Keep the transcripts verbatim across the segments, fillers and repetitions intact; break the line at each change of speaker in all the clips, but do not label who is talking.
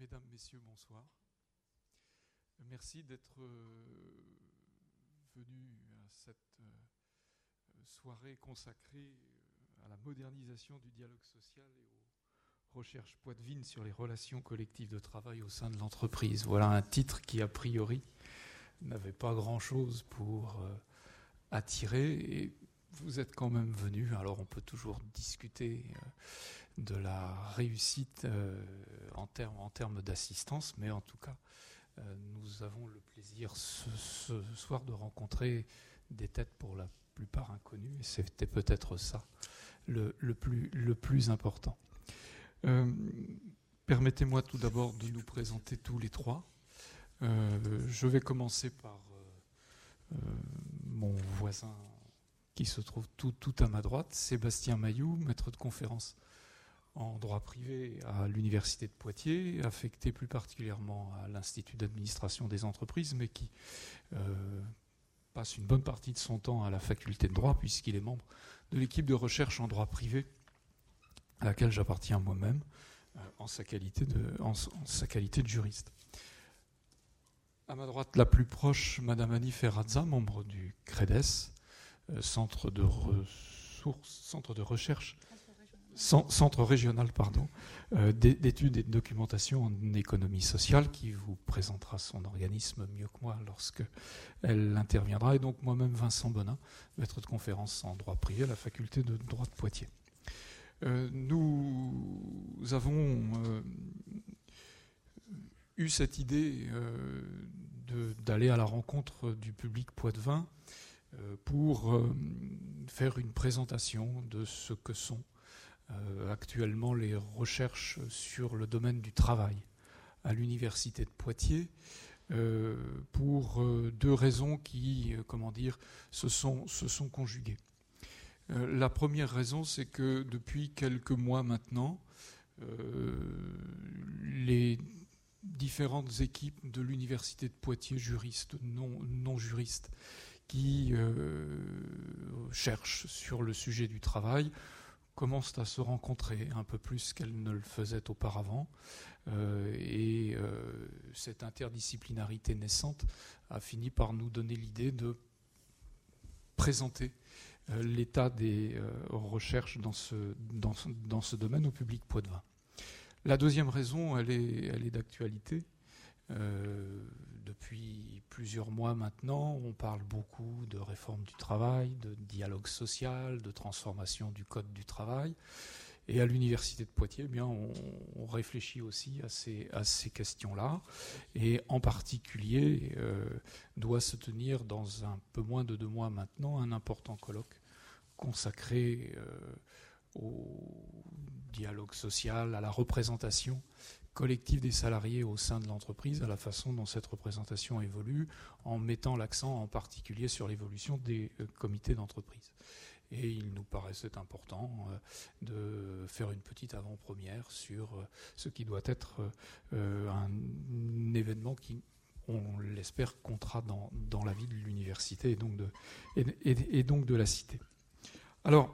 Mesdames, Messieurs, bonsoir. Merci d'être venus à cette soirée consacrée à la modernisation du dialogue social et aux recherches Poitevine sur les relations collectives de travail au sein de l'entreprise. Voilà un titre qui, a priori, n'avait pas grand-chose pour attirer. Et vous êtes quand même venus. Alors, on peut toujours discuter de la réussite en termes, en termes d'assistance, mais en tout cas, nous avons le plaisir ce, ce soir de rencontrer des têtes pour la plupart inconnues, et c'était peut-être ça le, le, plus, le plus important. Euh, permettez-moi tout d'abord de nous présenter tous les trois. Euh, je vais commencer par euh, mon voisin qui se trouve tout, tout à ma droite, Sébastien Mailloux, maître de conférence en droit privé à l'Université de Poitiers, affecté plus particulièrement à l'Institut d'administration des entreprises, mais qui euh, passe une bonne partie de son temps à la faculté de droit, puisqu'il est membre de l'équipe de recherche en droit privé, à laquelle j'appartiens moi-même, euh, en, sa qualité de, en, en sa qualité de juriste. À ma droite, la plus proche, Madame Annie Ferrazza, membre du CREDES, euh, centre de ressources, centre de recherche, centre régional pardon, euh, d'études et de documentation en économie sociale, qui vous présentera son organisme mieux que moi lorsque elle interviendra, et donc moi-même Vincent Bonin, maître de conférence en droit privé à la faculté de droit de Poitiers. Euh, nous avons euh, eu cette idée euh, de, d'aller à la rencontre du public poitevin euh, pour euh, faire une présentation de ce que sont Euh, actuellement les recherches sur le domaine du travail à l'Université de Poitiers euh, pour euh, deux raisons qui, euh, comment dire, se sont, se sont conjuguées. Euh, la première raison, c'est que depuis quelques mois maintenant, euh, les différentes équipes de l'Université de Poitiers, juristes, non, non juristes, qui euh, cherchent sur le sujet du travail, commencent à se rencontrer un peu plus qu'elles ne le faisaient auparavant. Euh, et euh, cette interdisciplinarité naissante a fini par nous donner l'idée de présenter euh, l'état des euh, recherches dans ce, dans, ce, dans ce domaine au public poitevin. La deuxième raison, elle est, elle est d'actualité. Euh, depuis plusieurs mois maintenant, on parle beaucoup de réforme du travail, de dialogue social, de transformation du code du travail. Et à l'Université de Poitiers, eh bien, on, on réfléchit aussi à ces, à ces questions-là. Et en particulier, euh, doit se tenir dans un peu moins de deux mois maintenant un important colloque consacré euh, au dialogue social, à la représentation collectif des salariés au sein de l'entreprise, à la façon dont cette représentation évolue, en mettant l'accent en particulier sur l'évolution des euh, comités d'entreprise. Et il nous paraissait important euh, de faire une petite avant-première sur euh, ce qui doit être euh, un, un événement qui, on l'espère, comptera dans, dans la vie de l'université et donc de, et, et, et donc de la cité. Alors,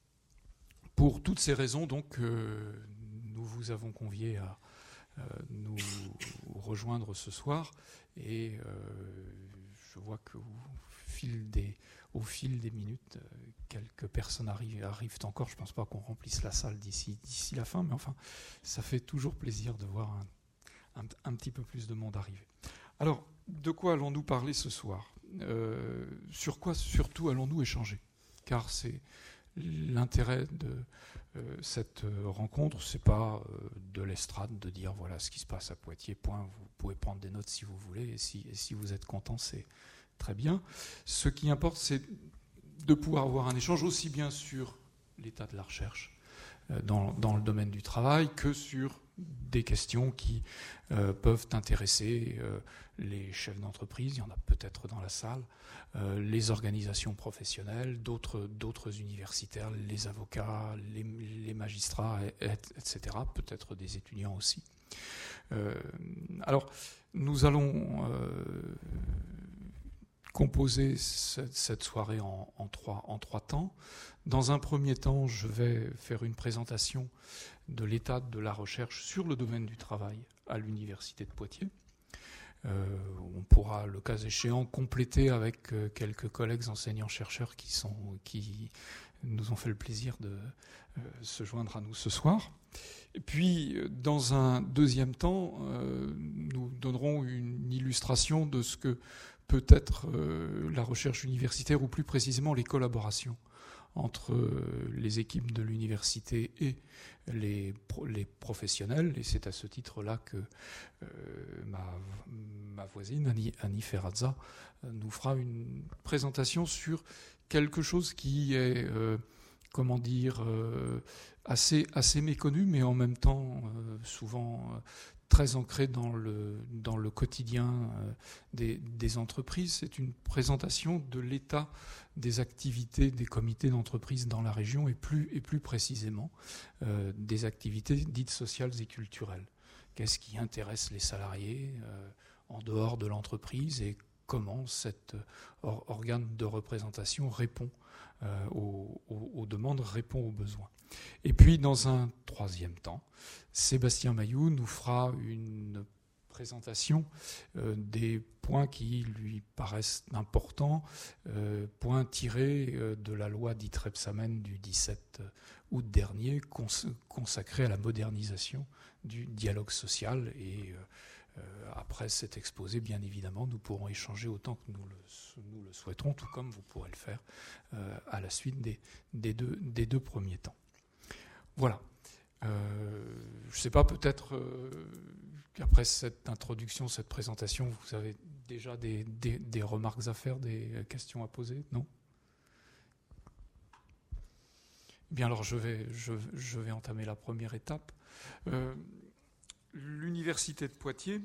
pour toutes ces raisons, donc, euh, nous vous avons conviés à Euh, nous rejoindre ce soir, et euh, je vois que au fil des, au fil des minutes, euh, quelques personnes arrivent, arrivent encore. Je ne pense pas qu'on remplisse la salle d'ici, d'ici la fin, mais enfin, ça fait toujours plaisir de voir un, un, un petit peu plus de monde arriver. Alors, de quoi allons-nous parler ce soir ? euh, Sur quoi surtout allons-nous échanger ? Car c'est l'intérêt de euh, cette euh, rencontre, c'est pas euh, de l'estrade de dire voilà ce qui se passe à Poitiers, point, vous pouvez prendre des notes si vous voulez, et si, et si vous êtes content, c'est très bien. Ce qui importe, c'est de pouvoir avoir un échange aussi bien sur l'état de la recherche euh, dans, dans le domaine du travail que sur des questions qui euh, peuvent intéresser euh, les chefs d'entreprise, il y en a peut-être dans la salle, euh, les organisations professionnelles, d'autres, d'autres universitaires, les avocats, les, les magistrats, et, et cetera, peut-être des étudiants aussi. Euh, alors, nous allons euh, composer cette, cette soirée en, en, trois, en trois temps. Dans un premier temps, je vais faire une présentation de l'état de la recherche sur le domaine du travail à l'Université de Poitiers. Euh, on pourra, le cas échéant, compléter avec euh, quelques collègues enseignants-chercheurs qui, sont, qui nous ont fait le plaisir de euh, se joindre à nous ce soir. Et puis, dans un deuxième temps, euh, nous donnerons une illustration de ce que peut être euh, la recherche universitaire, ou plus précisément les collaborations entre euh, les équipes de l'université et les, pro les professionnels. Et c'est à ce titre-là que euh, ma, ma voisine, Annie, Annie Ferrazza, euh, nous fera une présentation sur quelque chose qui est, euh, comment dire, euh, assez, assez méconnu, mais en même temps euh, souvent... Euh, très ancré dans le, dans le quotidien des, des entreprises. C'est une présentation de l'état des activités des comités d'entreprise dans la région et plus, et plus précisément euh, des activités dites sociales et culturelles. Qu'est-ce qui intéresse les salariés euh, en dehors de l'entreprise et comment cet or, organe de représentation répond euh, aux, aux, aux demandes, répond aux besoins. Et puis, dans un troisième temps, Sébastien Mailloux nous fera une présentation euh, des points qui lui paraissent importants, euh, points tirés euh, de la loi dite Rebsamen du dix-sept août dernier, cons consacrée à la modernisation du dialogue social. Et euh, après cet exposé, bien évidemment, nous pourrons échanger autant que nous le, nous le souhaiterons, tout comme vous pourrez le faire euh, à la suite des, des, deux, des deux premiers temps. Voilà. Euh, je ne sais pas, peut-être euh, qu'après cette introduction, cette présentation, vous avez déjà des, des, des remarques à faire, des questions à poser, non? Bien, alors je vais, je, je vais entamer la première étape. Euh, L'Université de Poitiers,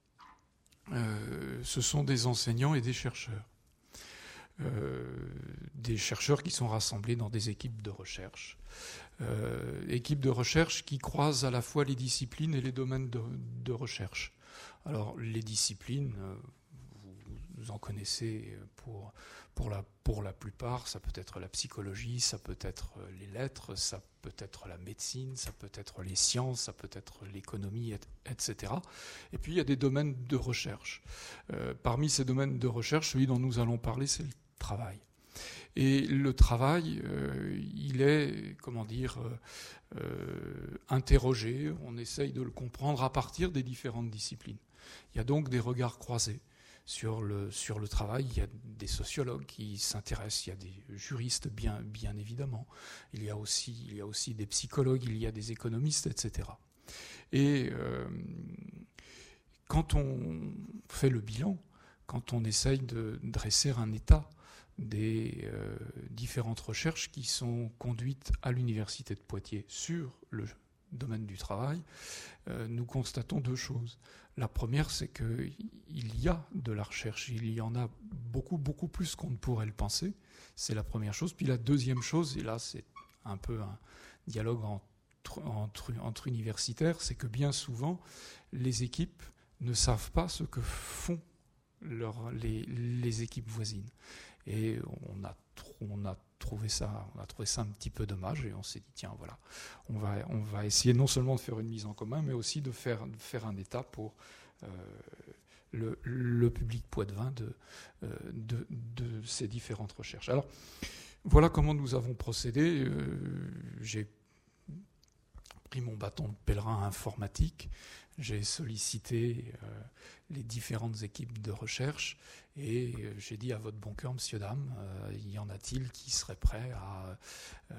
euh, ce sont des enseignants et des chercheurs. Euh, des chercheurs qui sont rassemblés dans des équipes de recherche. Euh, équipes de recherche qui croisent à la fois les disciplines et les domaines de, de recherche. Alors, les disciplines, euh, vous, vous en connaissez pour, pour, la, pour la plupart, ça peut être la psychologie, ça peut être les lettres, ça peut être la médecine, ça peut être les sciences, ça peut être l'économie, et cetera. Et puis, il y a des domaines de recherche. Euh, parmi ces domaines de recherche, celui dont nous allons parler, c'est le travail. Et le travail, euh, il est, comment dire, euh, euh, interrogé, on essaye de le comprendre à partir des différentes disciplines. Il y a donc des regards croisés sur le, sur le travail, il y a des sociologues qui s'intéressent, il y a des juristes, bien, bien évidemment, il y a aussi, il y a aussi des psychologues, il y a des économistes, et cetera. Et euh, quand on fait le bilan, quand on essaye de dresser un état des euh, différentes recherches qui sont conduites à l'Université de Poitiers sur le domaine du travail, euh, nous constatons deux choses. La première, c'est qu'il y a de la recherche, il y en a beaucoup, beaucoup plus qu'on ne pourrait le penser. C'est la première chose. Puis la deuxième chose, et là c'est un peu un dialogue entre, entre, entre universitaires, c'est que bien souvent, les équipes ne savent pas ce que font leur, les, les équipes voisines. Et on a, on a trouvé ça, on a trouvé ça un petit peu dommage et on s'est dit tiens voilà, on va, on va essayer non seulement de faire une mise en commun, mais aussi de faire, de faire un état pour euh, le, le public poitevin de, euh, de, de ces différentes recherches. Alors voilà comment nous avons procédé. Euh, j'ai pris mon bâton de pèlerin informatique. J'ai sollicité euh, les différentes équipes de recherche et euh, j'ai dit à votre bon cœur, monsieur, dame, euh, y en a-t-il qui seraient prêts à euh,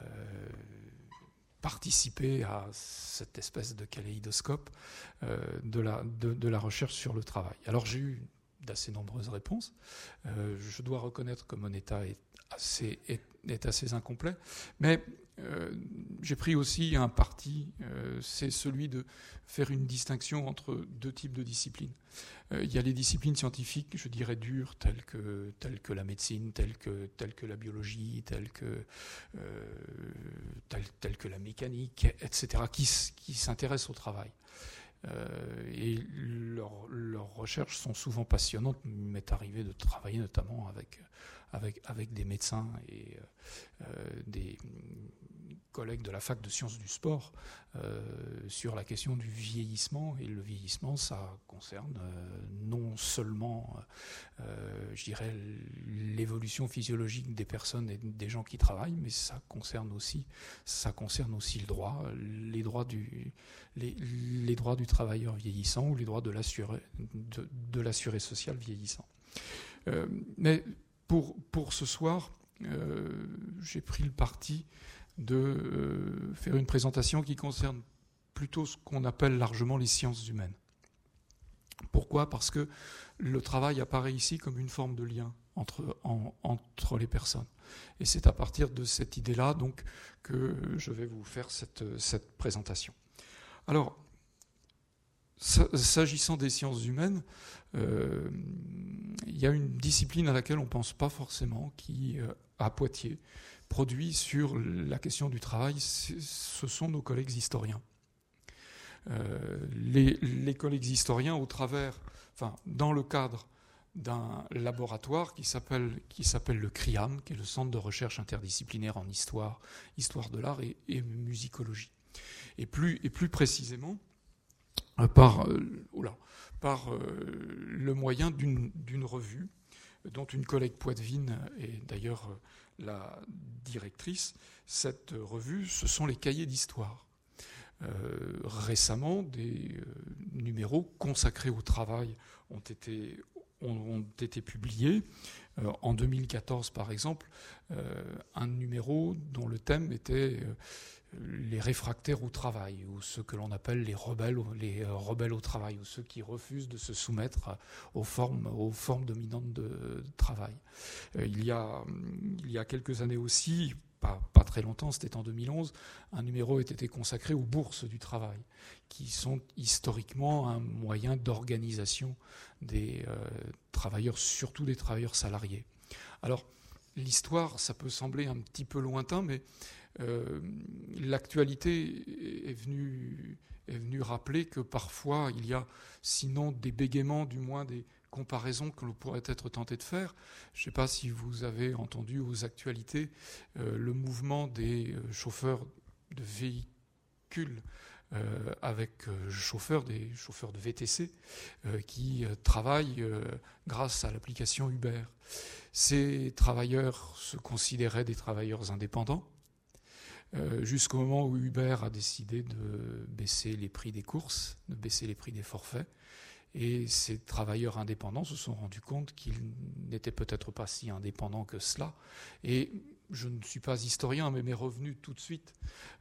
participer à cette espèce de kaléidoscope euh, de, la, de, de la recherche sur le travail. Alors j'ai eu d'assez nombreuses réponses. Euh, je dois reconnaître que mon état est assez, est, est assez incomplet, mais Euh, j'ai pris aussi un parti, euh, c'est celui de faire une distinction entre deux types de disciplines. Euh, il y a les disciplines scientifiques, je dirais dures, telles que, telles que la médecine, telles que, telles que la biologie, telles que, euh, telles, telles que la mécanique, et cetera, qui, qui s'intéressent au travail. Euh, et leur, leur recherche sont souvent passionnantes. Il m'est arrivé de travailler notamment avec, avec, avec des médecins et euh, des collègues de la fac de sciences du sport euh, sur la question du vieillissement. Et le vieillissement, ça concerne euh, non seulement, euh, je dirais, l'évolution physiologique des personnes et des gens qui travaillent, mais ça concerne aussi, ça concerne aussi le droit, les droits du, les, les droits du travailleur vieillissant ou les droits de l'assuré, de, de l'assuré social vieillissant. Euh, mais pour, pour ce soir, euh, j'ai pris le parti de euh, faire une présentation qui concerne plutôt ce qu'on appelle largement les sciences humaines. Pourquoi ? Parce que le travail apparaît ici comme une forme de lien entre, en, entre les personnes. Et c'est à partir de cette idée-là donc, que je vais vous faire cette, cette présentation. Alors, s'agissant des sciences humaines, euh, il y a une discipline à laquelle on ne pense pas forcément, qui, euh, à Poitiers, produit sur la question du travail, ce sont nos collègues historiens. Euh, les, les collègues historiens, au travers, enfin, dans le cadre d'un laboratoire qui s'appelle, qui s'appelle le CRIAM, qui est le Centre de recherche interdisciplinaire en histoire, histoire de l'art et, et musicologie. Et plus, et plus précisément, euh, par, euh, oula, par euh, le moyen d'une, d'une revue dont une collègue poitevine est d'ailleurs la directrice. Cette revue, ce sont les cahiers d'histoire. Euh, récemment, des euh, numéros consacrés au travail ont été, ont, ont été publiés. Euh, en deux mille quatorze, par exemple, euh, un numéro dont le thème était euh, les réfractaires au travail, ou ceux que l'on appelle les rebelles, les rebelles au travail, ou ceux qui refusent de se soumettre aux formes, aux formes dominantes de, de travail. Euh, il y a, il y a quelques années aussi, pas, pas très longtemps, c'était en deux mille onze, un numéro a été consacré aux bourses du travail, qui sont historiquement un moyen d'organisation des euh, travailleurs, surtout des travailleurs salariés. Alors, l'histoire, ça peut sembler un petit peu lointain, mais Euh, l'actualité est venue, est venue rappeler que parfois il y a, sinon des bégaiements, du moins des comparaisons que l'on pourrait être tenté de faire. Je ne sais pas si vous avez entendu aux actualités euh, le mouvement des euh, chauffeurs de véhicules euh, avec euh, chauffeurs, des chauffeurs de V T C euh, qui euh, travaillent euh, grâce à l'application Uber. Ces travailleurs se considéraient des travailleurs indépendants. Euh, jusqu'au moment où Uber a décidé de baisser les prix des courses, de baisser les prix des forfaits. Et ces travailleurs indépendants se sont rendus compte qu'ils n'étaient peut-être pas si indépendants que cela. Et je ne suis pas historien, mais m'est revenu tout de suite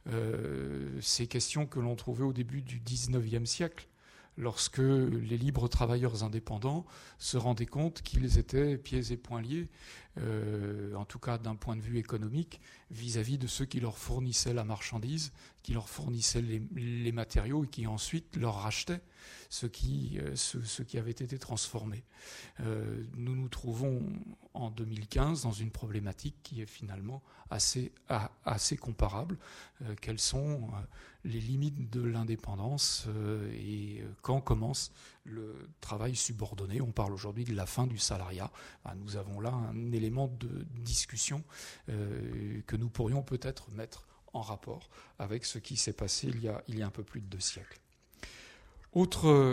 euh, ces questions que l'on trouvait au début du dix-neuvième siècle, lorsque les libres travailleurs indépendants se rendaient compte qu'ils étaient pieds et poings liés, euh, en tout cas d'un point de vue économique, vis-à-vis de ceux qui leur fournissaient la marchandise, qui leur fournissaient les, les matériaux et qui ensuite leur rachetaient ce qui, euh, ce, ce qui avait été transformé. Euh, nous nous trouvons en deux mille quinze dans une problématique qui est finalement assez, à, assez comparable. Euh, quelles sont euh, les limites de l'indépendance euh, et euh, quand commence le travail subordonné. On parle aujourd'hui de la fin du salariat. Ben, nous avons là un élément de discussion euh, que nous pourrions peut-être mettre en rapport avec ce qui s'est passé il y a, il y a un peu plus de deux siècles. Autre, euh,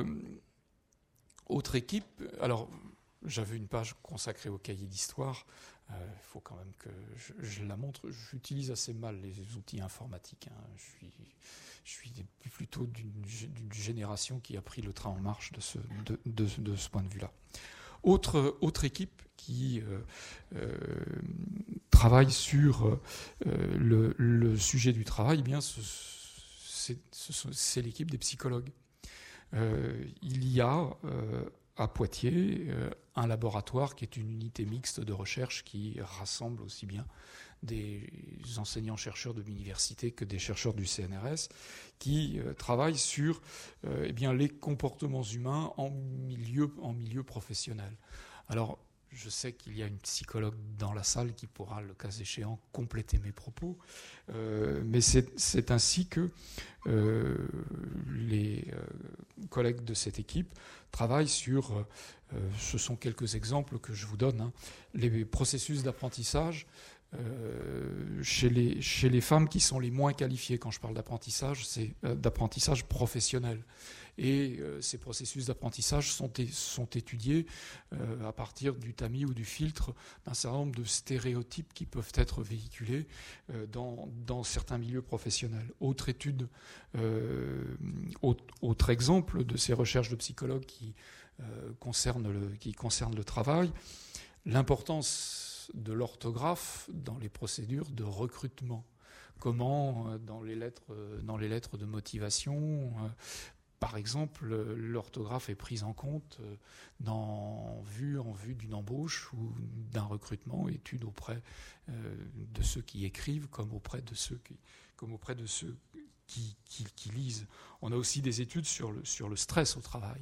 autre équipe, alors j'avais une page consacrée au cahier d'histoire, il euh, faut quand même que je, je la montre. J'utilise assez mal les outils informatiques, hein. je suis, je suis plutôt d'une, d'une génération qui a pris le train en marche de ce, de, de, de ce point de vue-là. Autre, autre équipe qui euh, euh, travaille sur euh, le, le sujet du travail, eh bien ce, c'est, ce, c'est l'équipe des psychologues. Euh, il y a euh, à Poitiers euh, un laboratoire qui est une unité mixte de recherche qui rassemble aussi bien des enseignants-chercheurs de l'université que des chercheurs du C N R S, qui euh, travaillent sur euh, eh bien, les comportements humains en milieu, en milieu professionnel. Alors, je sais qu'il y a une psychologue dans la salle qui pourra, le cas échéant, compléter mes propos. Euh, mais c'est, c'est ainsi que euh, les euh, collègues de cette équipe travaillent sur, euh, ce sont quelques exemples que je vous donne, hein, les processus d'apprentissage euh, chez, les, chez les femmes qui sont les moins qualifiées. Quand je parle d'apprentissage, c'est euh, d'apprentissage professionnel. Et euh, ces processus d'apprentissage sont, é- sont étudiés euh, à partir du tamis ou du filtre d'un certain nombre de stéréotypes qui peuvent être véhiculés euh, dans, dans certains milieux professionnels. Autre étude, euh, autre, autre exemple de ces recherches de psychologues qui, euh, concernent le, qui concernent le travail, l'importance de l'orthographe dans les procédures de recrutement. Comment, dans les lettres, dans les lettres de motivation, par exemple, l'orthographe est prise en compte dans, vue, en vue d'une embauche ou d'un recrutement, étude auprès euh, de ceux qui écrivent comme auprès de ceux qui, comme auprès de ceux qui, qui, qui lisent. On a aussi des études sur le, sur le stress au travail.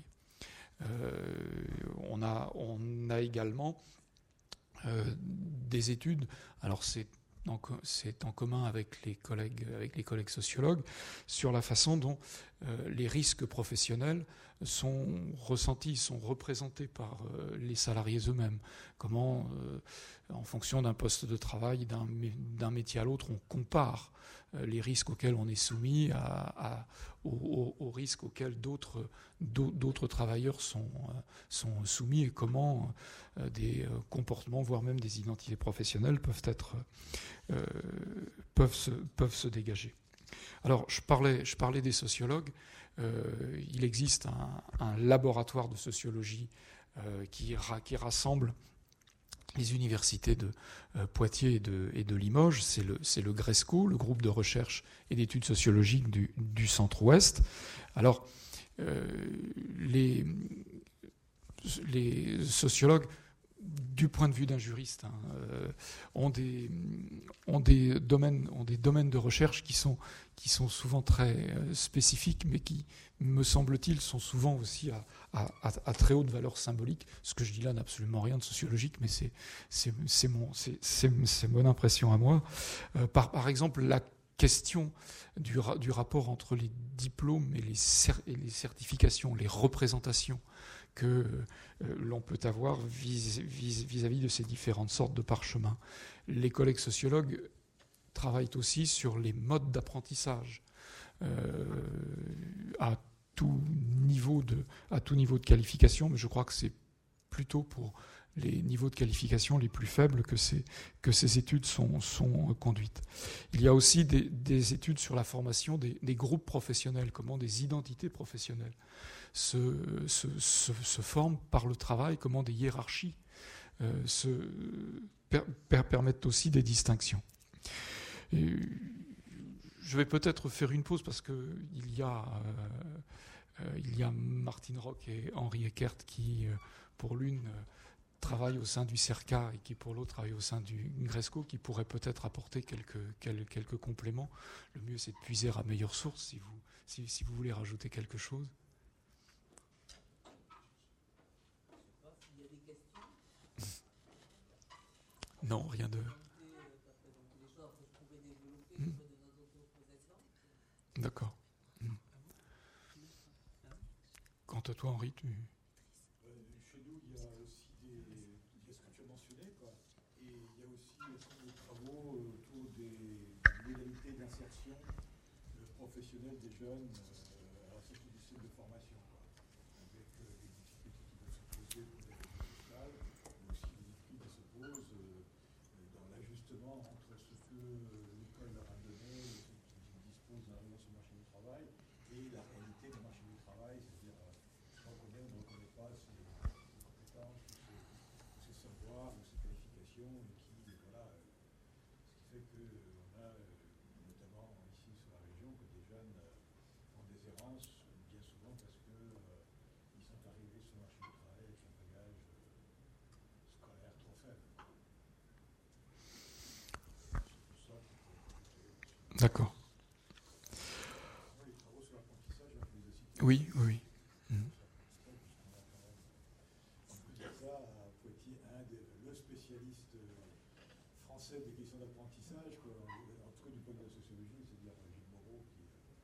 Euh, on, a, on a également euh, des études, alors c'est Donc, c'est en commun avec les collègues, avec les collègues sociologues, sur la façon dont euh, les risques professionnels sont ressentis, sont représentés par euh, les salariés eux-mêmes. Comment, euh, en fonction d'un poste de travail, d'un, d'un métier à l'autre, on compare euh, les risques auxquels on est soumis à, à, aux, aux risques auxquels d'autres, d'autres travailleurs sont, euh, sont soumis, et comment euh, des euh, comportements, voire même des identités professionnelles peuvent être Euh, peuvent, se, peuvent se dégager. Alors, je parlais, je parlais des sociologues. Euh, il existe un, un laboratoire de sociologie euh, qui, ra, qui rassemble les universités de euh, Poitiers et de, et de Limoges. C'est le, c'est le GRESCO, le groupe de recherche et d'études sociologiques du, du Centre-Ouest. Alors, euh, les, les sociologues, du point de vue d'un juriste, hein, euh, ont, des, ont, des domaines, ont des domaines de recherche qui sont, qui sont souvent très euh, spécifiques, mais qui, me semble-t-il, sont souvent aussi à, à, à très haute valeur symbolique. Ce que je dis là n'a absolument rien de sociologique, mais c'est, c'est, c'est, mon, c'est, c'est, c'est mon impression à moi. Euh, par, par exemple, la question du, du rapport entre les diplômes et les, cer- et les certifications, les représentations que euh, l'on peut avoir vis- vis- vis-à-vis de ces différentes sortes de parchemins. Les collègues sociologues travaillent aussi sur les modes d'apprentissage euh, à tout niveau de, à tout niveau de qualification, mais je crois que c'est plutôt pour les niveaux de qualification les plus faibles que ces, que ces études sont, sont conduites. Il y a aussi des, des études sur la formation des, des groupes professionnels, comment des identités professionnelles Se, se, se, se forment par le travail, comment des hiérarchies euh, se, per, per, permettent aussi des distinctions. Et je vais peut-être faire une pause parce qu'il y a, euh, euh, il y a Martine Roch et Henri Eckert qui, euh, pour l'une, euh, travaillent au sein du CERCA et qui, pour l'autre, travaillent au sein du GRESCO, qui pourraient peut-être apporter quelques, quelques, quelques compléments. Le mieux, c'est de puiser à meilleure source si vous, si, si vous voulez rajouter quelque chose. Non, rien de... Mmh. D'accord. Mmh. Quant à toi, Henri, tu...
Chez nous, il y a aussi des, il y a ce que tu as mentionné, quoi. Et il y a aussi des travaux autour des modalités d'insertion professionnelle des jeunes euh, à la sortie du cycle de formation, quoi. Avec euh, des difficultés qui peuvent se poser pour les réseaux sociaux, mais aussi des difficultés qui se posent euh, dans l'ajustement entre ce que l'école leur a donné, ce qu'ils disposent d'arriver sur le marché du travail, et la réalité du marché du travail, c'est-à-dire euh, on reconnaît ou on ne reconnaît pas ces, ces compétences, ou ces, ces savoirs, ou ces qualifications, et qui, voilà, euh, ce qui fait qu'on a, euh, notamment ici sur la région, que des jeunes euh, ont des errances, bien souvent parce que euh, ils sont arrivés sur le marché du travail avec un bagage euh, scolaire trop faible.
D'accord.
Les travaux sur l'apprentissage, je les ai cités.
Oui, oui. Mmh.
On peut dire ça à Poitiers, un des, français des questions d'apprentissage, quoi. En tout cas du point de vue de la sociologie, c'est-à-dire Gilles Moreau, qui, qui est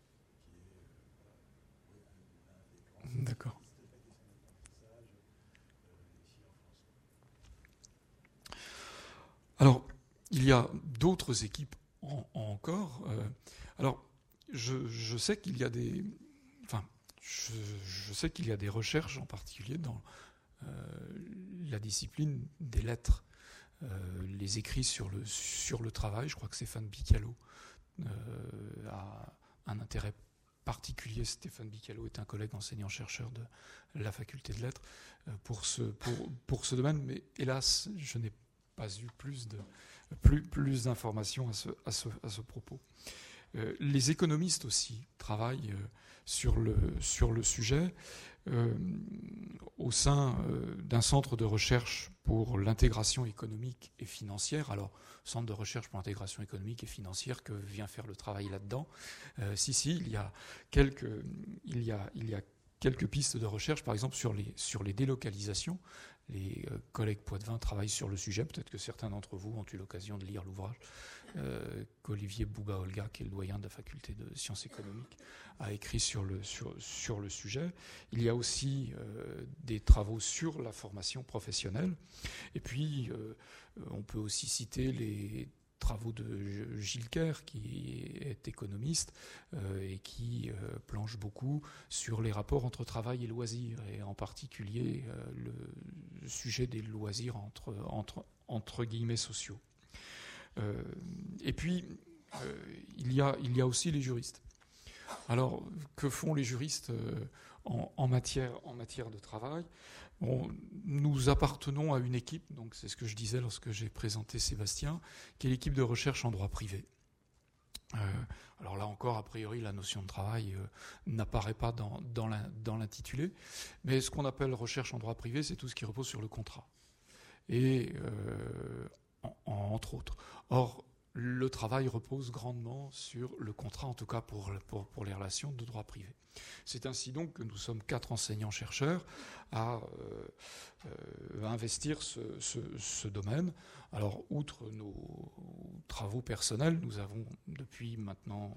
euh, voilà, oui, un, un des grands
D'accord.
spécialistes de la question d'apprentissage euh, ici en France.
Alors, il y a d'autres équipes en, en encore. Euh, alors, je, je sais qu'il y a des, enfin, je, je sais qu'il y a des recherches, en particulier dans euh, la discipline des lettres, euh, les écrits sur le sur le travail. Je crois que Stéphane Bicalo euh, a un intérêt particulier. Stéphane Bicalo est un collègue enseignant-chercheur de la faculté de lettres euh, pour ce pour pour ce domaine, mais hélas, je n'ai pas eu plus de plus plus d'informations à ce à ce à ce propos. Euh, les économistes aussi travaillent euh, sur le sur le sujet euh, au sein euh, d'un centre de recherche pour l'intégration économique et financière. Alors, centre de recherche pour l'intégration économique et financière, que vient faire le travail là-dedans? euh, Si, si, il y a quelques il y a il y a quelques pistes de recherche, par exemple sur les sur les délocalisations. Les euh, collègues Poitevin travaillent sur le sujet. Peut-être que certains d'entre vous ont eu l'occasion de lire l'ouvrage euh, qu'Olivier Bouba-Olga, qui est le doyen de la faculté de sciences économiques, a écrit sur le, sur, sur le sujet. Il y a aussi euh, des travaux sur la formation professionnelle. Et puis, euh, on peut aussi citer les travaux de Gilles Kerr, qui est économiste euh, et qui euh, planche beaucoup sur les rapports entre travail et loisirs, et en particulier euh, le sujet des loisirs entre, entre, entre guillemets sociaux. Euh, et puis, euh, il y a, il y a aussi les juristes. Alors, que font les juristes euh, en, en, matière, en matière de travail? Bon, nous appartenons à une équipe, donc c'est ce que je disais lorsque j'ai présenté Sébastien, qui est l'équipe de recherche en droit privé. Euh, alors là encore, a priori, la notion de travail euh, n'apparaît pas dans, dans, la, dans l'intitulé, mais ce qu'on appelle recherche en droit privé, c'est tout ce qui repose sur le contrat, et euh, en, en, entre autres. Or, le travail repose grandement sur le contrat, en tout cas pour, pour, pour les relations de droit privé. C'est ainsi donc que nous sommes quatre enseignants-chercheurs à euh, euh, investir ce, ce, ce domaine. Alors, outre nos travaux personnels, nous avons depuis maintenant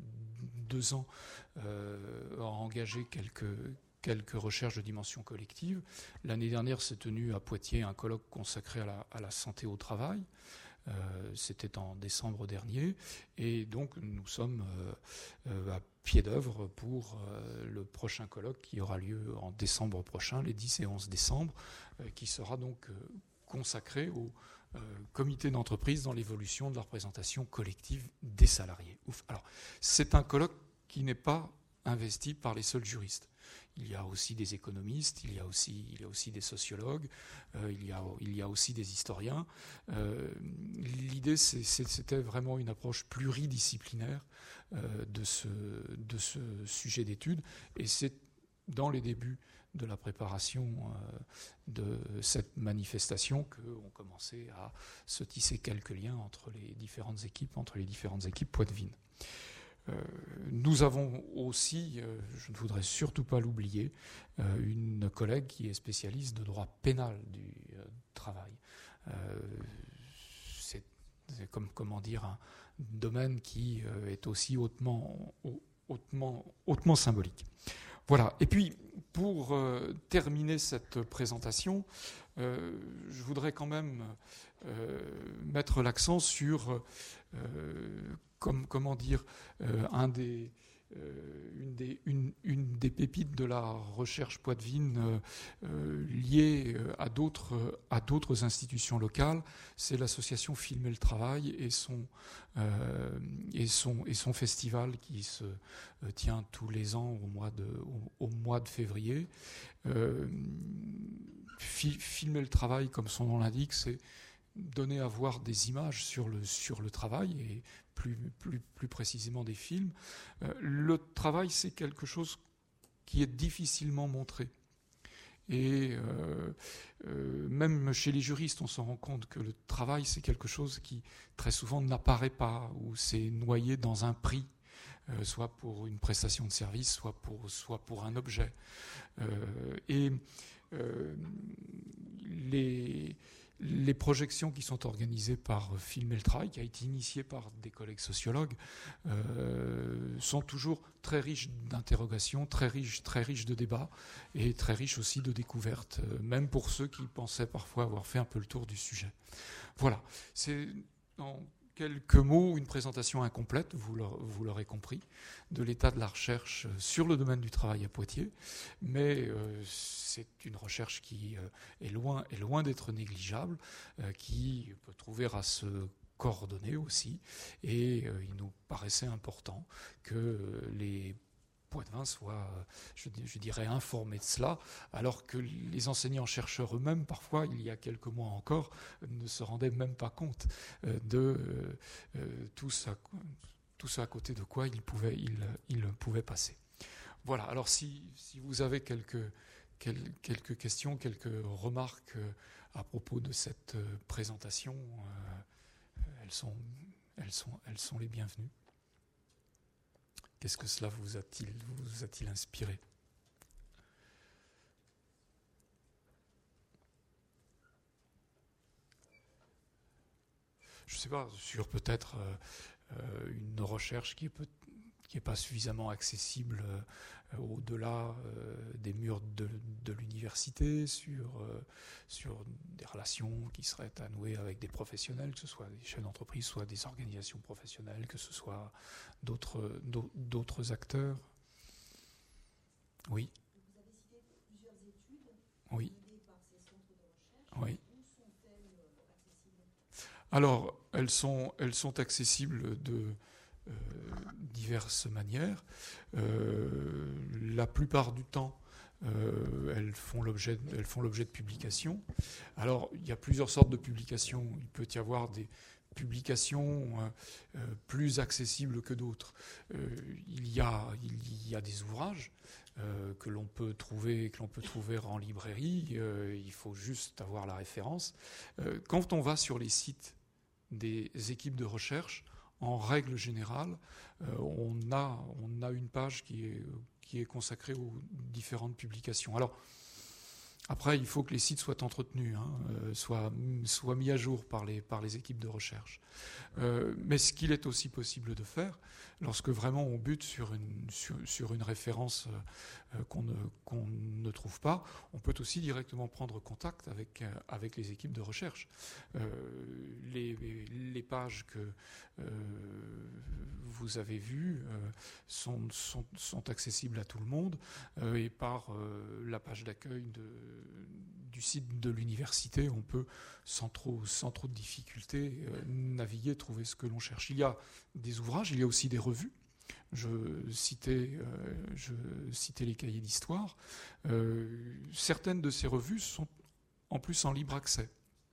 deux ans euh, engagé quelques, quelques recherches de dimension collective. L'année dernière s'est tenu à Poitiers un colloque consacré à la, à la santé au travail. Euh, c'était en décembre dernier, et donc nous sommes euh, euh, à pied d'œuvre pour euh, le prochain colloque qui aura lieu en décembre prochain, les dix et onze décembre, euh, qui sera donc euh, consacré au euh, comité d'entreprise dans l'évolution de la représentation collective des salariés. Ouf. Alors, c'est un colloque qui n'est pas investi par les seuls juristes. Il y a aussi des économistes, il y a aussi, il y a aussi des sociologues, euh, il, y a, il y a aussi des historiens. Euh, l'idée, c'est, c'est, c'était vraiment une approche pluridisciplinaire euh, de, ce, de ce sujet d'étude, et c'est dans les débuts de la préparation euh, de cette manifestation qu'on commençait à se tisser quelques liens entre les différentes équipes, entre les différentes équipes Poitevin. Euh, nous avons aussi, euh, je ne voudrais surtout pas l'oublier, euh, une collègue qui est spécialiste de droit pénal du euh, travail. Euh, c'est, c'est comme comment dire un domaine qui euh, est aussi hautement, hautement, hautement symbolique. Voilà. Et puis, pour euh, terminer cette présentation, euh, je voudrais quand même euh, mettre l'accent sur euh, Comme, comment dire, euh, un des, euh, une, des, une, une des pépites de la recherche poitevine euh, euh, liée à d'autres, à d'autres institutions locales, c'est l'association Filmer le Travail et son, euh, et son, et son festival qui se euh, tient tous les ans au mois de, au, au mois de février. Euh, fi, Filmer le Travail, comme son nom l'indique, c'est donner à voir des images sur le, sur le travail, et plus, plus, plus précisément des films. Euh, le travail, c'est quelque chose qui est difficilement montré. Et euh, euh, même chez les juristes, on s'en rend compte que le travail, c'est quelque chose qui très souvent n'apparaît pas, ou c'est noyé dans un prix, euh, soit pour une prestation de service, soit pour, soit pour un objet. Euh, et euh, les... les projections qui sont organisées par Filmeltrail, qui a été initiée par des collègues sociologues, euh, sont toujours très riches d'interrogations, très riches, très riches de débats et très riches aussi de découvertes, euh, même pour ceux qui pensaient parfois avoir fait un peu le tour du sujet. Voilà, c'est en quelques mots une présentation incomplète, vous l'aurez compris, de l'état de la recherche sur le domaine du travail à Poitiers, mais euh, c'est une recherche qui euh, est loin, est loin d'être négligeable, euh, qui peut trouver à se coordonner aussi, et euh, il nous paraissait important que euh, les Poitevins soient, je, je dirais, informés de cela, alors que les enseignants-chercheurs eux-mêmes, parfois, il y a quelques mois encore, ne se rendaient même pas compte euh, de euh, tout ça, tout ce à côté de quoi ils pouvaient, ils, ils pouvaient passer. Voilà, alors si, si vous avez quelques, quelques, quelques questions, quelques remarques à propos de cette présentation, euh, elles sont, elles sont, elles sont les bienvenues. Qu'est-ce que cela vous a-t-il, vous a-t-il inspiré ? Je ne sais pas, sur peut-être euh, une recherche qui est peut qui n'est pas suffisamment accessible euh, au-delà euh, des murs de, de l'université, sur, euh, sur des relations qui seraient à nouer avec des professionnels, que ce soit des chefs d'entreprise, soit des organisations professionnelles, que ce soit d'autres, d'autres acteurs. Oui.
Vous avez cité plusieurs études
oui.
menées par ces centres de recherche.
Oui.
Où sont-elles accessibles ?
Alors, elles sont, elles sont accessibles de Euh, diverses manières. Euh, la plupart du temps, euh, elles font l'objet, elles font l'objet de publications. Alors, il y a plusieurs sortes de publications. Il peut y avoir des publications euh, plus accessibles que d'autres. Euh, il y a, il y a des ouvrages euh, que l'on peut trouver, que l'on peut trouver en librairie. Euh, il faut juste avoir la référence. Euh, quand on va sur les sites des équipes de recherche, en règle générale, euh, on, a, on a une page qui est, qui est consacrée aux différentes publications. Alors, après, il faut que les sites soient entretenus, hein, euh, soient, soient mis à jour par les, par les équipes de recherche. Euh, mais ce qu'il est aussi possible de faire, lorsque vraiment on bute sur une, sur, sur une référence euh, qu'on ne, qu'on ne trouve pas, on peut aussi directement prendre contact avec, euh, avec les équipes de recherche. Euh, les, les pages que euh, vous avez vues euh, sont, sont, sont accessibles à tout le monde euh, et par euh, la page d'accueil de, du site de l'université, on peut sans trop, sans trop de difficultés euh, naviguer, trouver ce que l'on cherche. Il y a des ouvrages, il y a aussi des revues. Je citais, euh, je citais les cahiers d'histoire. Euh, certaines de ces revues sont en plus en libre accès.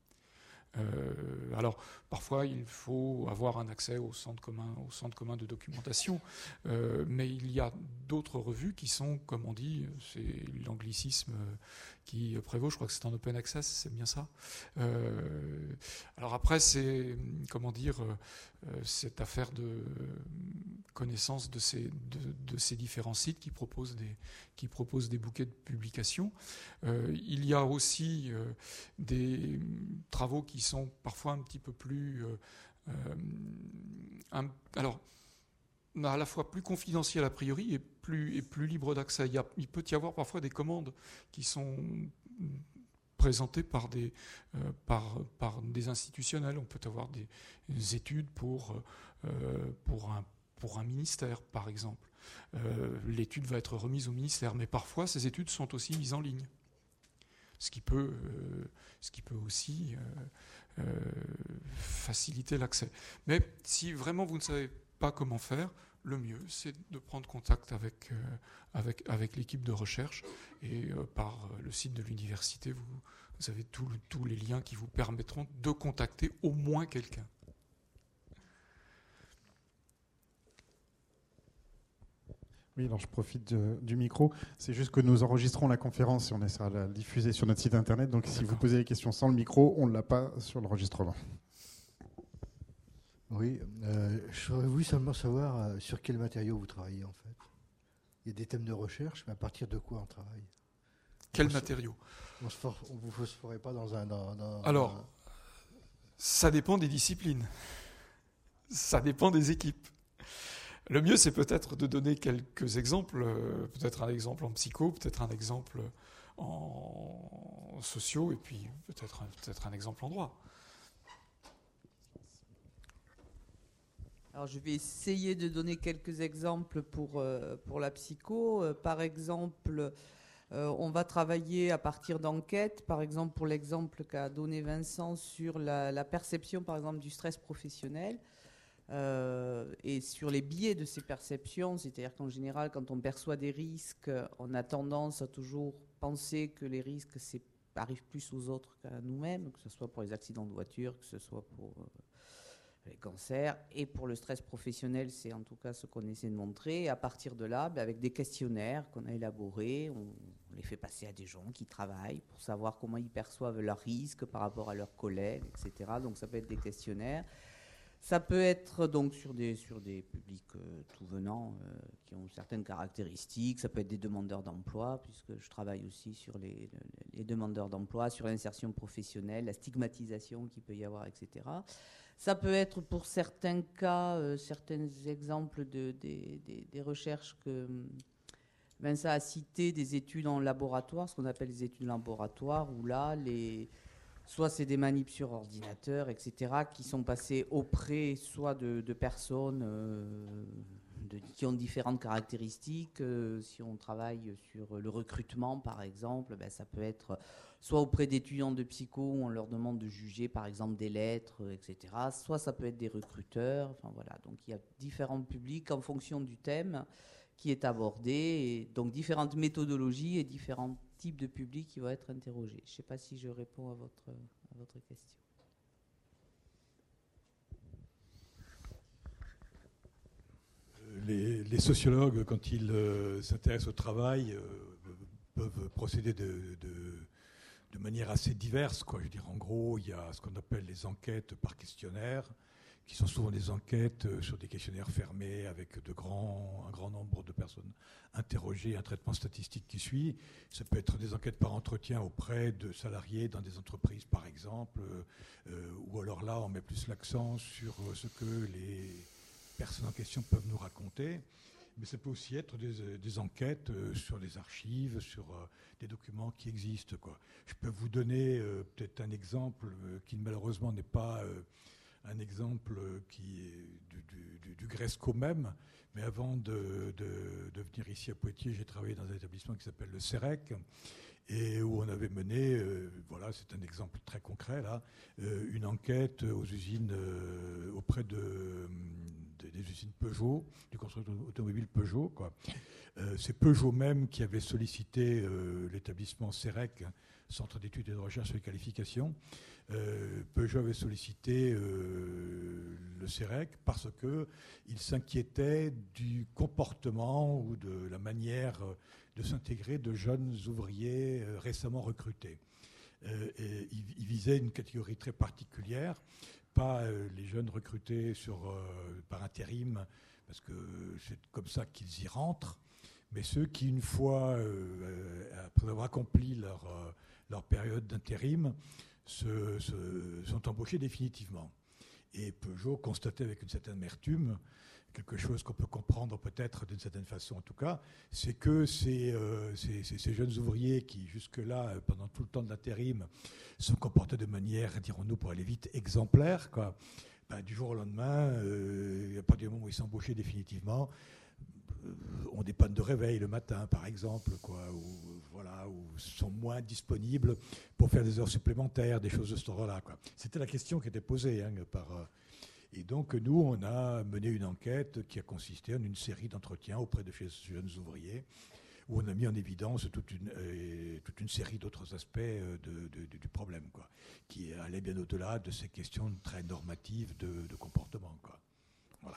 Euh, alors, parfois, il faut avoir un accès au centre commun, au centre commun de documentation, euh, mais il y a d'autres revues qui sont, comme on dit, c'est l'anglicisme qui prévaut, je crois que c'est en open access, c'est bien ça. Euh, alors après, c'est, comment dire, euh, cette affaire de connaissance de ces, de, de ces différents sites qui proposent des, qui proposent des bouquets de publications. Euh, il y a aussi euh, des travaux qui sont parfois un petit peu plus... Euh, euh, un, alors, à la fois plus confidentiel a priori et plus, et plus libre d'accès. Il, y a, il peut y avoir parfois des commandes qui sont présentées par des, euh, par, par des institutionnels. On peut avoir des, des études pour, euh, pour, un, pour un ministère, par exemple. Euh, l'étude va être remise au ministère, mais parfois ces études sont aussi mises en ligne. Ce qui peut, euh, ce qui peut aussi euh, euh, faciliter l'accès. Mais si vraiment vous ne savez pas comment faire, le mieux, c'est de prendre contact avec, euh, avec, avec l'équipe de recherche et euh, par le site de l'université, vous, vous avez tous tous les liens qui vous permettront de contacter au moins quelqu'un.
Oui, alors je profite de, du micro. C'est juste que nous enregistrons la conférence et on essaiera de la diffuser sur notre site internet. Donc si vous posez des questions sans le micro, on ne l'a pas sur l'enregistrement.
Oui, euh, j'aurais voulu seulement savoir euh, sur quels matériaux vous travaillez en fait. Il y a des thèmes de recherche, mais à partir de quoi on travaille ?
Quels
Vous-
matériaux?
On ne vous phosphorait pas dans un... Dans, dans-
Alors,
dans-
ça dépend des disciplines. Ça dépend des équipes. Le mieux, c'est peut-être de donner quelques exemples, euh, peut-être un exemple en psycho, peut-être un exemple en sociaux, et puis peut-être un, peut-être un exemple en droit.
Alors, je vais essayer de donner quelques exemples pour, euh, pour la psycho. Euh, par exemple, euh, on va travailler à partir d'enquêtes. Par exemple, pour l'exemple qu'a donné Vincent sur la, la perception, par exemple, du stress professionnel. Euh, et sur les biais de ces perceptions, c'est-à-dire qu'en général, quand on perçoit des risques, on a tendance à toujours penser que les risques c'est, arrivent plus aux autres qu'à nous-mêmes, que ce soit pour les accidents de voiture, que ce soit pour... Euh, les cancers, et pour le stress professionnel, c'est en tout cas ce qu'on essaie de montrer. Et à partir de là, ben avec des questionnaires qu'on a élaborés, on, on les fait passer à des gens qui travaillent pour savoir comment ils perçoivent leurs risques par rapport à leurs collègues, et cetera. Donc ça peut être des questionnaires. Ça peut être donc sur des, sur des publics euh, tout venants euh, qui ont certaines caractéristiques. Ça peut être des demandeurs d'emploi, puisque je travaille aussi sur les, les, les demandeurs d'emploi, sur l'insertion professionnelle, la stigmatisation qu'il peut y avoir, et cetera. Ça peut être pour certains cas, euh, certains exemples de, des, des, des recherches que Vincent a cité, des études en laboratoire, ce qu'on appelle les études laboratoires, où là, les, soit c'est des manips sur ordinateur, et cetera, qui sont passées auprès soit de, de personnes euh, de, qui ont différentes caractéristiques. Euh, si on travaille sur le recrutement, par exemple, ben, ça peut être soit auprès d'étudiants de psycho, où on leur demande de juger, par exemple, des lettres, et cetera. Soit ça peut être des recruteurs. Enfin, voilà. Donc, il y a différents publics en fonction du thème qui est abordé. Et donc, différentes méthodologies et différents types de publics qui vont être interrogés. Je ne sais pas si je réponds à votre, à votre question.
Les, les sociologues, quand ils euh, s'intéressent au travail, euh, peuvent procéder de... de de manière assez diverse, quoi. Je veux dire, en gros, il y a ce qu'on appelle les enquêtes par questionnaire, qui sont souvent des enquêtes sur des questionnaires fermés avec de grands, un grand nombre de personnes interrogées, un traitement statistique qui suit. Ça peut être des enquêtes par entretien auprès de salariés dans des entreprises, par exemple, euh, ou alors là, on met plus l'accent sur ce que les personnes en question peuvent nous raconter. Mais ça peut aussi être des, des enquêtes euh, sur les archives, sur euh, des documents qui existent, quoi. Je peux vous donner euh, peut-être un exemple euh, qui malheureusement n'est pas euh, un exemple qui est du, du, du Gresco même, mais avant de, de, de venir ici à Poitiers, j'ai travaillé dans un établissement qui s'appelle le CEREC, et où on avait mené, euh, voilà, c'est un exemple très concret là, euh, une enquête aux usines, euh, auprès de... des usines Peugeot, du constructeur automobile Peugeot, quoi. Euh, c'est Peugeot même qui avait sollicité euh, l'établissement CEREC, Centre d'études et de recherche sur les qualifications. Euh, Peugeot avait sollicité euh, le CEREC parce qu'il s'inquiétait du comportement ou de la manière de s'intégrer de jeunes ouvriers euh, récemment recrutés. Euh, et il, il visait une catégorie très particulière, pas euh, les jeunes recrutés sur, euh, par intérim, parce que c'est comme ça qu'ils y rentrent, mais ceux qui, une fois, euh, après avoir accompli leur, euh, leur période d'intérim, se, se, sont embauchés définitivement. Et Peugeot constatait avec une certaine amertume, quelque chose qu'on peut comprendre peut-être d'une certaine façon en tout cas, c'est que ces, euh, ces, ces, ces jeunes ouvriers qui jusque-là, pendant tout le temps de l'intérim, se comportaient de manière, dirons-nous pour aller vite, exemplaire, quoi. Ben, du jour au lendemain, euh, à partir du moment où ils sont embauchés définitivement, euh, ont des pannes de réveil le matin, par exemple, quoi, ou, voilà, ou sont moins disponibles pour faire des heures supplémentaires, des choses de ce genre-là, quoi. C'était la question qui était posée hein, par... Euh, Et donc, nous, on a mené une enquête qui a consisté en une série d'entretiens auprès de ces jeunes ouvriers, où on a mis en évidence toute une, euh, toute une série d'autres aspects euh, de, de, de, du problème, quoi, qui allaient bien au-delà de ces questions très normatives de, de comportement, quoi. Voilà.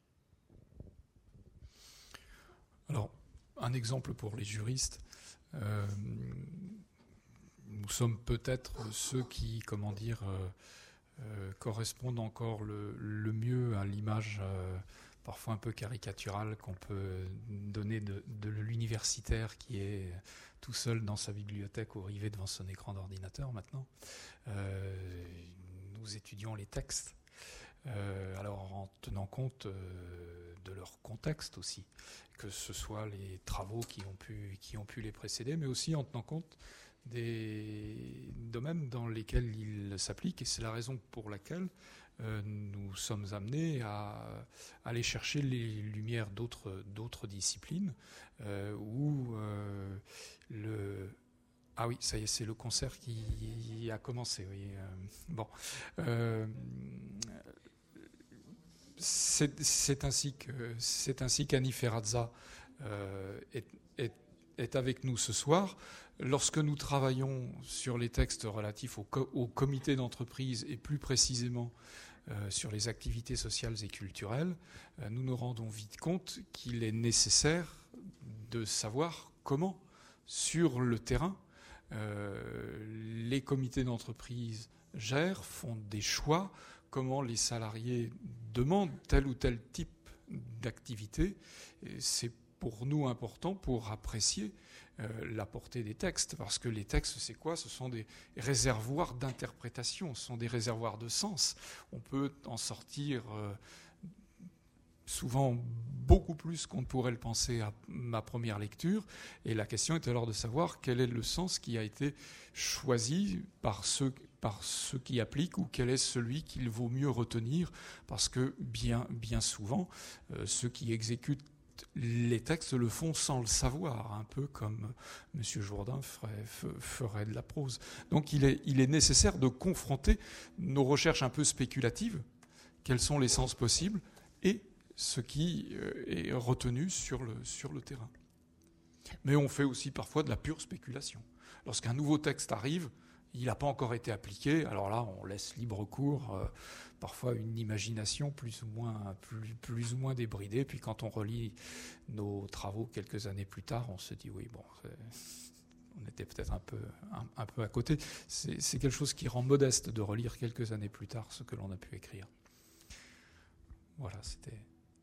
Alors, un exemple pour les juristes. Euh, nous sommes peut-être ceux qui, comment dire... Euh, Euh, correspondent encore le, le mieux à l'image euh, parfois un peu caricatural qu'on peut donner de, de l'universitaire qui est tout seul dans sa bibliothèque ou rivé devant son écran d'ordinateur maintenant. Euh, nous étudions les textes, euh, alors en tenant compte euh, de leur contexte aussi, que ce soit les travaux qui ont pu, qui ont pu les précéder, mais aussi en tenant compte des domaines dans lesquels ils s'appliquent, et c'est la raison pour laquelle euh, nous sommes amenés à, à aller chercher les lumières d'autres, d'autres disciplines, euh, où euh, le... Ah oui, ça y est, c'est le concert qui a commencé, oui. Euh, bon. Euh, c'est, c'est ainsi que, c'est ainsi qu'Annie Ferrazza euh, est, est, est avec nous ce soir. Lorsque nous travaillons sur les textes relatifs au, co- au comité d'entreprise et plus précisément euh, sur les activités sociales et culturelles, euh, nous nous rendons vite compte qu'il est nécessaire de savoir comment, sur le terrain, euh, les comités d'entreprise gèrent, font des choix, comment les salariés demandent tel ou tel type d'activité. Et c'est pour nous important pour apprécier euh, la portée des textes, parce que les textes, c'est quoi ? Ce sont des réservoirs d'interprétation, ce sont des réservoirs de sens. On peut en sortir euh, souvent beaucoup plus qu'on ne pourrait le penser à ma première lecture, et la question est alors de savoir quel est le sens qui a été choisi par ceux, par ceux qui appliquent, ou quel est celui qu'il vaut mieux retenir, parce que bien, bien souvent, euh, ceux qui exécutent les textes le font sans le savoir, un peu comme M. Jourdain ferait, ferait de la prose. Donc il est, il est nécessaire de confronter nos recherches un peu spéculatives, quels sont les sens possibles, et ce qui est retenu sur le, sur le terrain. Mais on fait aussi parfois de la pure spéculation. Lorsqu'un nouveau texte arrive, il n'a pas encore été appliqué, alors là on laisse libre cours, euh, parfois une imagination plus ou moins, plus, plus ou moins débridée, puis quand on relit nos travaux quelques années plus tard, on se dit oui, bon, on était peut-être un peu, un, un peu à côté. C'est, c'est quelque chose qui rend modeste de relire quelques années plus tard ce que l'on a pu écrire. Voilà, c'était...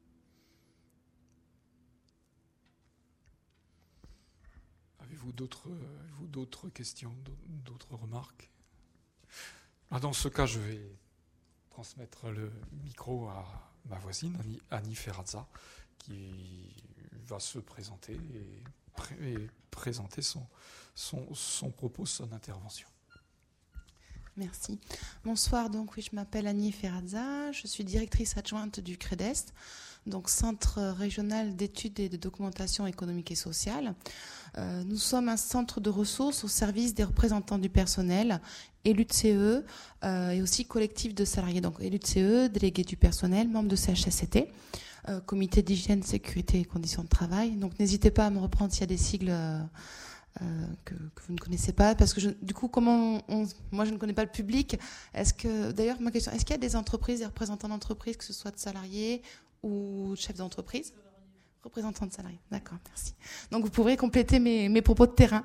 Avez-vous d'autres, avez-vous d'autres questions, d'autres remarques ? Ah, dans ce cas, je vais transmettre le micro à ma voisine, Annie, Annie Ferrazza, qui va se présenter et, pré- et présenter son, son, son propos, son intervention.
Merci. Bonsoir, donc oui, je m'appelle Annie Ferrazza, je suis directrice adjointe du CREDEST, donc Centre régional d'études et de documentation économique et sociale. Euh, nous sommes un centre de ressources au service des représentants du personnel, élus de C E euh, et aussi collectifs de salariés, donc élus de C E, délégués du personnel, membres de C H S C T, euh, comité d'hygiène, sécurité et conditions de travail. Donc n'hésitez pas à me reprendre s'il y a des sigles euh, euh, que, que vous ne connaissez pas, parce que je, du coup, comment on, moi je ne connais pas le public. Est-ce que, d'ailleurs, ma question, est-ce qu'il y a des entreprises, des représentants d'entreprises, que ce soit de salariés ou de chefs d'entreprise ? Représentant de salariés, d'accord, merci. Donc vous pourrez compléter mes, mes propos de terrain.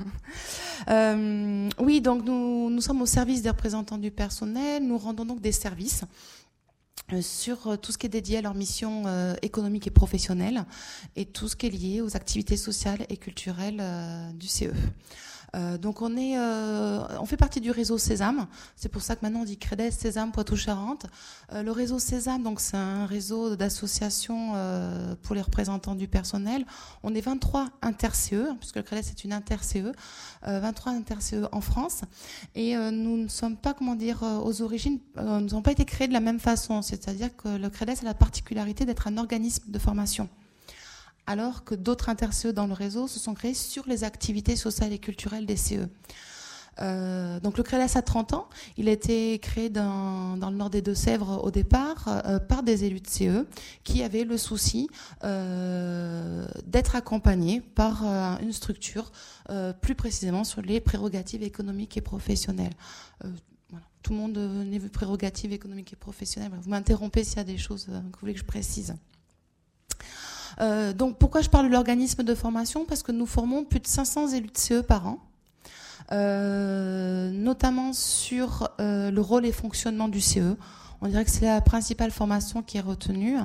euh, oui, donc nous, nous sommes au service des représentants du personnel, nous rendons donc des services euh, sur euh, tout ce qui est dédié à leur mission euh, économique et professionnelle et tout ce qui est lié aux activités sociales et culturelles euh, du C E. Euh, donc on est, euh, on fait partie du réseau Sésame. C'est pour ça que maintenant on dit CREDEST Sésame Poitou-Charentes. Euh, le réseau Sésame, donc c'est un réseau d'associations euh, pour les représentants du personnel. On est vingt-trois inter-C E, puisque le CREDEST est une inter-C E, euh, vingt-trois inter-C E en France. Et euh, nous ne sommes pas, comment dire, aux origines, euh, nous n'avons pas été créés de la même façon. C'est-à-dire que le CREDEST a la particularité d'être un organisme de formation, alors que d'autres inter-C E dans le réseau se sont créés sur les activités sociales et culturelles des C E. Euh, donc le CREDEST a trente ans, il a été créé dans, dans le nord des Deux-Sèvres au départ euh, par des élus de C E qui avaient le souci euh, d'être accompagnés par euh, une structure euh, plus précisément sur les prérogatives économiques et professionnelles. Euh, voilà. Tout le monde euh, n'est prérogatives économiques et professionnelles. Vous m'interrompez s'il y a des choses euh, que vous voulez que je précise. Euh, donc pourquoi je parle de l'organisme de formation ? Parce que nous formons plus de cinq cents élus de C E par an, euh, notamment sur euh, le rôle et fonctionnement du C E. On dirait que c'est la principale formation qui est retenue.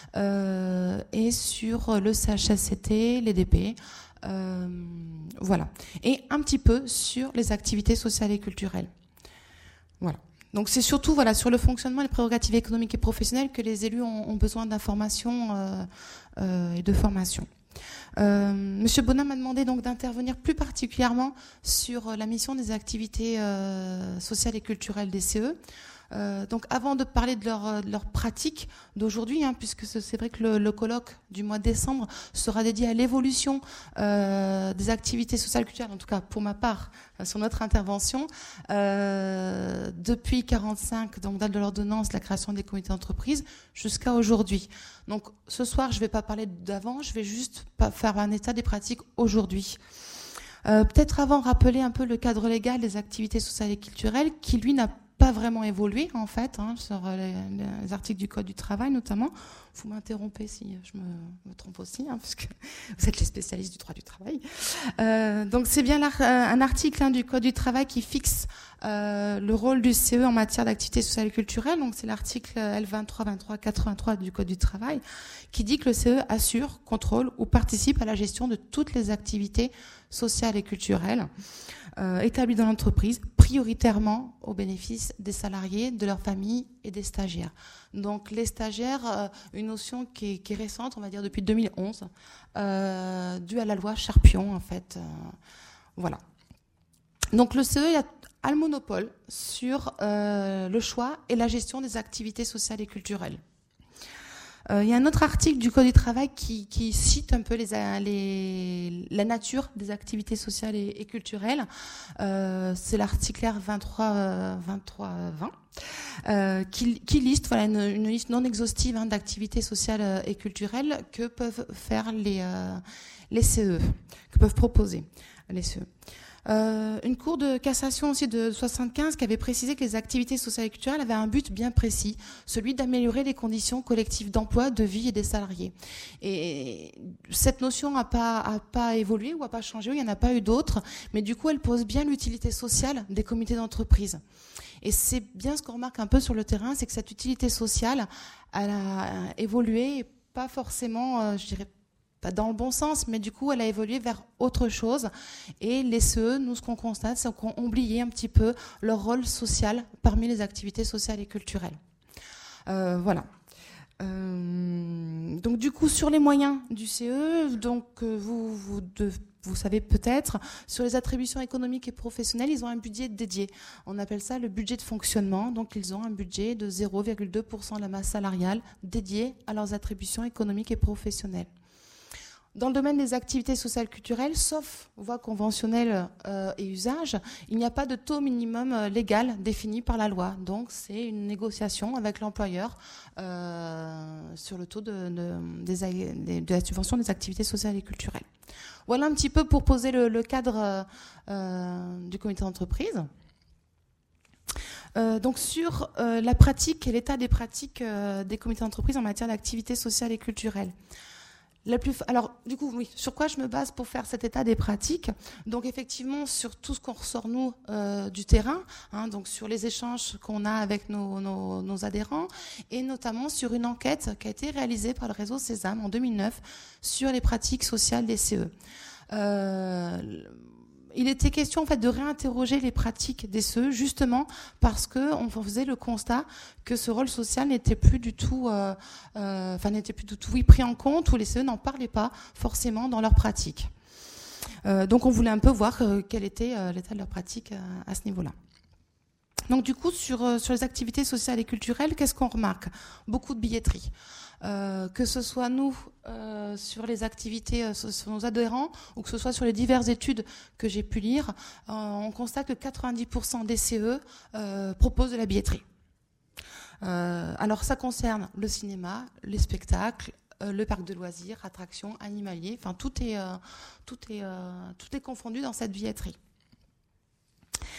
Euh, et sur le C H S C T, les D P. Euh, voilà. Et un petit peu sur les activités sociales et culturelles. Voilà. Donc c'est surtout voilà, sur le fonctionnement et les prérogatives économiques et professionnelles que les élus ont, ont besoin d'informations euh, euh, et de formation. Euh, Monsieur Bonin m'a demandé donc d'intervenir plus particulièrement sur la mission des activités euh, sociales et culturelles des C E. Euh, donc avant de parler de leur, de leur pratique d'aujourd'hui, hein, puisque c'est vrai que le, le colloque du mois de décembre sera dédié à l'évolution euh, des activités sociales et culturelles, en tout cas pour ma part, euh, sur notre intervention, euh, depuis quarante-cinq, donc date de l'ordonnance, la création des comités d'entreprise, jusqu'à aujourd'hui. Donc ce soir, je ne vais pas parler d'avant, je vais juste faire un état des pratiques aujourd'hui. Euh, peut-être avant rappeler un peu le cadre légal des activités sociales et culturelles qui, lui, n'a pas vraiment évolué en fait hein, sur les, les articles du Code du travail notamment. Vous m'interrompez si je me, me trompe aussi, hein, parce que vous êtes les spécialistes du droit du travail. Euh, donc c'est bien un article hein, du Code du travail qui fixe euh, le rôle du C E en matière d'activité sociale et culturelle. Donc c'est l'article L vingt-trois vingt-trois quatre-vingt-trois du Code du travail qui dit que le C E assure, contrôle ou participe à la gestion de toutes les activités sociales et culturelles euh, établies dans l'entreprise, prioritairement au bénéfice des salariés, de leurs familles et des stagiaires. Donc les stagiaires, euh, une notion qui est, qui est récente, on va dire depuis deux mille onze, euh, due à la loi Charpion en fait. Euh, voilà. Donc le C E a, a le monopole sur euh, le choix et la gestion des activités sociales et culturelles. Euh, il y a un autre article du Code du travail qui, qui cite un peu les, les, la nature des activités sociales et, et culturelles. Euh, c'est l'article R vingt-trois vingt euh, qui, qui liste voilà, une, une liste non exhaustive hein, d'activités sociales et culturelles que peuvent faire les, euh, les C E, que peuvent proposer les C E. Euh, une cour de cassation aussi de soixante-quinze qui avait précisé que les activités sociales et culturelles avaient un but bien précis, celui d'améliorer les conditions collectives d'emploi, de vie et des salariés. Et cette notion n'a pas, a pas évolué ou n'a pas changé, il n'y en a pas eu d'autres, mais du coup elle pose bien l'utilité sociale des comités d'entreprise. Et c'est bien ce qu'on remarque un peu sur le terrain, c'est que cette utilité sociale elle a évolué, pas forcément, euh, je dirais, pas dans le bon sens, mais du coup, elle a évolué vers autre chose. Et les C E, nous, ce qu'on constate, c'est qu'on a oublié un petit peu leur rôle social parmi les activités sociales et culturelles. Euh, voilà. Euh, donc, du coup, sur les moyens du C E, donc euh, vous, vous, de, vous savez peut-être, sur les attributions économiques et professionnelles, ils ont un budget dédié. On appelle ça le budget de fonctionnement. Donc, ils ont un budget de zéro virgule deux pour cent de la masse salariale dédié à leurs attributions économiques et professionnelles. Dans le domaine des activités sociales culturelles, sauf voie conventionnelle euh, et usage, il n'y a pas de taux minimum euh, légal défini par la loi. Donc, c'est une négociation avec l'employeur euh, sur le taux de, de, des, de la subvention des activités sociales et culturelles. Voilà un petit peu pour poser le, le cadre euh, du comité d'entreprise. Euh, donc sur euh, la pratique et l'état des pratiques euh, des comités d'entreprise en matière d'activités sociales et culturelles. La plus, alors, du coup, oui, sur quoi je me base pour faire cet état des pratiques? Donc, effectivement, sur tout ce qu'on ressort, nous, euh, du terrain, hein, donc sur les échanges qu'on a avec nos, nos, nos adhérents, et notamment sur une enquête qui a été réalisée par le réseau Sésame en deux mille neuf sur les pratiques sociales des C E. Euh, il était question en fait de réinterroger les pratiques des C E justement parce que on faisait le constat que ce rôle social n'était plus du tout, euh, euh, enfin n'était plus du tout oui, pris en compte, ou les C E n'en parlaient pas forcément dans leurs pratiques. Euh, donc on voulait un peu voir euh, quel était euh, l'état de leur pratique euh, à ce niveau-là. Donc du coup sur euh, sur les activités sociales et culturelles, qu'est-ce qu'on remarque? Beaucoup de billetterie. Euh, que ce soit nous euh, sur les activités euh, sur nos adhérents ou que ce soit sur les diverses études que j'ai pu lire, euh, on constate que quatre-vingt-dix pour cent des C E euh, proposent de la billetterie. Euh, alors ça concerne le cinéma, les spectacles, euh, le parc de loisirs, attractions, animaliers, enfin tout est, euh, tout est, euh, tout est confondu dans cette billetterie.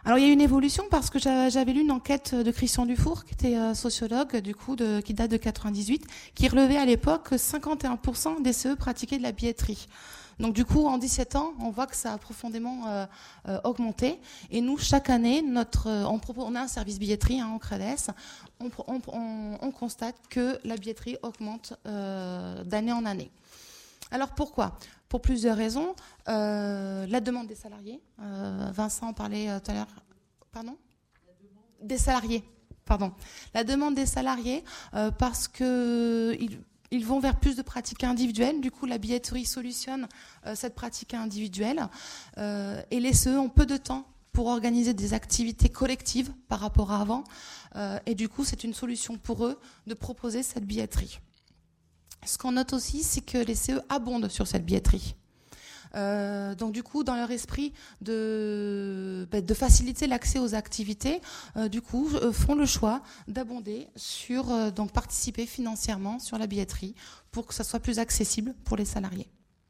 Alors il y a une évolution parce que j'a- j'avais lu une enquête de Christian Dufour, qui était euh, sociologue, du coup, de, qui date de quatre-vingt-dix-huit, qui relevait à l'époque que cinquante et un pour cent des C E pratiquaient de la billetterie. Donc du coup, en dix-sept ans, on voit que ça a profondément euh, euh, augmenté. Et nous, chaque année, notre, euh, on, propose, on a un service billetterie hein, en CREDES. On, pro- on, on, on constate que la billetterie augmente euh, d'année en année. Alors pourquoi ? Pour plusieurs raisons. Euh, la demande des salariés. Euh, Vincent en parlait euh, tout à l'heure. Pardon ? Des salariés. Pardon. La demande des salariés euh, parce que ils, ils vont vers plus de pratiques individuelles. Du coup, la billetterie solutionne euh, cette pratique individuelle. Euh, et les C E ont peu de temps pour organiser des activités collectives par rapport à avant. Euh, et du coup, c'est une solution pour eux de proposer cette billetterie. Ce qu'on note aussi, c'est que les C E abondent sur cette billetterie. Euh, donc du coup, dans leur esprit de, bah, de faciliter l'accès aux activités, euh, du coup, euh, font le choix d'abonder sur, euh, donc participer financièrement sur la billetterie pour que ça soit plus accessible pour les salariés.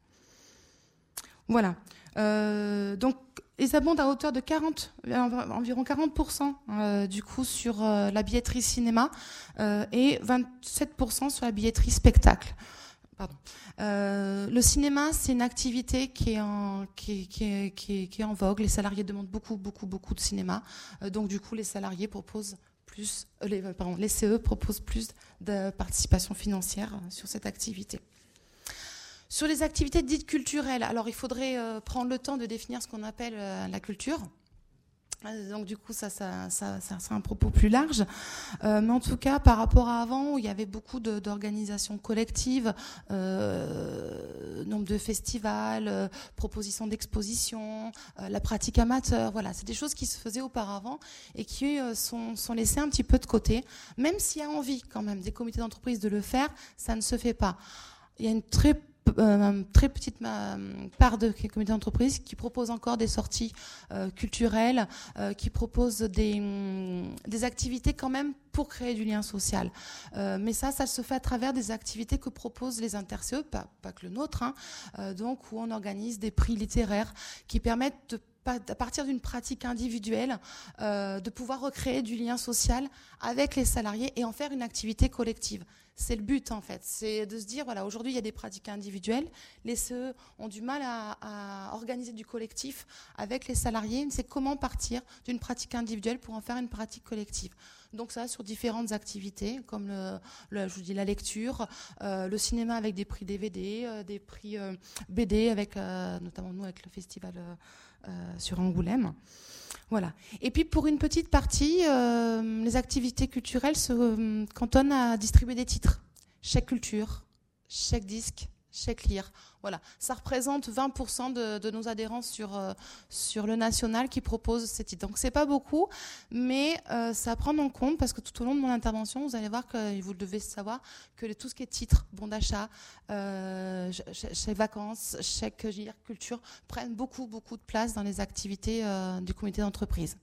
Voilà. Euh, donc ils abondent à hauteur de quarante, environ quarante pour cent euh, du coup sur euh, la billetterie cinéma euh, et vingt-sept pour cent sur la billetterie spectacle. Pardon. Euh, le cinéma, c'est une activité qui est, en, qui, qui, est, qui, est, qui est en vogue. Les salariés demandent beaucoup, beaucoup, beaucoup de cinéma. Euh, donc du coup, les salariés proposent plus, euh, les, pardon, les C E proposent plus de participation financière euh, sur cette activité. Sur les activités dites culturelles, alors il faudrait euh, prendre le temps de définir ce qu'on appelle euh, la culture. Euh, donc du coup, ça, ça, ça, ça c'est un propos plus large. Euh, mais en tout cas, par rapport à avant, où il y avait beaucoup de, d'organisations collectives, euh, nombre de festivals, euh, propositions d'expositions, euh, la pratique amateur, voilà, c'est des choses qui se faisaient auparavant et qui euh, sont, sont laissées un petit peu de côté. Même s'il y a envie quand même des comités d'entreprise de le faire, ça ne se fait pas. Il y a une très Euh, très petite euh, part de comités d'entreprise qui proposent encore des sorties euh, culturelles, euh, qui proposent des, des activités quand même pour créer du lien social. Euh, mais ça, ça se fait à travers des activités que proposent les inter-C E, pas, pas que le nôtre, hein, euh, donc où on organise des prix littéraires qui permettent de à partir d'une pratique individuelle, euh, de pouvoir recréer du lien social avec les salariés et en faire une activité collective. C'est le but en fait, c'est de se dire, voilà, aujourd'hui il y a des pratiques individuelles, les C E ont du mal à, à organiser du collectif avec les salariés, c'est comment partir d'une pratique individuelle pour en faire une pratique collective. Donc ça, sur différentes activités, comme le, le, je vous dis, la lecture, euh, le cinéma avec des prix D V D, euh, des prix euh, B D, avec, euh, notamment nous avec le festival euh, euh, sur Angoulême. Voilà. Et puis pour une petite partie, euh, les activités culturelles se euh, cantonnent à distribuer des titres. Chèque culture, chèque disque, chèque lire. Voilà. Ça représente vingt pour cent de, de nos adhérents sur, euh, sur le national qui proposent ces titres. Donc c'est pas beaucoup, mais euh, c'est à prendre en compte parce que tout au long de mon intervention, vous allez voir que vous devez savoir que tout ce qui est titres, bons d'achat, euh, chèque vacances, chèque culture prennent beaucoup, beaucoup de place dans les activités euh, du comité d'entreprise.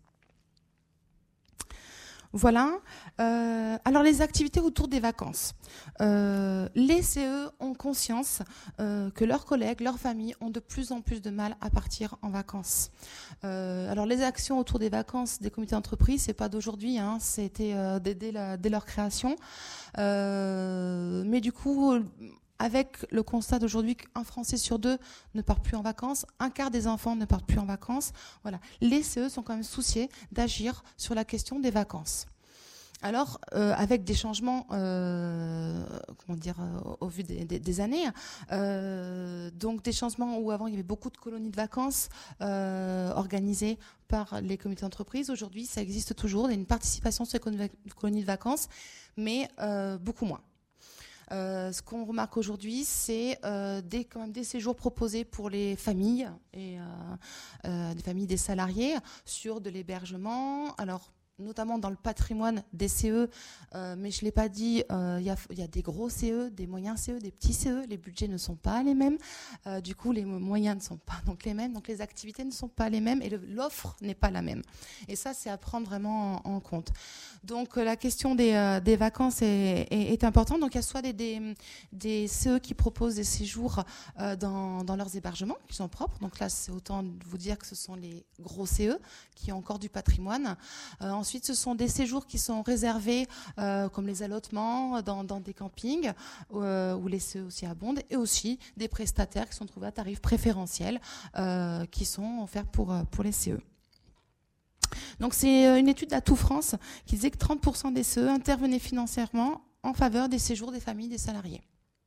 Voilà. Euh, alors les activités autour des vacances. Euh, les C E ont conscience euh, que leurs collègues, leurs familles ont de plus en plus de mal à partir en vacances. Euh, alors les actions autour des vacances des comités d'entreprise, c'est pas d'aujourd'hui, hein, c'était euh, dès, dès, la, dès leur création. Euh, mais du coup, avec le constat d'aujourd'hui qu'un Français sur deux ne part plus en vacances, un quart des enfants ne partent plus en vacances, voilà. Les C E sont quand même souciés d'agir sur la question des vacances. Alors, euh, avec des changements, euh, comment dire, euh, au, au vu des, des, des années, euh, donc des changements où avant il y avait beaucoup de colonies de vacances euh, organisées par les comités d'entreprise. Aujourd'hui, ça existe toujours, il y a une participation sur les colonies de vacances, mais euh, beaucoup moins. Euh, ce qu'on remarque aujourd'hui, c'est euh, des, quand même des séjours proposés pour les familles et euh, euh, des familles des salariés sur de l'hébergement. Alors notamment dans le patrimoine des C E, euh, mais je ne l'ai pas dit, euh, il y a, y a des gros C E, des moyens C E, des petits C E, les budgets ne sont pas les mêmes, euh, du coup les moyens ne sont pas donc les mêmes, donc les activités ne sont pas les mêmes et le, l'offre n'est pas la même. Et ça, c'est à prendre vraiment en, en compte. Donc euh, la question des, euh, des vacances est, est, est importante. Donc il y a soit des, des, des C E qui proposent des séjours euh, dans, dans leurs hébergements, qui sont propres, donc là c'est autant vous dire que ce sont les gros C E qui ont encore du patrimoine. Euh, ensuite, ce sont des séjours qui sont réservés, euh, comme les allotements, dans, dans des campings, euh, où les C E aussi abondent, et aussi des prestataires qui sont trouvés à tarif préférentiel, euh, qui sont offerts pour, pour les C E. Donc, c'est une étude d'Atout France qui disait que trente pour cent des C E intervenaient financièrement en faveur des séjours des familles des salariés.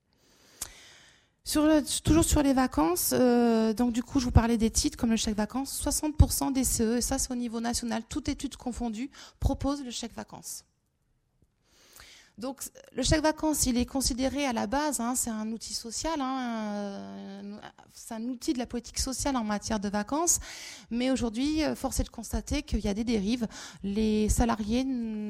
Sur le, toujours sur les vacances, euh, donc du coup, je vous parlais des titres comme le chèque vacances. soixante pour cent des C E, et ça c'est au niveau national, toutes études confondues, proposent le chèque vacances. Donc le chèque vacances, il est considéré à la base, hein, c'est un outil social, hein, euh, c'est un outil de la politique sociale en matière de vacances. Mais aujourd'hui, force est de constater qu'il y a des dérives. Les salariés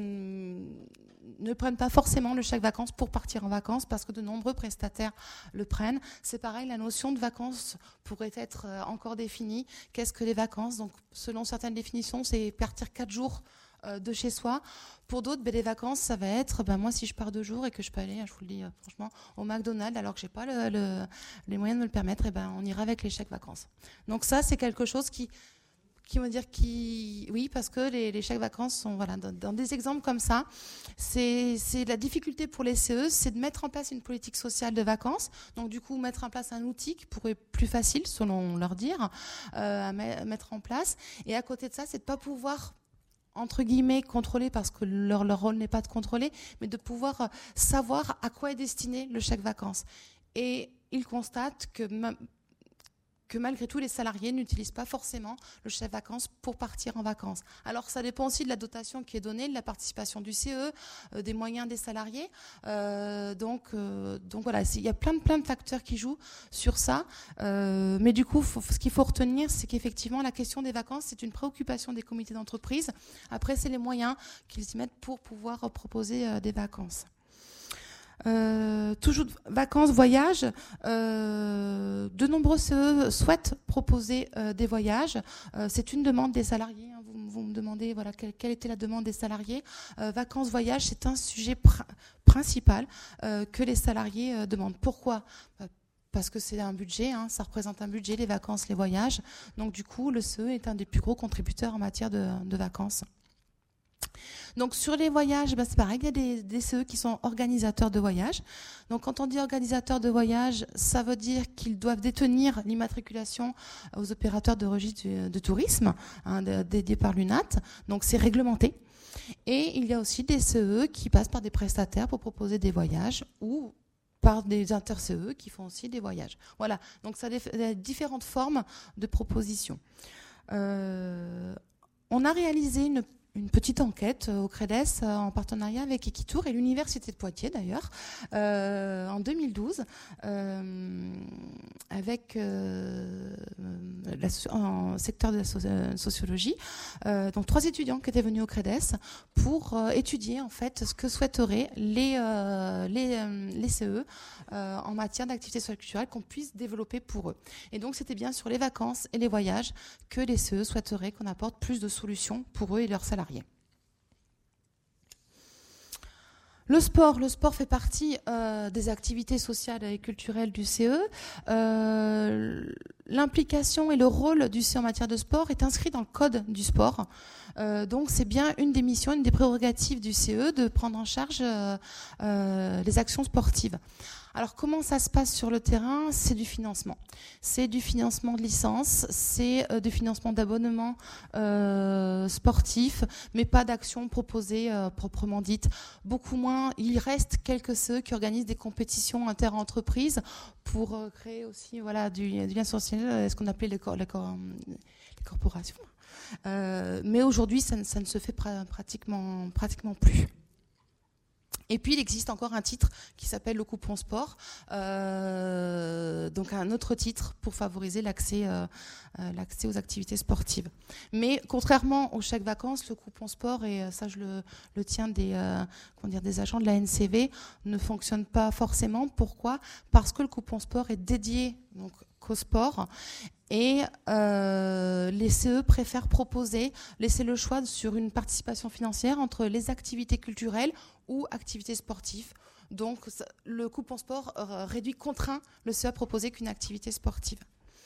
ne prennent pas forcément le chèque vacances pour partir en vacances parce que de nombreux prestataires le prennent. C'est pareil, la notion de vacances pourrait être encore définie. Qu'est-ce que les vacances? Donc, selon certaines définitions, c'est partir quatre jours de chez soi. Pour d'autres, ben, les vacances, ça va être, ben, moi, si je pars deux jours et que je peux aller, je vous le dis franchement, au McDonald's alors que j'ai pas le, le, les moyens de me le permettre, et ben, on ira avec les chèques vacances. Donc ça, c'est quelque chose qui... qui vont dire qui oui parce que les, les chèques vacances sont voilà dans, dans des exemples comme ça, c'est c'est la difficulté pour les C E, c'est de mettre en place une politique sociale de vacances. Donc du coup mettre en place un outil qui pourrait être plus facile selon leur dire euh, à, me, à mettre en place. Et à côté de ça, c'est de pas pouvoir entre guillemets contrôler parce que leur leur rôle n'est pas de contrôler, mais de pouvoir savoir à quoi est destiné le chèque vacances. Et ils constatent que même que malgré tout, les salariés n'utilisent pas forcément le chèque vacances pour partir en vacances. Alors, ça dépend aussi de la dotation qui est donnée, de la participation du C E, euh, des moyens des salariés. Euh, donc, euh, donc voilà, il y a plein de, plein de facteurs qui jouent sur ça. Euh, mais du coup, faut, ce qu'il faut retenir, c'est qu'effectivement, la question des vacances, c'est une préoccupation des comités d'entreprise. Après, c'est les moyens qu'ils y mettent pour pouvoir proposer euh, des vacances. Euh, toujours vacances, voyages. Euh, de nombreux C E souhaitent proposer euh, des voyages. Euh, c'est une demande des salariés. Hein. Vous, vous me demandez voilà quelle, quelle était la demande des salariés. Euh, vacances, voyages, c'est un sujet pr- principal euh, que les salariés euh, demandent. Pourquoi ? euh, Parce que c'est un budget, hein, ça représente un budget, les vacances, les voyages. Donc du coup, le C E est un des plus gros contributeurs en matière de, de vacances. Donc sur les voyages, ben c'est pareil, il y a des, des C E qui sont organisateurs de voyages. Donc quand on dit organisateurs de voyages, ça veut dire qu'ils doivent détenir l'immatriculation aux opérateurs de registre de, de tourisme, hein, de, dédiés par l'U N A T. Donc c'est réglementé. Et il y a aussi des C E qui passent par des prestataires pour proposer des voyages ou par des inter-C E qui font aussi des voyages. Voilà, donc ça a différentes formes de propositions. Euh, on a réalisé une une petite enquête au CREDES en partenariat avec Equitour et l'Université de Poitiers d'ailleurs euh, en deux mille douze euh, avec euh, la, en secteur de la so- sociologie euh, donc trois étudiants qui étaient venus au CREDES pour euh, étudier en fait ce que souhaiteraient les, euh, les, euh, les C E euh, en matière d'activité sociale culturelle qu'on puisse développer pour eux. Et donc c'était bien sur les vacances et les voyages que les C E souhaiteraient qu'on apporte plus de solutions pour eux et leurs salariés. Le sport, le sport fait partie euh, des activités sociales et culturelles du C E. Euh, l'implication et le rôle du C E en matière de sport est inscrit dans le code du sport. Euh, donc c'est bien une des missions, une des prérogatives du C E de prendre en charge euh, euh, les actions sportives. Alors comment ça se passe sur le terrain ? C'est du financement. C'est du financement de licence, c'est euh, du financement d'abonnements euh, sportifs, mais pas d'actions proposées euh, proprement dites. Beaucoup moins. Il reste quelques C E qui organisent des compétitions inter-entreprises pour euh, créer aussi voilà, du, du lien social, ce qu'on appelait les, cor- les, cor- les corporations. Euh, mais aujourd'hui, ça, ça ne se fait pra- pratiquement, pratiquement plus. Et puis, il existe encore un titre qui s'appelle le coupon sport, euh, donc un autre titre pour favoriser l'accès, euh, euh, l'accès aux activités sportives. Mais contrairement au chèque vacances, le coupon sport, et ça je le, le tiens des, euh, comment dire, des agents de la N C V, ne fonctionne pas forcément. Pourquoi ? Parce que le coupon sport est dédié donc, qu'au sport. Et euh, les C E préfèrent proposer, laisser le choix sur une participation financière entre les activités culturelles ou activités sportives. Donc le coupon sport euh, réduit, contraint le C E à proposer qu'une activité sportive.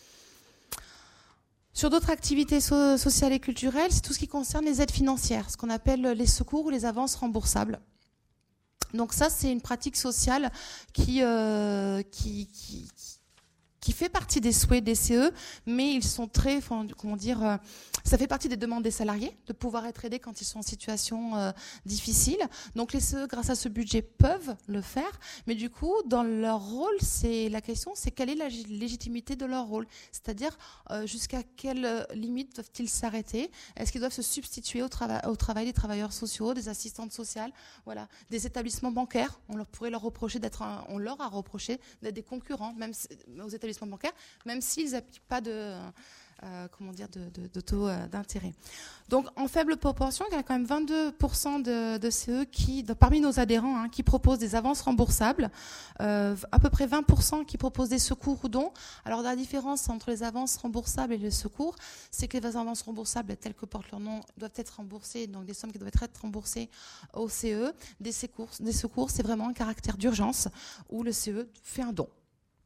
Sur d'autres activités so- sociales et culturelles, c'est tout ce qui concerne les aides financières, ce qu'on appelle les secours ou les avances remboursables. Donc ça, c'est une pratique sociale qui, euh, qui, qui, qui fait partie des souhaits des C E, mais ils sont très, comment dire, euh, ça fait partie des demandes des salariés de pouvoir être aidés quand ils sont en situation euh, difficile. Donc les C E, grâce à ce budget, peuvent le faire, mais du coup, dans leur rôle, c'est la question, c'est quelle est la légitimité de leur rôle, c'est-à-dire euh, jusqu'à quelle limite doivent-ils s'arrêter ? Est-ce qu'ils doivent se substituer au, trava- au travail des travailleurs sociaux, des assistantes sociales, voilà, des établissements bancaires ? On leur pourrait leur reprocher d'être, un, on leur a reproché d'être des concurrents, même aux établissements bancaires, même s'ils n'appliquent pas de, euh, comment dire, de, de, de taux euh, d'intérêt. Donc, en faible proportion, il y a quand même vingt-deux pour cent de, de C E qui, de, parmi nos adhérents, hein, qui proposent des avances remboursables, euh, à peu près vingt pour cent qui proposent des secours ou dons. Alors, la différence entre les avances remboursables et les secours, c'est que les avances remboursables, telles que porte leur nom, doivent être remboursées, donc des sommes qui doivent être remboursées au C E. Des secours, des secours, c'est vraiment un caractère d'urgence où le C E fait un don.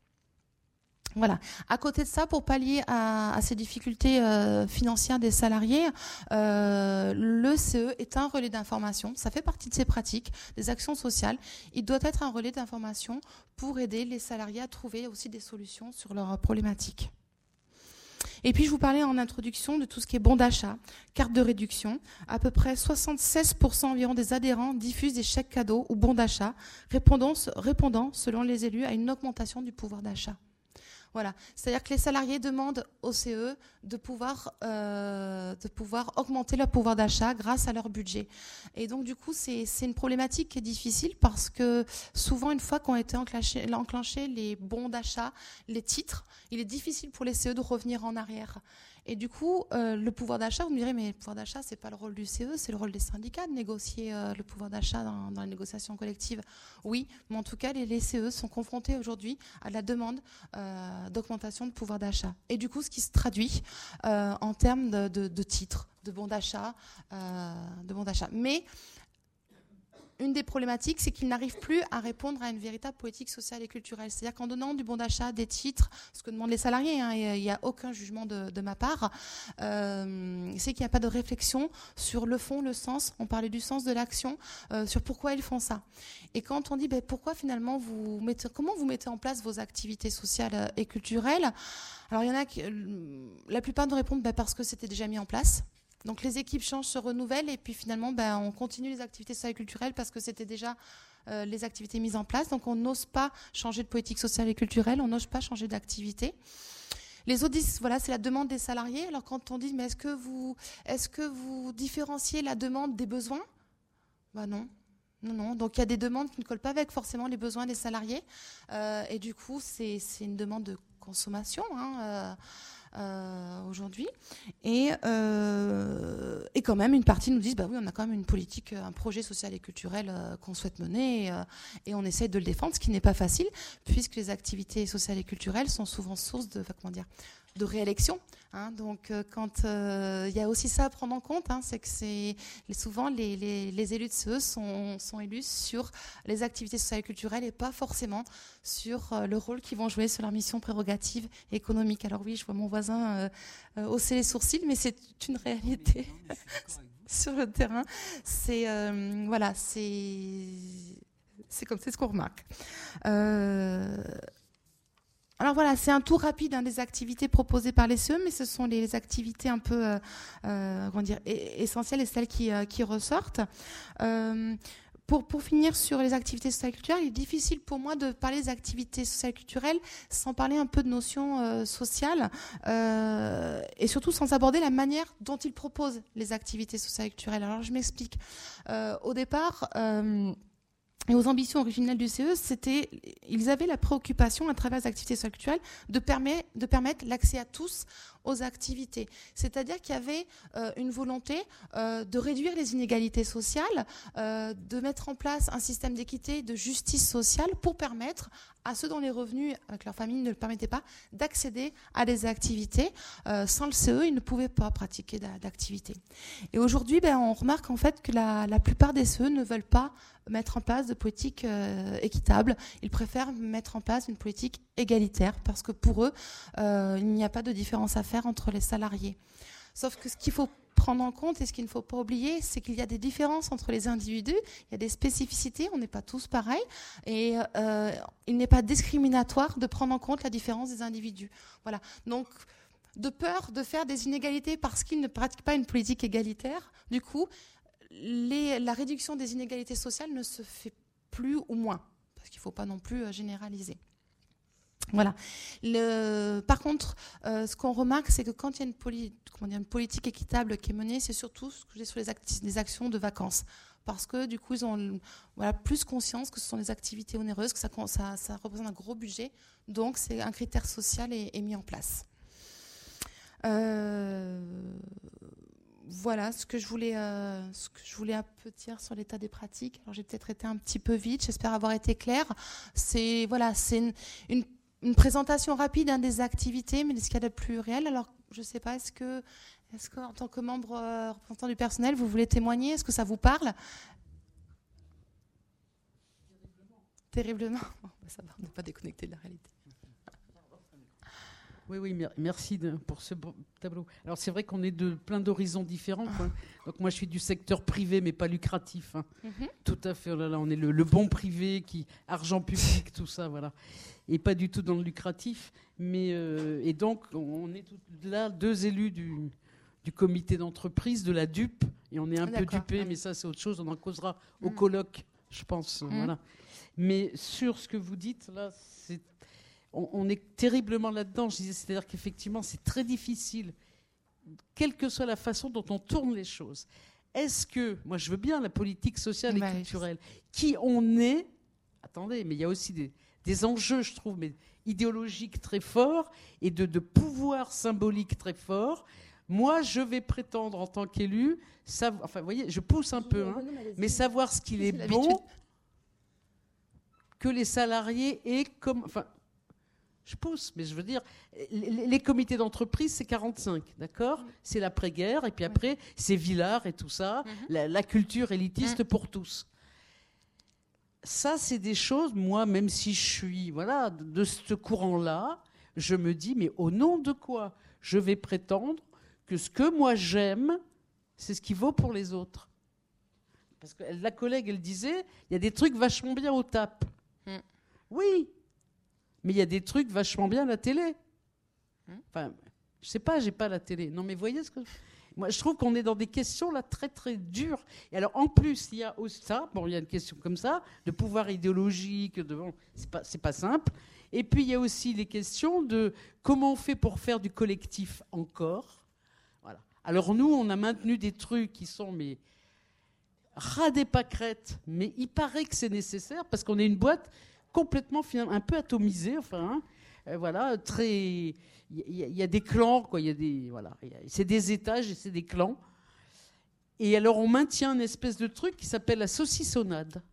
Voilà. À côté de ça, pour pallier à, à ces difficultés euh, financières des salariés, euh, le C E est un relais d'information. Ça fait partie de ses pratiques, des actions sociales. Il doit être un relais d'information pour aider les salariés à trouver aussi des solutions sur leurs problématiques. Et puis, je vous parlais en introduction de tout ce qui est bon d'achat, carte de réduction. À peu près soixante-seize pour cent environ des adhérents diffusent des chèques cadeaux ou bons d'achat, répondant, répondant, selon les élus, à une augmentation du pouvoir d'achat. Voilà, c'est-à-dire que les salariés demandent au C E de pouvoir, euh, de pouvoir augmenter leur pouvoir d'achat grâce à leur budget. Et donc, du coup, c'est, c'est une problématique qui est difficile parce que souvent, une fois qu'ont été enclenchés, enclenchés les bons d'achat, les titres, il est difficile pour les C E de revenir en arrière. Et du coup, euh, le pouvoir d'achat, vous me direz, mais le pouvoir d'achat, c'est pas le rôle du C E, c'est le rôle des syndicats de négocier euh, le pouvoir d'achat dans, dans les négociations collectives. Oui, mais en tout cas, les, les C E sont confrontés aujourd'hui à la demande euh, d'augmentation de pouvoir d'achat. Et du coup, ce qui se traduit euh, en termes de, de, de titres, de bons d'achat, euh, de bons d'achat. Mais une des problématiques, c'est qu'ils n'arrivent plus à répondre à une véritable politique sociale et culturelle. C'est-à-dire qu'en donnant du bon d'achat, des titres, ce que demandent les salariés, hein, il n'y a aucun jugement de, de ma part, euh, c'est qu'il n'y a pas de réflexion sur le fond, le sens. On parlait du sens de l'action, euh, sur pourquoi ils font ça. Et quand on dit ben, pourquoi finalement vous mettez, comment vous mettez en place vos activités sociales et culturelles, alors il y en a qui, la plupart nous répondent ben, parce que c'était déjà mis en place. Donc les équipes changent, se renouvellent et puis finalement ben, on continue les activités sociales et culturelles parce que c'était déjà euh, les activités mises en place. Donc on n'ose pas changer de politique sociale et culturelle, on n'ose pas changer d'activité. Les audits, voilà, c'est la demande des salariés. Alors quand on dit mais est-ce que vous, est-ce que vous différenciez la demande des besoins ? Ben non. Non, non. Donc il y a des demandes qui ne collent pas avec forcément les besoins des salariés. Euh, et du coup, c'est, c'est une demande de consommation, hein, euh, Euh, aujourd'hui et, euh, et quand même une partie nous disent bah oui on a quand même une politique, un projet social et culturel euh, qu'on souhaite mener et, euh, et on essaie de le défendre, ce qui n'est pas facile puisque les activités sociales et culturelles sont souvent source de comment dire de réélection, hein, donc euh, quand il euh, y a aussi ça à prendre en compte, hein, c'est que c'est les, souvent les, les, les élus de C E sont, sont élus sur les activités sociales et culturelles et pas forcément sur euh, le rôle qu'ils vont jouer sur leur mission prérogative économique. Alors oui, je vois mon voisin euh, euh, hausser les sourcils, mais c'est une réalité sur le terrain. C'est euh, voilà, c'est c'est comme c'est ce qu'on remarque. Euh, Alors voilà, c'est un tour rapide hein, des activités proposées par les C E, mais ce sont les activités un peu euh, euh, comment dire, essentielles et celles qui, euh, qui ressortent. Euh, pour, pour finir sur les activités sociales et culturelles, il est difficile pour moi de parler des activités sociales et culturelles sans parler un peu de notions euh, sociales euh, et surtout sans aborder la manière dont ils proposent les activités sociales et culturelles. Alors je m'explique. Euh, au départ... Euh, Et aux ambitions originelles du C E, c'était, ils avaient la préoccupation, à travers les activités sociales culturelles, de, permet, de permettre l'accès à tous aux activités. C'est-à-dire qu'il y avait euh, une volonté euh, de réduire les inégalités sociales, euh, de mettre en place un système d'équité, de justice sociale pour permettre à ceux dont les revenus avec leur famille ne le permettaient pas d'accéder à des activités. Euh, sans le C E, ils ne pouvaient pas pratiquer d'activités. Et aujourd'hui, ben, on remarque en fait que la, la plupart des C E ne veulent pas mettre en place de politique euh, équitable. Ils préfèrent mettre en place une politique égalitaire parce que pour eux, euh, il n'y a pas de différence à faire entre les salariés. Sauf que ce qu'il faut prendre en compte et ce qu'il ne faut pas oublier, c'est qu'il y a des différences entre les individus, il y a des spécificités, on n'est pas tous pareils, et euh, il n'est pas discriminatoire de prendre en compte la différence des individus. Voilà. Donc, de peur de faire des inégalités parce qu'ils ne pratiquent pas une politique égalitaire, du coup, les, la réduction des inégalités sociales ne se fait plus ou moins, parce qu'il ne faut pas non plus euh, généraliser. Voilà. Le, par contre, euh, ce qu'on remarque, c'est que quand il y a une, poli, comment dire, une politique équitable qui est menée, c'est surtout ce que j'ai sur les, acti- les actions de vacances. Parce que du coup, ils ont voilà, plus conscience que ce sont des activités onéreuses, que ça, ça, ça représente un gros budget. Donc, c'est un critère social est, est mis en place. Euh, voilà ce que je voulais, euh, ce que je voulais un peu dire sur l'état des pratiques. Alors, j'ai peut-être été un petit peu vite. J'espère avoir été claire. C'est voilà, c'est une, une Une présentation rapide hein, des activités, mais de ce qu'il y a de plus réel. Alors, je ne sais pas, est-ce que, est-ce qu'en tant que membre euh, représentant du personnel, vous voulez témoigner? Est-ce que ça vous parle? Terriblement. Terriblement. Bon, bah ça va, on n'est pas déconnecté de la réalité.
Oui, oui, merci de, pour ce tableau. Alors, c'est vrai qu'on est de plein d'horizons différents. Quoi. Donc, moi, je suis du secteur privé, mais pas lucratif. Hein. Mm-hmm. Tout à fait. Oh là là, on est le, le bon privé, qui argent public, tout ça, voilà. Et pas du tout dans le lucratif. Mais, euh, et donc, on est tout, là deux élus du, du comité d'entreprise, de la D U P, et on est un D'accord. peu dupés, mais ça, c'est autre chose. On en causera au mm. colloque, je pense. Mm. Voilà. Mais sur ce que vous dites, là, c'est on est terriblement là-dedans. Je disais, c'est-à-dire qu'effectivement, c'est très difficile, quelle que soit la façon dont on tourne les choses. Est-ce que, moi je veux bien la politique sociale bah, et culturelle, qui on est, attendez, mais il y a aussi des, des enjeux, je trouve, mais idéologiques très forts et de, de pouvoir symbolique très fort. Moi, je vais prétendre en tant qu'élu, savoir, enfin, vous voyez, je pousse un peu, hein, mais savoir ce qu'il est bon que les salariés aient comme... Enfin, je pousse, mais je veux dire, les, les comités d'entreprise, c'est quarante-cinq, d'accord ? Mmh. C'est l'après-guerre, et puis après, mmh. c'est Villard et tout ça, mmh. la, la culture élitiste mmh. pour tous. Ça, c'est des choses, moi, même si je suis voilà, de, de ce courant-là, je me dis, mais au nom de quoi je vais prétendre que ce que moi j'aime, c'est ce qui vaut pour les autres ? Parce que la collègue, elle disait, il y a des trucs vachement bien au T A P. Mmh. Oui, mais il y a des trucs vachement bien à la télé. Enfin, je sais pas, j'ai pas la télé. Non, mais voyez ce que... Moi, je trouve qu'on est dans des questions là très, très dures. Et alors, en plus, il y a aussi ça. Bon, il y a une question comme ça, de pouvoir idéologique. De... Bon, c'est pas, c'est pas simple. Et puis, il y a aussi les questions de comment on fait pour faire du collectif encore. Voilà. Alors, nous, on a maintenu des trucs qui sont... mais ras des pâquerettes. Mais il paraît que c'est nécessaire parce qu'on est une boîte... complètement finalement un peu atomisé, enfin, hein, euh, voilà, très, il y, y, y a des clans, quoi, il y a des, voilà, y a, c'est des étages et c'est des clans. Et alors on maintient une espèce de truc qui s'appelle la saucissonnade.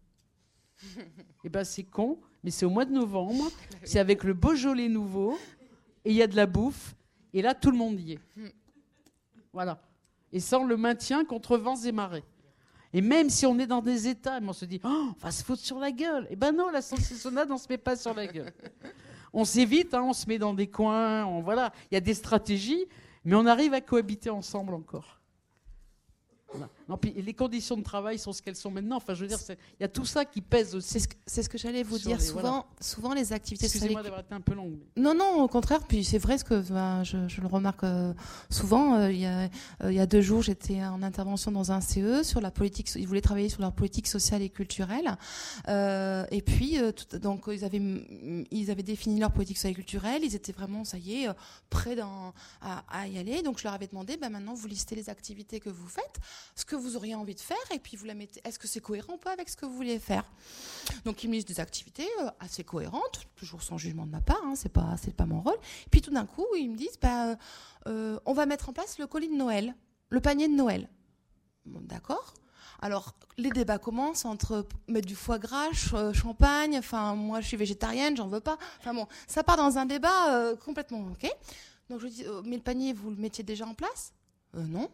Et ben c'est con, mais c'est au mois de novembre, c'est avec le Beaujolais nouveau, et il y a de la bouffe, et là tout le monde y est. Voilà. Et ça on le maintient contre vents et marées. Et même si on est dans des états, on se dit oh, on va se foutre sur la gueule. Eh ben non, la saucissonnade, on ne se met pas sur la gueule. On s'évite, hein, on se met dans des coins, on, voilà. Il y a des stratégies, mais on arrive à cohabiter ensemble encore. Voilà. Non, puis les conditions de travail sont ce qu'elles sont maintenant. Enfin, je veux dire, il y a tout ça qui pèse aussi.
C'est ce que, c'est ce que j'allais vous dire. Les, souvent, voilà. souvent, les activités
Excusez-moi
sociales...
d'avoir été un peu longue. Mais...
Non, non, au contraire. Puis c'est vrai, ce que ben, je, je le remarque euh, souvent. Euh, il, y a, euh, il y a deux jours, j'étais en intervention dans un C E sur la politique. Ils voulaient travailler sur leur politique sociale et culturelle. Euh, et puis, euh, tout, donc, ils avaient, ils avaient défini leur politique sociale et culturelle. Ils étaient vraiment, ça y est, prêts dans, à, à y aller. Donc, je leur avais demandé, ben, maintenant, vous listez les activités que vous faites. ce que vous auriez envie de faire, et puis vous la mettez. Est-ce que c'est cohérent ou pas avec ce que vous vouliez faire? Donc ils me disent des activités euh, assez cohérentes, toujours sans jugement de ma part, hein, c'est pas c'est pas mon rôle. Et puis tout d'un coup, ils me disent, bah, euh, on va mettre en place le colis de Noël, le panier de Noël. Bon, d'accord. Alors, les débats commencent entre mettre du foie gras, ch- champagne, enfin, moi, je suis végétarienne, j'en veux pas. Enfin bon, ça part dans un débat euh, complètement, ok. Donc, je dis, euh, mais le panier, vous le mettiez déjà en place? euh, Non.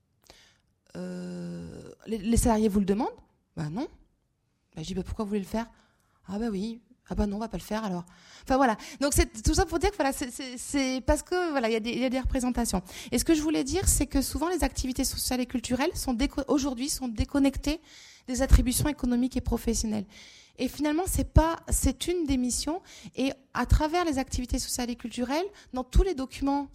Euh, les, les salariés vous le demandent? Ben non. Ben, je dis, ben, pourquoi vous voulez le faire? Ah ben oui. Ah ben non, on va pas le faire alors. Enfin voilà. Donc c'est tout ça pour dire que voilà, c'est, c'est, c'est parce que voilà, il y a des, il y a des représentations. Et ce que je voulais dire, c'est que souvent les activités sociales et culturelles sont déco- aujourd'hui sont déconnectées des attributions économiques et professionnelles. Et finalement, c'est pas, c'est une des missions. Et à travers les activités sociales et culturelles, dans tous les documents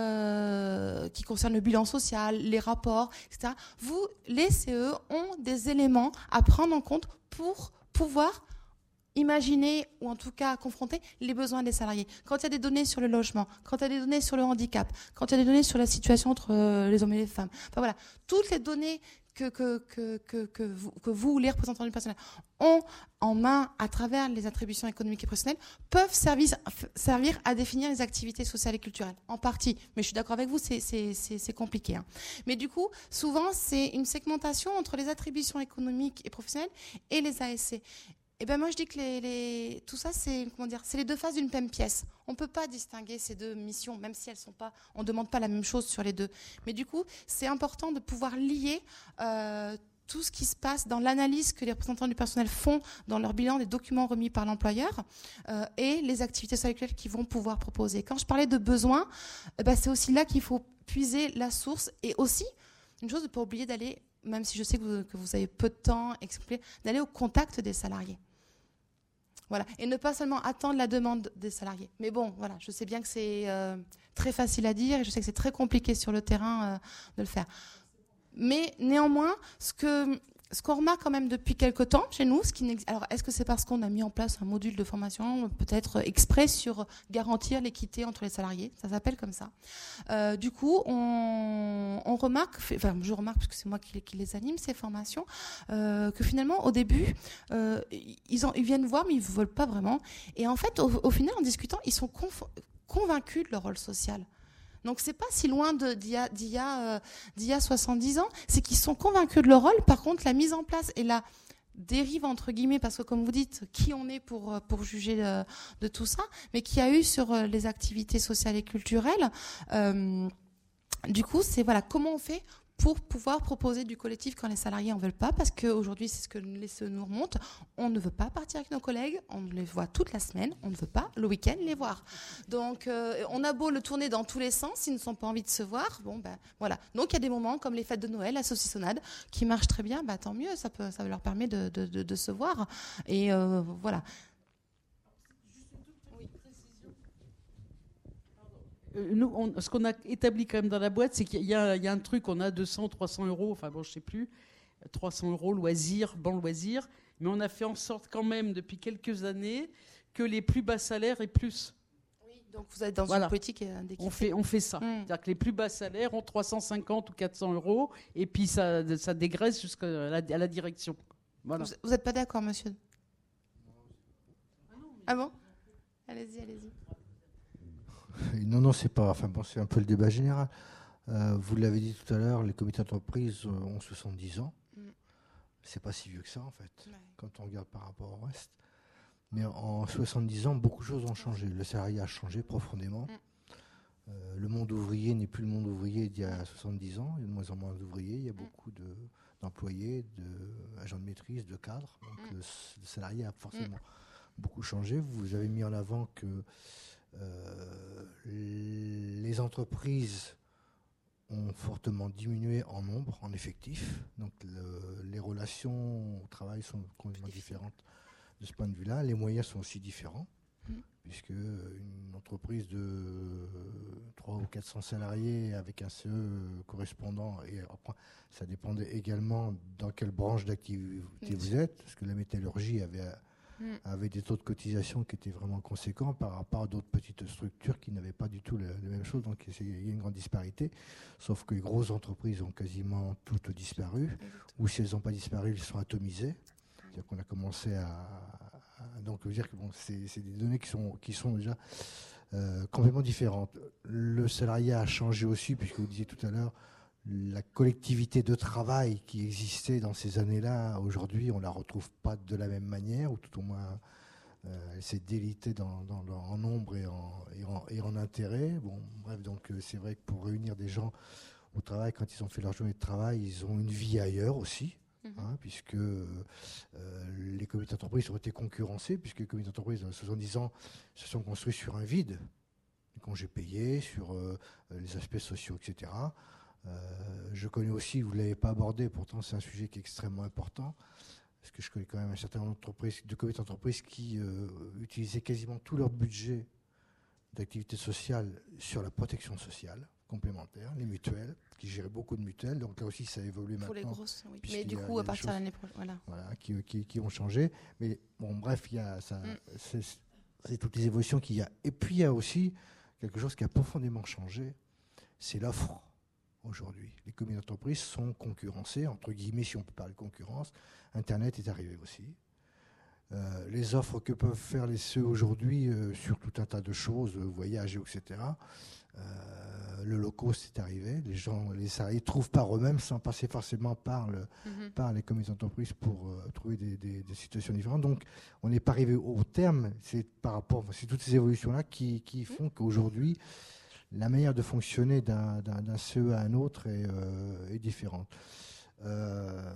euh, qui concernent le bilan social, les rapports, et cetera, vous, les C E, ont des éléments à prendre en compte pour pouvoir imaginer, ou en tout cas confronter les besoins des salariés. Quand il y a des données sur le logement, quand il y a des données sur le handicap, quand il y a des données sur la situation entre euh, les hommes et les femmes, enfin voilà, toutes les données que, que, que, que, que, vous, que vous, les représentants du personnel, ont en main à travers les attributions économiques et professionnelles, peuvent servir, servir à définir les activités sociales et culturelles, en partie. Mais je suis d'accord avec vous, c'est, c'est, c'est, c'est compliqué. Hein. Mais du coup, souvent, c'est une segmentation entre les attributions économiques et professionnelles et les A S C. Eh ben moi je dis que les, les, tout ça c'est comment dire, c'est les deux faces d'une même pièce. On peut pas distinguer ces deux missions, même si elles sont pas, on demande pas la même chose sur les deux. Mais du coup c'est important de pouvoir lier euh, tout ce qui se passe dans l'analyse que les représentants du personnel font dans leur bilan des documents remis par l'employeur euh, et les activités sociales qu'ils vont pouvoir proposer. Quand je parlais de besoins, eh ben c'est aussi là qu'il faut puiser la source et aussi une chose de pas oublier d'aller, même si je sais que vous, que vous avez peu de temps, d'aller au contact des salariés. Voilà. Et ne pas seulement attendre la demande des salariés. Mais bon, voilà, je sais bien que c'est euh, très facile à dire et je sais que c'est très compliqué sur le terrain euh, de le faire. Mais néanmoins, ce que ce qu'on remarque quand même depuis quelque temps chez nous, ce qui n'ex... alors est-ce que c'est parce qu'on a mis en place un module de formation peut-être exprès sur garantir l'équité entre les salariés, ça s'appelle comme ça. Euh, du coup, on, on remarque, enfin je remarque parce que c'est moi qui, qui les anime ces formations, euh, que finalement au début euh, ils, en, ils viennent voir mais ils ne veulent pas vraiment. Et en fait, au, au final, en discutant, ils sont conf... convaincus de leur rôle social. Donc c'est pas si loin de, d'il y a, d'il y a, euh, d'il y a soixante-dix ans, c'est qu'ils sont convaincus de leur rôle. Par contre, la mise en place et la dérive entre guillemets, parce que comme vous dites, qui on est pour pour juger euh, de tout ça, mais qu'il y a eu sur euh, les activités sociales et culturelles. Euh, du coup, c'est voilà comment on fait pour pouvoir proposer du collectif quand les salariés en veulent pas, parce qu'aujourd'hui, c'est ce que les C E nous remontent, on ne veut pas partir avec nos collègues, on les voit toute la semaine, on ne veut pas le week-end les voir. Donc, euh, on a beau le tourner dans tous les sens, s'ils ne sont pas envie de se voir, bon ben voilà. Donc, il y a des moments comme les fêtes de Noël, la saucissonnade, qui marchent très bien, bah, tant mieux, ça, peut, ça leur permet de, de, de, de se voir. Et euh, voilà.
Nous, on, ce qu'on a établi quand même dans la boîte, c'est qu'il y a, il y a un truc, on a deux cents, trois cents euros, enfin bon, je sais plus, trois cents euros loisirs, bon loisirs, mais on a fait en sorte quand même depuis quelques années que les plus bas salaires aient plus.
Oui, donc vous êtes dans
voilà.
une politique d'équité.
On fait, on fait ça. Mmh. C'est-à-dire que les plus bas salaires ont trois cent cinquante ou quatre cents euros, et puis ça, ça dégraisse jusqu'à la, à la direction. Voilà.
Vous n'êtes pas d'accord, monsieur? Ah bon? Allez-y, allez-y.
Non, non, c'est pas. Enfin bon, c'est un peu le débat général. Euh, vous l'avez dit tout à l'heure, les comités d'entreprise ont soixante-dix ans. Mm. C'est pas si vieux que ça, en fait, ouais. Quand on regarde par rapport au reste. Mais en soixante-dix ans, beaucoup de choses ont changé. Le salariat a changé profondément. Mm. Euh, le monde ouvrier n'est plus le monde ouvrier d'il y a soixante-dix ans. Il y a de moins en moins d'ouvriers. Il y a beaucoup de, d'employés, d'agents de maîtrise, de cadres. Donc mm. le, le salariat a forcément mm. beaucoup changé. Vous avez mis en avant que Euh, les entreprises ont fortement diminué en nombre, en effectifs. Donc le, les relations au travail sont complètement différentes de ce point de vue-là. Les moyens sont aussi différents, mmh. puisque une entreprise de trois ou quatre cents salariés avec un C E correspondant, et après, ça dépendait également dans quelle branche d'activité mmh. vous êtes, parce que la métallurgie avait mmh. avec des taux de cotisation qui étaient vraiment conséquents par rapport à d'autres petites structures qui n'avaient pas du tout la, la même chose. Donc il y a une grande disparité, sauf que les grosses entreprises ont quasiment toutes disparu, mmh. ou si elles n'ont pas disparu, elles sont atomisées. C'est-à-dire qu'on a commencé à... à donc, je veux dire que bon, c'est, c'est des données qui sont, qui sont déjà euh, complètement différentes. Le salariat a changé aussi, puisque vous disiez tout à l'heure, la collectivité de travail qui existait dans ces années-là, aujourd'hui, on ne la retrouve pas de la même manière, ou tout au moins, euh, elle s'est délitée dans, dans, dans, en nombre et en, et, en, et en intérêt. Bon, bref, donc euh, c'est vrai que pour réunir des gens au travail, quand ils ont fait leur journée de travail, ils ont une vie ailleurs aussi, mmh. hein, puisque euh, les comités d'entreprise ont été concurrencés, puisque les comités d'entreprise, dans soixante-dix ans, se sont construits sur un vide, les congés payés, sur euh, les aspects sociaux, et cetera. Euh, je connais aussi, vous ne l'avez pas abordé, pourtant c'est un sujet qui est extrêmement important, parce que je connais quand même un certain nombre d'entreprises, de comités d'entreprise qui euh, utilisaient quasiment tout leur budget d'activité sociale sur la protection sociale complémentaire, les mutuelles, qui géraient beaucoup de mutuelles, donc là aussi ça a évolué
Pour
maintenant.
Pour les grosses, oui. Mais du coup, à partir de l'année prochaine, voilà.
Voilà, qui, qui, qui ont changé. Mais bon, bref, il y a ça, mm. c'est, c'est toutes les évolutions qu'il y a. Et puis il y a aussi quelque chose qui a profondément changé, c'est l'offre. Aujourd'hui, les comités d'entreprise sont concurrencés, entre guillemets, si on peut parler de concurrence. Internet est arrivé aussi. Euh, les offres que peuvent faire les C E aujourd'hui euh, sur tout un tas de choses, euh, voyages, et cetera. Euh, le low cost est arrivé. Les gens, les salariés trouvent par eux-mêmes, sans passer forcément par, le, mm-hmm. par les comités d'entreprise pour euh, trouver des, des, des situations différentes. Donc, on n'est pas arrivé au terme. C'est par rapport, c'est toutes ces évolutions-là qui, qui font qu'aujourd'hui, la manière de fonctionner d'un, d'un, d'un C E à un autre est, euh, est différente. Euh,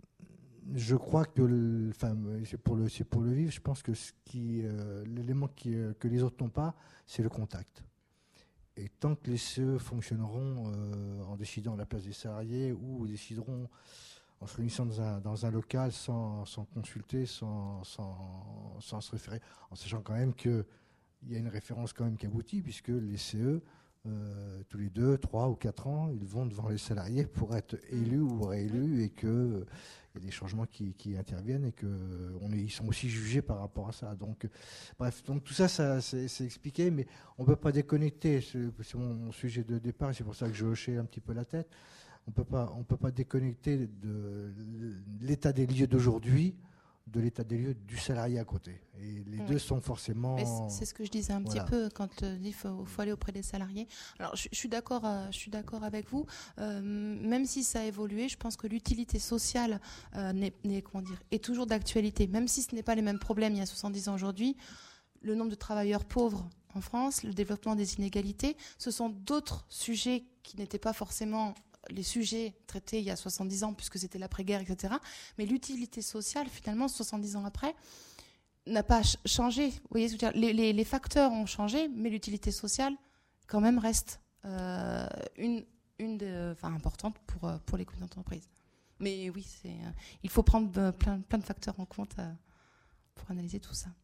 je crois que, le, enfin, c'est pour le, c'est pour le vivre, je pense que ce qui, euh, l'élément qui, euh, que les autres n'ont pas, c'est le contact. Et tant que les C E fonctionneront euh, en décidant à la place des salariés ou décideront en se réunissant dans un, dans un local sans, sans consulter, sans, sans, sans se référer, en sachant quand même qu'il y a une référence quand même qui aboutit, puisque les C E, Euh, tous les deux, trois ou quatre ans, ils vont devant les salariés pour être élus ou réélus, et qu'il euh, y a des changements qui, qui interviennent, et qu'ils sont aussi jugés par rapport à ça. Donc, euh, bref, donc tout ça, ça c'est, c'est expliqué, mais on ne peut pas déconnecter. C'est, c'est mon, mon sujet de départ, et c'est pour ça que je hochais un petit peu la tête. On peut pas, on peut pas déconnecter de l'état des lieux d'aujourd'hui de l'état des lieux du salarié à côté. Et les oui. deux sont forcément...
Mais c'est ce que je disais un voilà. petit peu quand il dit qu'il faut, faut aller auprès des salariés. Alors, je, je, suis, d'accord, euh, je suis d'accord avec vous. Euh, même si ça a évolué, je pense que l'utilité sociale euh, n'est, n'est, comment dire, est toujours d'actualité. Même si ce n'est pas les mêmes problèmes il y a soixante-dix ans aujourd'hui, le nombre de travailleurs pauvres en France, le développement des inégalités, ce sont d'autres sujets qui n'étaient pas forcément... les sujets traités il y a soixante-dix ans, puisque c'était l'après-guerre, et cetera. Mais l'utilité sociale, finalement, soixante-dix ans après, n'a pas ch- changé. Vous voyez, les, les, les facteurs ont changé, mais l'utilité sociale, quand même, reste euh, une, une de, enfin, importante pour, pour les comités d'entreprise. Mais oui, c'est, euh, il faut prendre euh, plein, plein de facteurs en compte euh, pour analyser tout ça.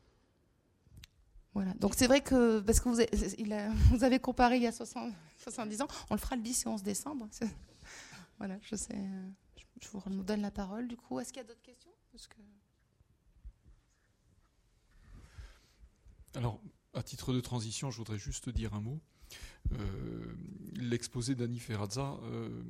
Voilà. Donc c'est vrai que, parce que vous avez, il a, vous avez comparé il y a soixante, soixante-dix ans, on le fera le dix et onze décembre. C'est, voilà, je sais, je, je vous donne la parole du coup. Est-ce qu'il y a d'autres questions? Parce que...
Alors, à titre de transition, je voudrais juste dire un mot. Euh, l'exposé d'Annie Ferrazza euh,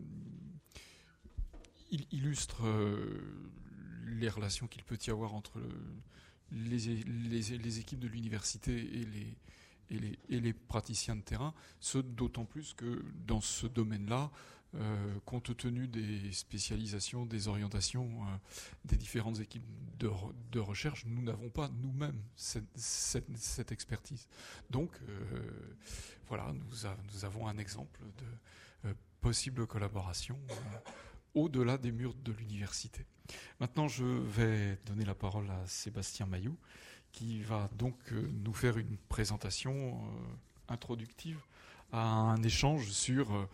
il illustre euh, les relations qu'il peut y avoir entre le, Les, les, les équipes de l'université et les, et, les, et les praticiens de terrain, ce d'autant plus que dans ce domaine-là, euh, compte tenu des spécialisations, des orientations euh, des différentes équipes de, de recherche, nous n'avons pas nous-mêmes cette, cette, cette expertise. Donc, euh, voilà, nous, a, nous avons un exemple de euh, possible collaboration euh, au-delà des murs de l'université. Maintenant, je vais donner la parole à Sébastien Mailloux, qui va donc euh, nous faire une présentation euh, introductive à un échange sur euh,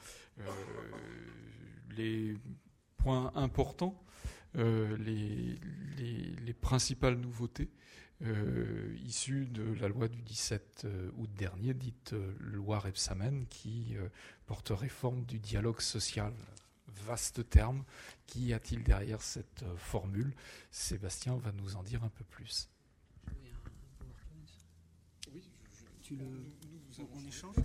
les points importants, euh, les, les, les principales nouveautés euh, issues de la loi du dix-sept août dernier, dite euh, loi Rebsamen, qui euh, porte réforme du dialogue social. Vaste terme. Qu'y a-t-il derrière cette euh, formule? Sébastien va nous en dire un peu plus.
tu le, on, on échange.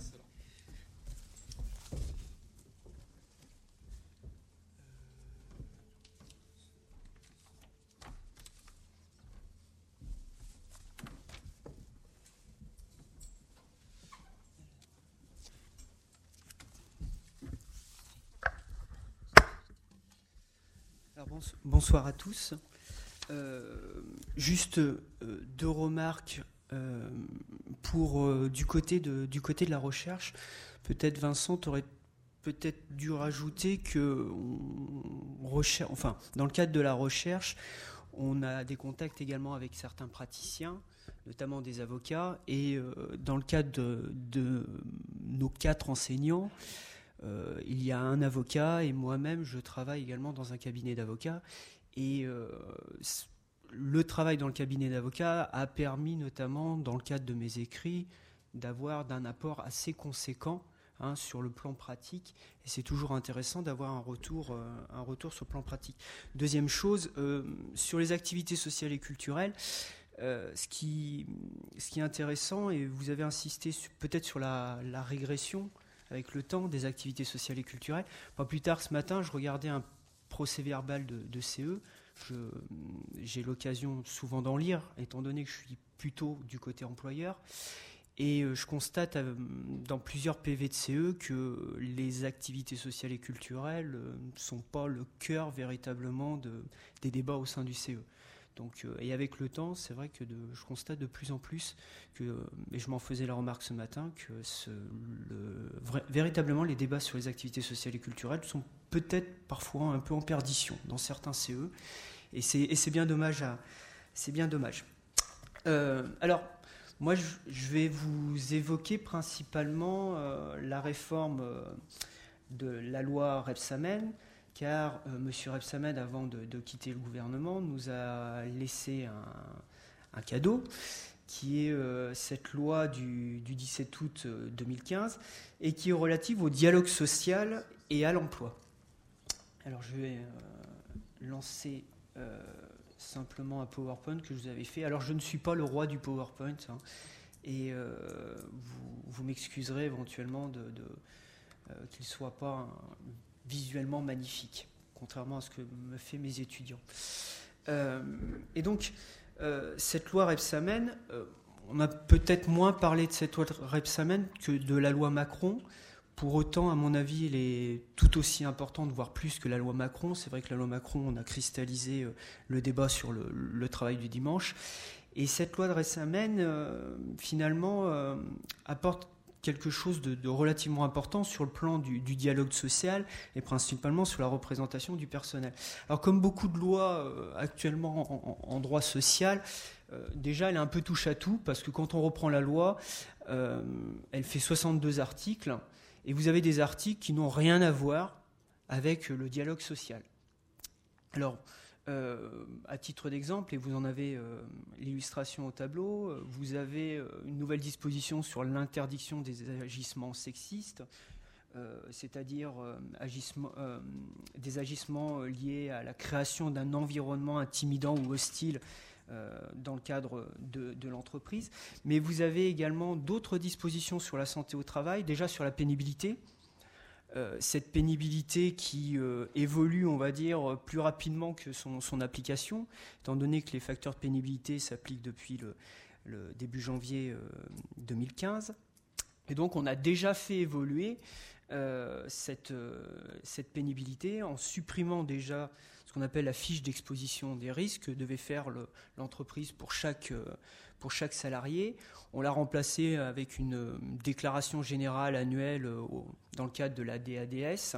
Bonsoir à tous. Euh, juste euh, deux remarques euh, pour euh, du côté de du côté de la recherche. Peut-être Vincent aurait peut-être dû rajouter que on recherche, enfin dans le cadre de la recherche, on a des contacts également avec certains praticiens, notamment des avocats, et euh, dans le cadre de, de nos quatre enseignants. Euh, il y a un avocat et moi-même je travaille également dans un cabinet d'avocats et euh, le travail dans le cabinet d'avocats a permis notamment dans le cadre de mes écrits d'avoir d'un apport assez conséquent hein, sur le plan pratique et c'est toujours intéressant d'avoir un retour, euh, un retour sur le plan pratique. Deuxième chose, euh, sur les activités sociales et culturelles, euh, ce, qui, ce qui est intéressant et vous avez insisté sur, peut-être sur la, la régression avec le temps des activités sociales et culturelles. Pas plus tard ce matin, je regardais un procès-verbal de, de C E. Je, j'ai l'occasion souvent d'en lire, étant donné que je suis plutôt du côté employeur. Et je constate dans plusieurs P V de C E que les activités sociales et culturelles ne sont pas le cœur véritablement de, des débats au sein du C E. Donc, et avec le temps, c'est vrai que de, je constate de plus en plus que, et je m'en faisais la remarque ce matin, que ce, le, vrai, véritablement les débats sur les activités sociales et culturelles sont peut-être parfois un peu en perdition dans certains C E, et c'est, et c'est bien dommage. À, c'est bien dommage. Euh, alors, moi, je, je vais vous évoquer principalement euh, la réforme euh, de la loi Rebsamen. Car euh, M. Rebsamen, avant de, de quitter le gouvernement, nous a laissé un, un cadeau, qui est euh, cette loi du, du dix-sept août deux mille quinze, et qui est relative au dialogue social et à l'emploi. Alors je vais euh, lancer euh, simplement un PowerPoint que je vous avais fait. Alors je ne suis pas le roi du PowerPoint, hein, et euh, vous, vous m'excuserez éventuellement de, de, euh, qu'il ne soit pas un, visuellement magnifique, contrairement à ce que me fait mes étudiants. Euh, et donc, euh, cette loi Rebsamen, euh, on a peut-être moins parlé de cette loi Rebsamen que de la loi Macron. Pour autant, à mon avis, elle est tout aussi importante, voire plus que la loi Macron. C'est vrai que la loi Macron, on a cristallisé euh, le débat sur le, le travail du dimanche. Et cette loi de Rebsamen, euh, finalement, euh, apporte quelque chose de, de relativement important sur le plan du, du dialogue social et principalement sur la représentation du personnel. Alors comme beaucoup de lois euh, actuellement en, en, en droit social, euh, déjà elle est un peu touche à tout parce que quand on reprend la loi, euh, elle fait soixante-deux articles et vous avez des articles qui n'ont rien à voir avec le dialogue social. Alors, Euh, à titre d'exemple, et vous en avez euh, l'illustration au tableau, euh, vous avez euh, une nouvelle disposition sur l'interdiction des agissements sexistes, euh, c'est-à-dire euh, agissement, euh, des agissements liés à la création d'un environnement intimidant ou hostile euh, dans le cadre de, de l'entreprise. Mais vous avez également d'autres dispositions sur la santé au travail, déjà sur la pénibilité. Euh, cette pénibilité qui euh, évolue, on va dire, plus rapidement que son, son application, étant donné que les facteurs de pénibilité s'appliquent depuis le, le début janvier euh, deux mille quinze. Et donc, on a déjà fait évoluer euh, cette, euh, cette pénibilité en supprimant déjà ce qu'on appelle la fiche d'exposition des risques que devait faire le, l'entreprise pour chaque, euh, pour chaque salarié. On l'a remplacé avec une déclaration générale annuelle au, dans le cadre de la D A D S.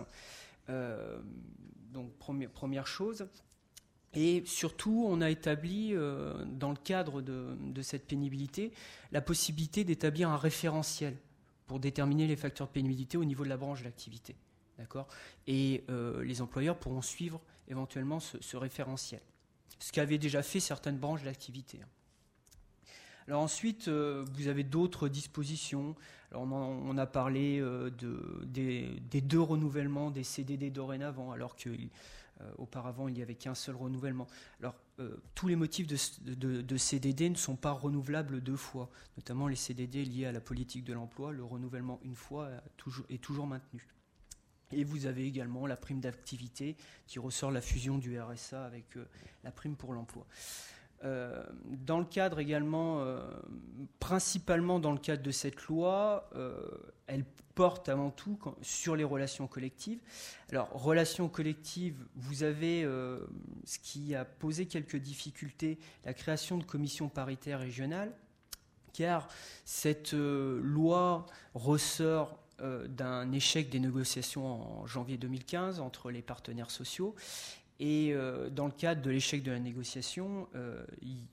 Euh, donc, première, première chose. Et surtout, on a établi, euh, dans le cadre de, de cette pénibilité, la possibilité d'établir un référentiel pour déterminer les facteurs de pénibilité au niveau de la branche d'activité. D'accord ? Et euh, les employeurs pourront suivre éventuellement ce, ce référentiel. Ce qu'avaient déjà fait certaines branches d'activité. Alors ensuite, euh, vous avez d'autres dispositions. Alors on, en, on a parlé euh, de, des, des deux renouvellements des C D D dorénavant, alors qu'auparavant euh, il n'y avait qu'un seul renouvellement. Alors euh, tous les motifs de, de, de C D D ne sont pas renouvelables deux fois, notamment les C D D liés à la politique de l'emploi. Le renouvellement une fois est toujours, est toujours maintenu. Et vous avez également la prime d'activité qui ressort la fusion du R S A avec euh, la prime pour l'emploi. Euh, dans le cadre également, euh, principalement dans le cadre de cette loi, euh, elle porte avant tout quand, sur les relations collectives. Alors, relations collectives, vous avez euh, ce qui a posé quelques difficultés, la création de commissions paritaires régionales, car cette euh, loi ressort euh, d'un échec des négociations en janvier deux mille quinze entre les partenaires sociaux. Et euh, dans le cadre de l'échec de la négociation, euh, il,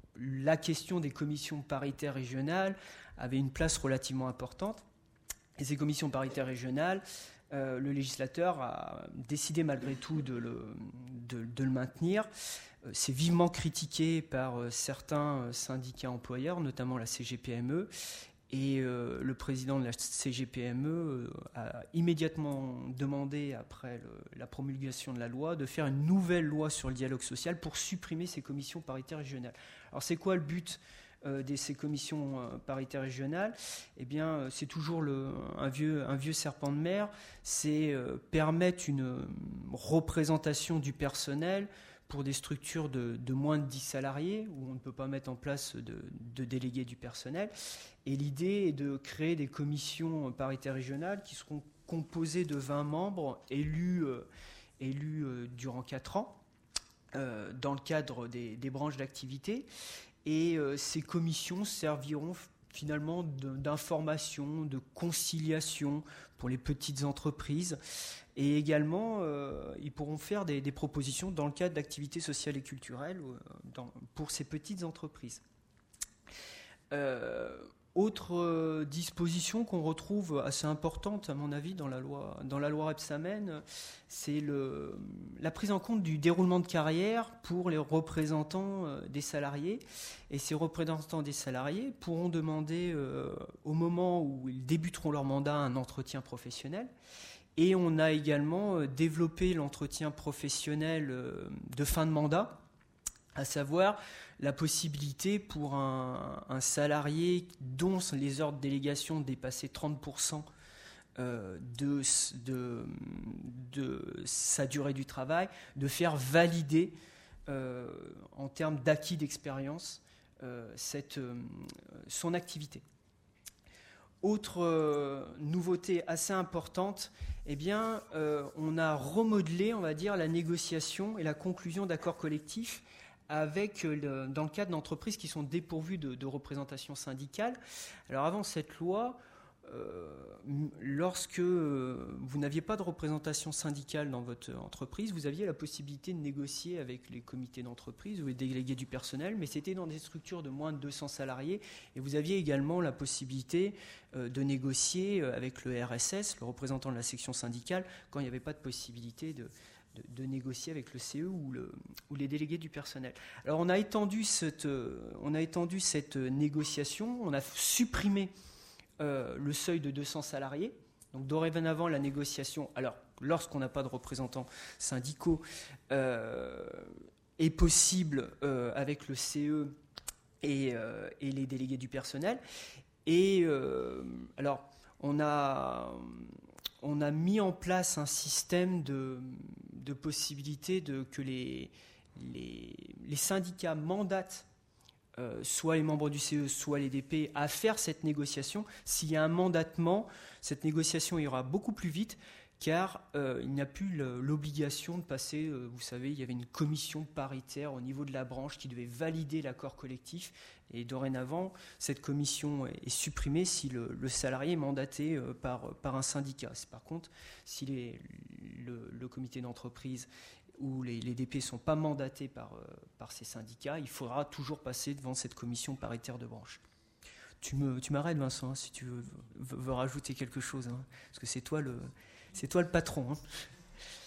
la question des commissions paritaires régionales avait une place relativement importante. Et ces commissions paritaires régionales, euh, le législateur a décidé malgré tout de le, de, de le maintenir. Euh, c'est vivement critiqué par euh, certains syndicats employeurs, notamment la C G P M E. Et euh, le président de la C G P M E euh, a immédiatement demandé, après le, la promulgation de la loi, de faire une nouvelle loi sur le dialogue social pour supprimer ces commissions paritaires régionales. Alors c'est quoi le but euh, de ces commissions euh, paritaires régionales ? Eh bien, euh, c'est toujours le, un, vieux, un vieux serpent de mer, c'est euh, permettre une représentation du personnel pour des structures de, de moins de dix salariés, où on ne peut pas mettre en place de, de délégués du personnel. Et l'idée est de créer des commissions paritaires régionales qui seront composées de vingt membres élus, euh, élus euh, durant quatre ans, euh, dans le cadre des, des branches d'activité. Et euh, ces commissions serviront finalement d'information, de conciliation pour les petites entreprises. Et également, euh, ils pourront faire des, des propositions dans le cadre d'activités sociales et culturelles euh, dans, pour ces petites entreprises. Euh, autre euh, disposition qu'on retrouve assez importante, à mon avis, dans la loi, dans la loi Rebsamen, c'est le, la prise en compte du déroulement de carrière pour les représentants euh, des salariés. Et ces représentants des salariés pourront demander, euh, au moment où ils débuteront leur mandat, un entretien professionnel. Et on a également développé l'entretien professionnel de fin de mandat, à savoir la possibilité pour un, un salarié dont les heures de délégation dépassaient trente pour cent de, de, de sa durée du travail, de faire valider euh, en termes d'acquis d'expérience euh, cette, euh, son activité. Autre euh, nouveauté assez importante, eh bien, euh, on a remodelé, on va dire, la négociation et la conclusion d'accords collectifs avec, le, dans le cadre d'entreprises qui sont dépourvues de, de représentation syndicale. Alors avant cette loi, euh, lorsque vous n'aviez pas de représentation syndicale dans votre entreprise, vous aviez la possibilité de négocier avec les comités d'entreprise ou les délégués du personnel, mais c'était dans des structures de moins de deux cents salariés, et vous aviez également la possibilité euh, de négocier avec le R S S, le représentant de la section syndicale, quand il n'y avait pas de possibilité de, de, de négocier avec le C E ou, le, ou les délégués du personnel. Alors on a étendu cette, on a étendu cette négociation, on a supprimé Euh, le seuil de deux cents salariés. Donc dorénavant, la négociation, alors lorsqu'on n'a pas de représentants syndicaux, euh, est possible euh, avec le C E et, euh, et les délégués du personnel. Et euh, alors, on a, on a mis en place un système de, de possibilité de, que les, les, les syndicats mandatent Euh, soit les membres du C E, soit les D P, à faire cette négociation. S'il y a un mandatement, cette négociation ira beaucoup plus vite, car euh, il n'y a plus le, l'obligation de passer, euh, vous savez, il y avait une commission paritaire au niveau de la branche qui devait valider l'accord collectif, et dorénavant, cette commission est, est supprimée si le, le salarié est mandaté euh, par, par un syndicat. C'est, par contre, si les, le, le comité d'entreprise où les, les D P ne sont pas mandatés par, euh, par ces syndicats, il faudra toujours passer devant cette commission paritaire de branche. Tu, me, tu m'arrêtes, Vincent, hein, si tu veux, veux, veux rajouter quelque chose, hein, parce que c'est toi le, c'est toi le patron. Hein.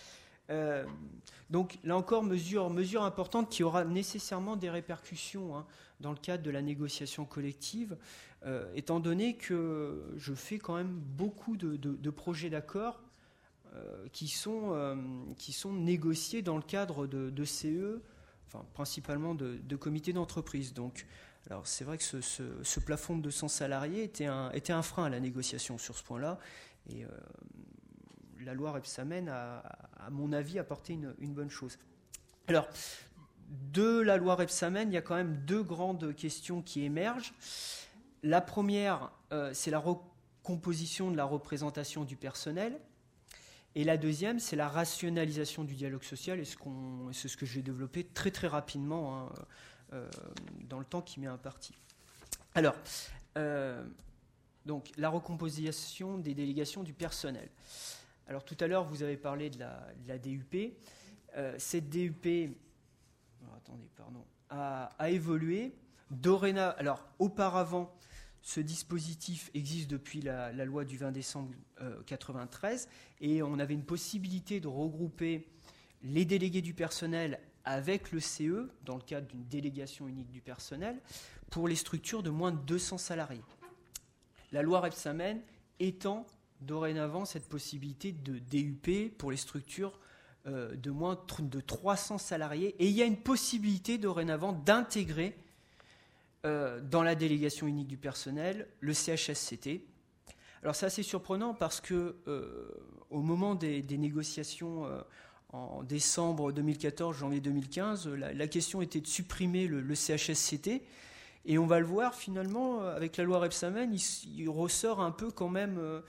Euh, donc là encore, mesure, mesure importante qui aura nécessairement des répercussions hein, dans le cadre de la négociation collective, euh, étant donné que je fais quand même beaucoup de, de, de projets d'accord euh, qui, sont, euh, qui sont négociés dans le cadre de, de C E, enfin, principalement de, de comités d'entreprise. Donc, alors c'est vrai que ce, ce, ce plafond de deux cents salariés était un, était un frein à la négociation sur ce point-là. Et euh, la loi Rebsamen a, à mon avis, apporté une, une bonne chose. Alors, de la loi Rebsamen, il y a quand même deux grandes questions qui émergent. La première, euh, c'est la recomposition de la représentation du personnel. Et la deuxième, c'est la rationalisation du dialogue social. Et ce qu'on, c'est ce que je vais développer très très rapidement hein, euh, dans le temps qui m'est imparti. Alors, euh, donc, la recomposition des délégations du personnel. Alors tout à l'heure, vous avez parlé de la, de la D U P. Euh, cette D U P oh, attendez, pardon, a, a évolué. Dorénavant, alors auparavant, ce dispositif existe depuis la, la loi du vingt décembre euh, quatre-vingt-treize et on avait une possibilité de regrouper les délégués du personnel avec le C E dans le cadre d'une délégation unique du personnel pour les structures de moins de deux cents salariés. La loi Rebsamen étend dorénavant cette possibilité de D U P pour les structures euh, de moins de trois cents salariés. Et il y a une possibilité dorénavant d'intégrer euh, dans la délégation unique du personnel le C H S C T. Alors c'est assez surprenant parce que euh, au moment des, des négociations euh, en décembre deux mille quatorze, janvier deux mille quinze, la, la question était de supprimer le, le C H S C T. Et on va le voir finalement, avec la loi Rebsamen, il, il ressort un peu quand même... Euh,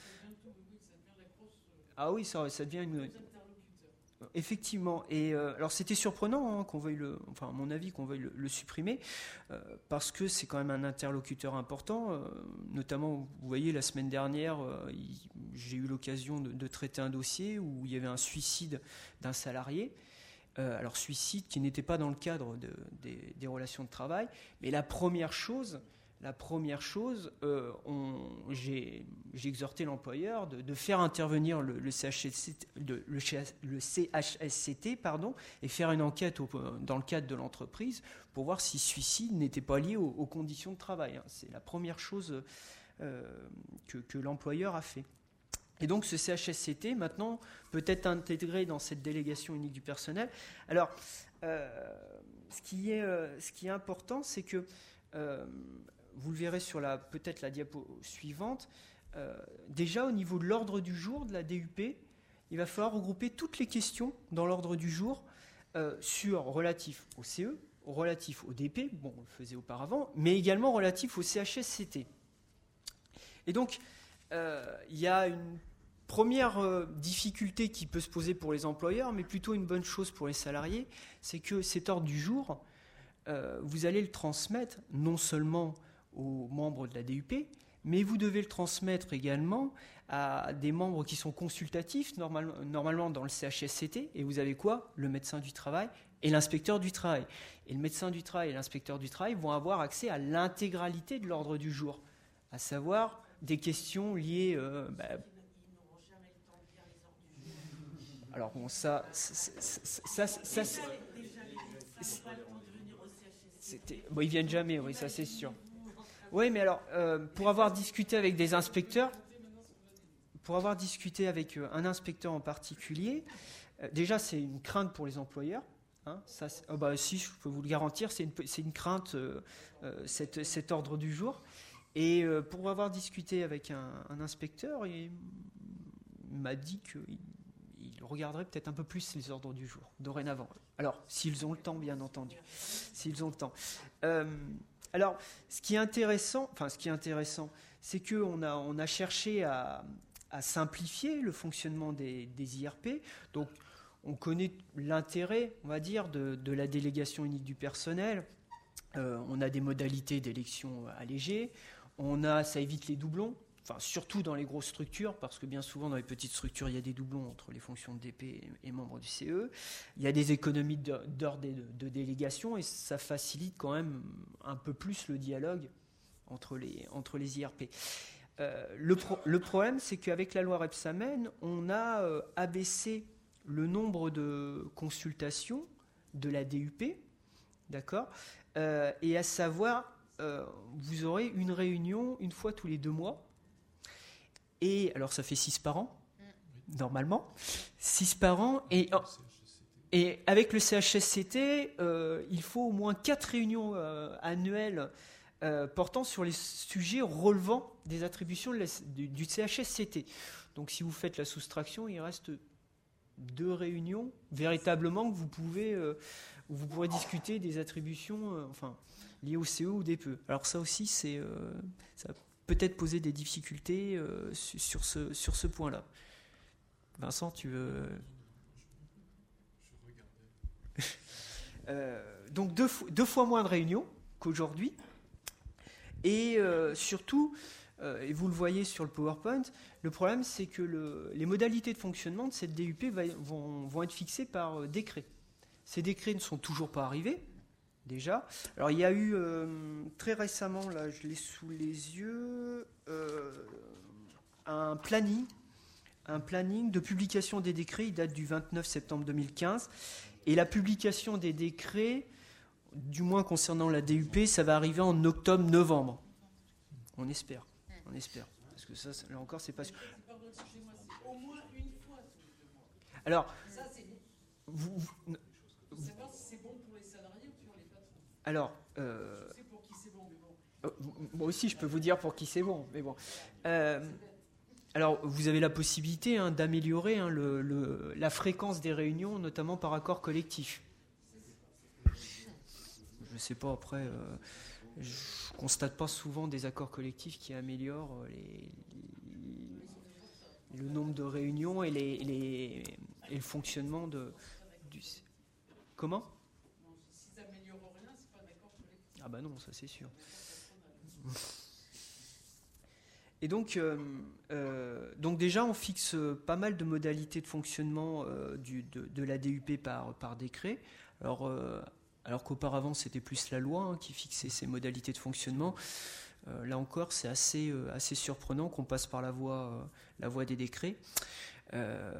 Ah oui, ça, ça devient une... Effectivement. Et euh, alors c'était surprenant hein, qu'on veuille le... Enfin, à mon avis, qu'on veuille le, le supprimer, euh, parce que c'est quand même un interlocuteur important. Euh, notamment, vous voyez, la semaine dernière, euh, il, j'ai eu l'occasion de, de traiter un dossier où il y avait un suicide d'un salarié. Euh, alors, suicide qui n'était pas dans le cadre de, des, des relations de travail. Mais la première chose... La première chose, euh, on, j'ai, j'ai exhorté l'employeur de, de faire intervenir le, le, C H S C T, de, le, le C H S C T pardon, et faire une enquête au, dans le cadre de l'entreprise pour voir si ce suicide n'était pas lié aux, aux conditions de travail. Hein. C'est la première chose euh, que, que l'employeur a fait. Et donc ce C H S C T, maintenant, peut être intégré dans cette délégation unique du personnel. Alors, euh, ce, qui est, euh, ce qui est important, c'est que euh, vous le verrez sur la, peut-être la diapo suivante, euh, déjà au niveau de l'ordre du jour de la D U P, il va falloir regrouper toutes les questions dans l'ordre du jour euh, sur relatif au C E, relatif au D P, bon on le faisait auparavant, mais également relatif au C H S C T. Et donc euh, il y a une première euh, difficulté qui peut se poser pour les employeurs, mais plutôt une bonne chose pour les salariés, c'est que cet ordre du jour, euh, vous allez le transmettre non seulement aux membres de la D U P, mais vous devez le transmettre également à des membres qui sont consultatifs, normal, normalement dans le C H S C T, et vous avez quoi ? Le médecin du travail et l'inspecteur du travail. Et le médecin du travail et l'inspecteur du travail vont avoir accès à l'intégralité de l'ordre du jour, à savoir des questions liées... Euh, bah, alors bon, ça... ça, ça, ça, ça c'était, bon, ils viennent jamais, oui, ça c'est sûr. Oui, mais alors, euh, pour avoir discuté avec des inspecteurs, pour avoir discuté avec euh, un inspecteur en particulier, euh, déjà, c'est une crainte pour les employeurs. Hein, ça, oh bah, si, je peux vous le garantir, c'est une, c'est une crainte, euh, euh, cet, cet ordre du jour. Et euh, pour avoir discuté avec un, un inspecteur, il, il m'a dit qu'il il regarderait peut-être un peu plus les ordres du jour, dorénavant. Alors, s'ils ont le temps, bien entendu. S'ils ont le temps. Euh, Alors, ce qui est intéressant, enfin, ce qui est intéressant, c'est qu'on a, on a cherché à, à simplifier le fonctionnement des, des I R P. Donc, on connaît l'intérêt, on va dire, de, de la délégation unique du personnel. Euh, on a des modalités d'élection allégées. On a, ça évite les doublons. Enfin, surtout dans les grosses structures, parce que bien souvent dans les petites structures, il y a des doublons entre les fonctions de D P et membres du C E. Il y a des économies d'heures de, de, de délégation et ça facilite quand même un peu plus le dialogue entre les, entre les I R P. Euh, le, pro, le problème, c'est qu'avec la loi Rebsamen, on a euh, abaissé le nombre de consultations de la D U P, d'accord, euh, et à savoir, euh, vous aurez une réunion une fois tous les deux mois, et alors ça fait six par an, normalement, six par an, et, et avec le C H S C T, euh, il faut au moins quatre réunions euh, annuelles euh, portant sur les sujets relevant des attributions de la, du, du C H S C T. Donc si vous faites la soustraction, il reste deux réunions véritablement que vous pouvez, euh, où vous pourrez discuter des attributions euh, enfin, liées au C E ou des P E. Alors ça aussi, c'est, euh, ça va peut-être poser des difficultés euh, sur ce, sur ce point-là. Vincent, tu veux... euh, donc deux, deux fois moins de réunions qu'aujourd'hui. Et euh, surtout, euh, et vous le voyez sur le PowerPoint, le problème c'est que le, les modalités de fonctionnement de cette D U P va, vont, vont être fixées par euh, décret. Ces décrets ne sont toujours pas arrivés, déjà. Alors il y a eu euh, très récemment, là je l'ai sous les yeux, euh, un planning, un planning de publication des décrets, il date du vingt-neuf septembre deux mille quinze, et la publication des décrets, du moins concernant la D U P, ça va arriver en octobre-novembre. On espère, on espère. Parce que ça, là encore, c'est pas sûr.
Au moins une fois tous les deux mois.
Alors,
ça, c'est
vous, vous,
faut savoir si c'est bon pour les salariés ou pour les patrons.
Alors, euh,
je sais pour qui c'est bon, mais bon.
Euh, moi aussi, je peux vous dire pour qui c'est bon, mais bon. Euh, alors, vous avez la possibilité hein, d'améliorer hein, le, le, la fréquence des réunions, notamment par accord collectif. Je ne sais pas, après, euh, je ne constate pas souvent des accords collectifs qui améliorent les, les, le nombre de réunions et, les, les, et le fonctionnement de, du... Comment ?
Non, si ça n'améliore rien, c'est pas un accord collectif.
Ah bah non, ça c'est sûr. Et donc, euh, euh, donc déjà, on fixe pas mal de modalités de fonctionnement euh, du, de, de la D U P par, par décret. Alors, euh, alors qu'auparavant, c'était plus la loi hein, qui fixait ces modalités de fonctionnement. Euh, là encore, c'est assez, euh, assez surprenant qu'on passe par la voie, euh, la voie des décrets. Euh,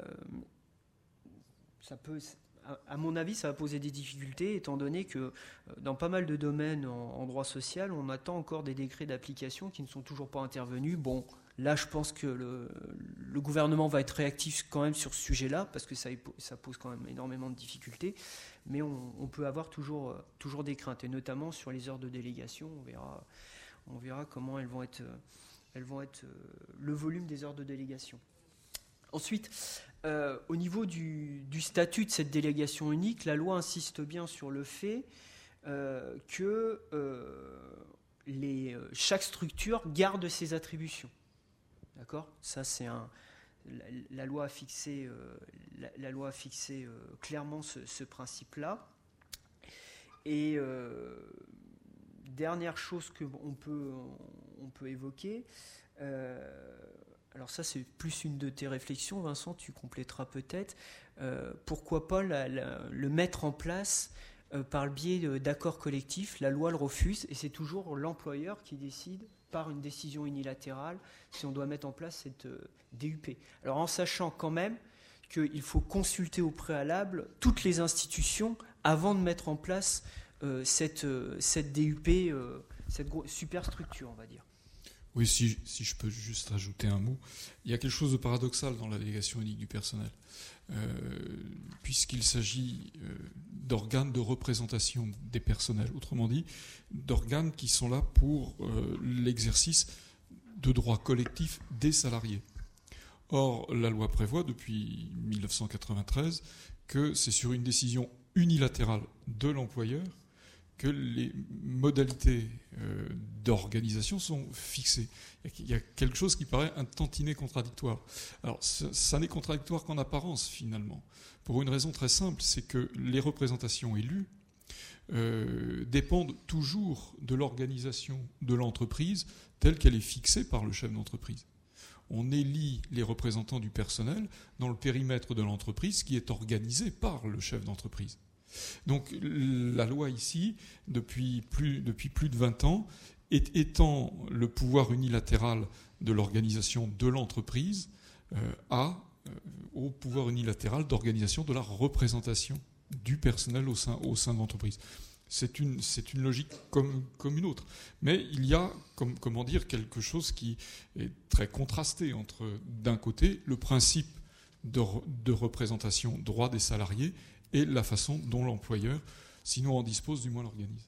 ça peut... À mon avis, ça va poser des difficultés, étant donné que dans pas mal de domaines en, en droit social, on attend encore des décrets d'application qui ne sont toujours pas intervenus. Bon, là, je pense que le, le gouvernement va être réactif quand même sur ce sujet-là, parce que ça, ça pose quand même énormément de difficultés, mais on, on peut avoir toujours, toujours des craintes, et notamment sur les heures de délégation, on verra, on verra comment elles vont être, elles vont être le volume des heures de délégation. Ensuite, euh, au niveau du, du statut de cette délégation unique, la loi insiste bien sur le fait euh, que euh, les, chaque structure garde ses attributions. D'accord ? Ça, c'est un. La, la loi a fixé, euh, la, la loi a fixé euh, clairement ce, ce principe-là. Et euh, dernière chose que on peut, on peut évoquer. Euh, Alors ça, c'est plus une de tes réflexions, Vincent, tu compléteras peut-être. Euh, pourquoi pas la, la, le mettre en place euh, par le biais d'accords collectifs ? La loi le refuse et c'est toujours l'employeur qui décide par une décision unilatérale si on doit mettre en place cette euh, D U P. Alors en sachant quand même qu'il faut consulter au préalable toutes les institutions avant de mettre en place euh, cette, euh, cette D U P, euh, cette gros, superstructure, on va dire.
Oui, si, si je peux juste rajouter un mot. Il y a quelque chose de paradoxal dans la délégation unique du personnel, euh, puisqu'il s'agit euh, d'organes de représentation des personnels, autrement dit, d'organes qui sont là pour euh, l'exercice de droits collectifs des salariés. Or, la loi prévoit depuis mille neuf cent quatre-vingt-treize que c'est sur une décision unilatérale de l'employeur que les modalités euh, d'organisation sont fixées. Il y a quelque chose qui paraît un tantinet contradictoire. Alors, ça, ça n'est contradictoire qu'en apparence, finalement, pour une raison très simple, c'est que les représentations élues euh, dépendent toujours de l'organisation de l'entreprise telle qu'elle est fixée par le chef d'entreprise. On élit les représentants du personnel dans le périmètre de l'entreprise qui est organisé par le chef d'entreprise. Donc la loi ici, depuis plus, depuis plus de vingt ans, est, étend le pouvoir unilatéral de l'organisation de l'entreprise euh, à euh, au pouvoir unilatéral d'organisation de la représentation du personnel au sein, au sein de l'entreprise. C'est une, c'est une logique comme, comme une autre. Mais il y a, comme, comment dire, quelque chose qui est très contrasté entre, d'un côté, le principe de, de représentation droit des salariés et la façon dont l'employeur, sinon en dispose, du moins l'organise.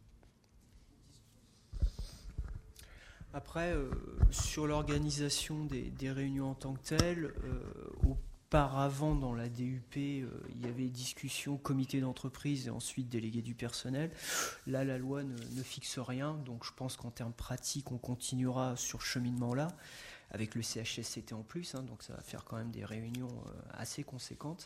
Après, euh, sur l'organisation des, des réunions en tant que telles, euh, auparavant dans la D U P, euh, il y avait discussion comité d'entreprise et ensuite délégué du personnel. Là, la loi ne, ne fixe rien, donc je pense qu'en termes pratiques, on continuera sur ce cheminement-là, avec le C H S C T en plus, hein, donc ça va faire quand même des réunions euh, assez conséquentes.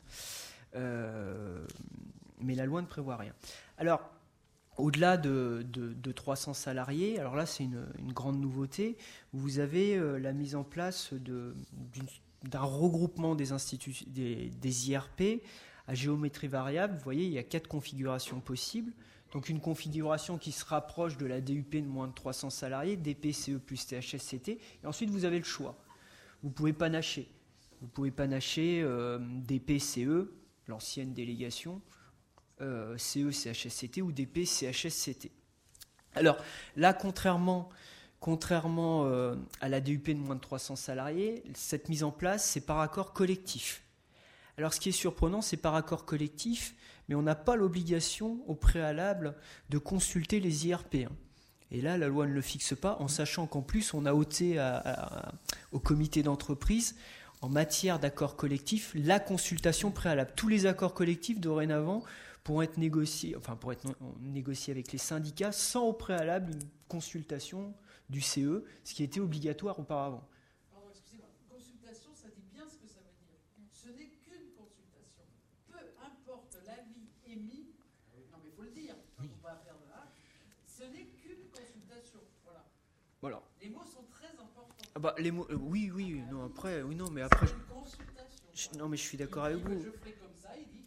Euh, mais la loi ne prévoit rien. Alors, au-delà de, de, de trois cents salariés, alors là c'est une, une grande nouveauté, vous avez euh, la mise en place de, d'un regroupement des, instituts, des, des I R P à géométrie variable. Vous voyez, il y a quatre configurations possibles. Donc une configuration qui se rapproche de la D U P de moins de trois cents salariés, D P C E plus T H S C T, et ensuite vous avez le choix. Vous pouvez panacher. Vous pouvez panacher euh, D P C E, l'ancienne délégation, Euh, C E, C H S C T ou D P, C H S C T. Alors là, contrairement, contrairement euh, à la D U P de moins de trois cents salariés, cette mise en place, c'est par accord collectif. Alors ce qui est surprenant, c'est par accord collectif, mais on n'a pas l'obligation au préalable de consulter les I R P. Hein. Et là, la loi ne le fixe pas, en sachant qu'en plus, on a ôté à, à, au comité d'entreprise, en matière d'accord collectif, la consultation préalable. Tous les accords collectifs, dorénavant, pour être négocié, enfin pour être négocié avec les syndicats sans au préalable une consultation du C E, ce qui était obligatoire auparavant.
Pardon, excusez-moi, consultation, ça dit bien ce que ça veut dire. Ce n'est qu'une consultation. Peu importe l'avis émis, non mais il faut le dire, il ne faut pas faire de là, ce n'est qu'une consultation. Voilà.
Voilà.
Les mots sont très importants.
Ah bah, les mots, euh, oui, oui, non, après, oui, non, mais après.
C'est une consultation.
Je, non, mais je suis d'accord avec vous.
Je ferai comme ça, il dit.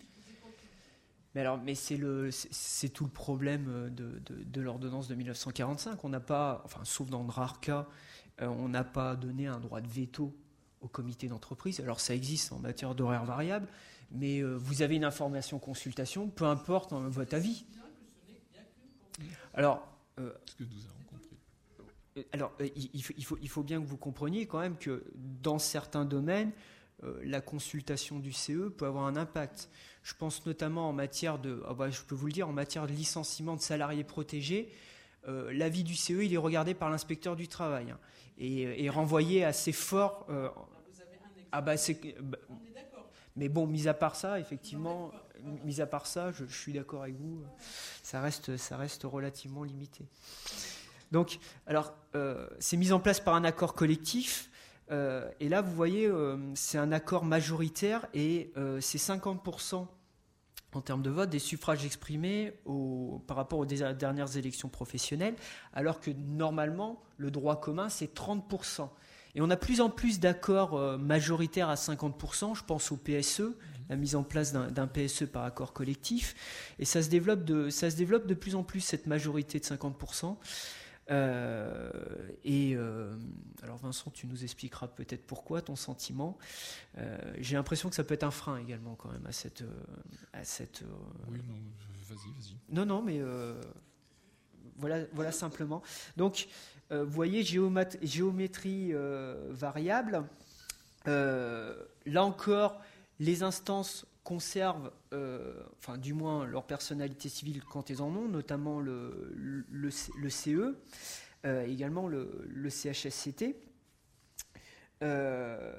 Mais alors, mais c'est le, c'est, c'est tout le problème de, de, de l'ordonnance de mille neuf cent quarante-cinq. On n'a pas, enfin, sauf dans de rares cas, euh, on n'a pas donné un droit de veto au comité d'entreprise. Alors, ça existe en matière d'horaire variable, mais euh, vous avez une information consultation, peu importe hein, votre avis. Alors, euh,
ce que nous avons compris.
Alors, euh, il, il, faut, il, faut, il faut bien que vous compreniez quand même que dans certains domaines, euh, la consultation du C E peut avoir un impact. Je pense notamment en matière de, ah bah, je peux vous le dire, en matière de licenciement de salariés protégés, euh, l'avis du C E il est regardé par l'inspecteur du travail hein, et, et renvoyé assez fort. Euh, ah bah c'est, bah, mais bon, mis à part ça, effectivement, mis à part ça, je, je suis d'accord avec vous, ça reste, ça reste relativement limité. Donc, alors, euh, c'est mis en place par un accord collectif. Euh, et là, vous voyez, euh, c'est un accord majoritaire et euh, c'est cinquante pour cent en termes de vote des suffrages exprimés au, par rapport aux dernières élections professionnelles, alors que normalement, le droit commun, c'est trente pour cent. Et on a plus en plus d'accords euh, majoritaires à cinquante pour cent, je pense au P S E, la mise en place d'un, d'un P S E par accord collectif, et ça se développe de, ça se développe de plus en plus, cette majorité de cinquante pour cent. Euh, et euh, alors Vincent, tu nous expliqueras peut-être pourquoi, ton sentiment. Euh, j'ai l'impression que ça peut être un frein également quand même à cette... Euh, à cette euh...
Oui, non, vas-y, vas-y.
Non, non, mais euh, voilà, voilà simplement. Donc, euh, vous voyez, géomat- géométrie euh, variable. Euh, là encore, les instances conservent, euh, enfin du moins leur personnalité civile quand elles en ont, notamment le, le, le C E, euh, également le, le C H S C T. Euh,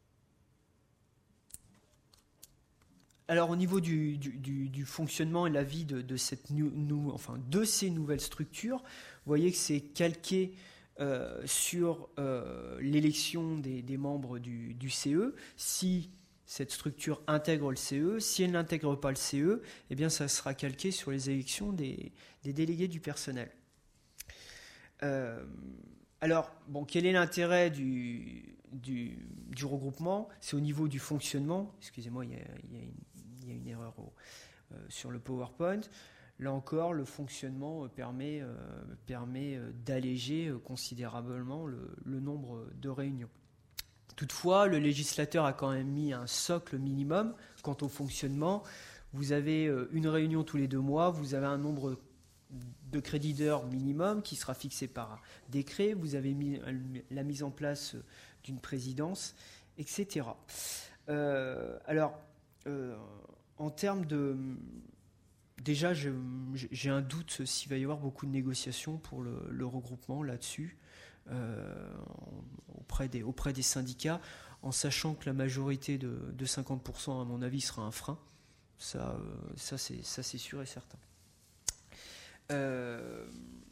alors au niveau du, du, du, du fonctionnement et de la vie de, de, cette nou, nou, enfin, de ces nouvelles structures, vous voyez que c'est calqué euh, sur euh, l'élection des, des membres du, du C E. Si cette structure intègre le C E. Si elle n'intègre pas le C E, eh bien, ça sera calqué sur les élections des, des délégués du personnel. Euh, alors, bon, quel est l'intérêt du, du, du regroupement ? C'est au niveau du fonctionnement. Excusez-moi, il y a, il y a, une, il y a une erreur au, euh, sur le PowerPoint. Là encore, le fonctionnement permet, euh, permet d'alléger considérablement le, le nombre de réunions. Toutefois, le législateur a quand même mis un socle minimum quant au fonctionnement. Vous avez une réunion tous les deux mois, vous avez un nombre de crédits d'heures minimum qui sera fixé par décret, vous avez mis la mise en place d'une présidence, et cetera. Euh, alors, euh, en termes de... Déjà, je, j'ai un doute s'il va y avoir beaucoup de négociations pour le, le regroupement là-dessus, euh, auprès, des, auprès des syndicats, en sachant que la majorité de, de cinquante pour cent, à mon avis, sera un frein. Ça, euh, ça, c'est, ça c'est sûr et certain. Euh,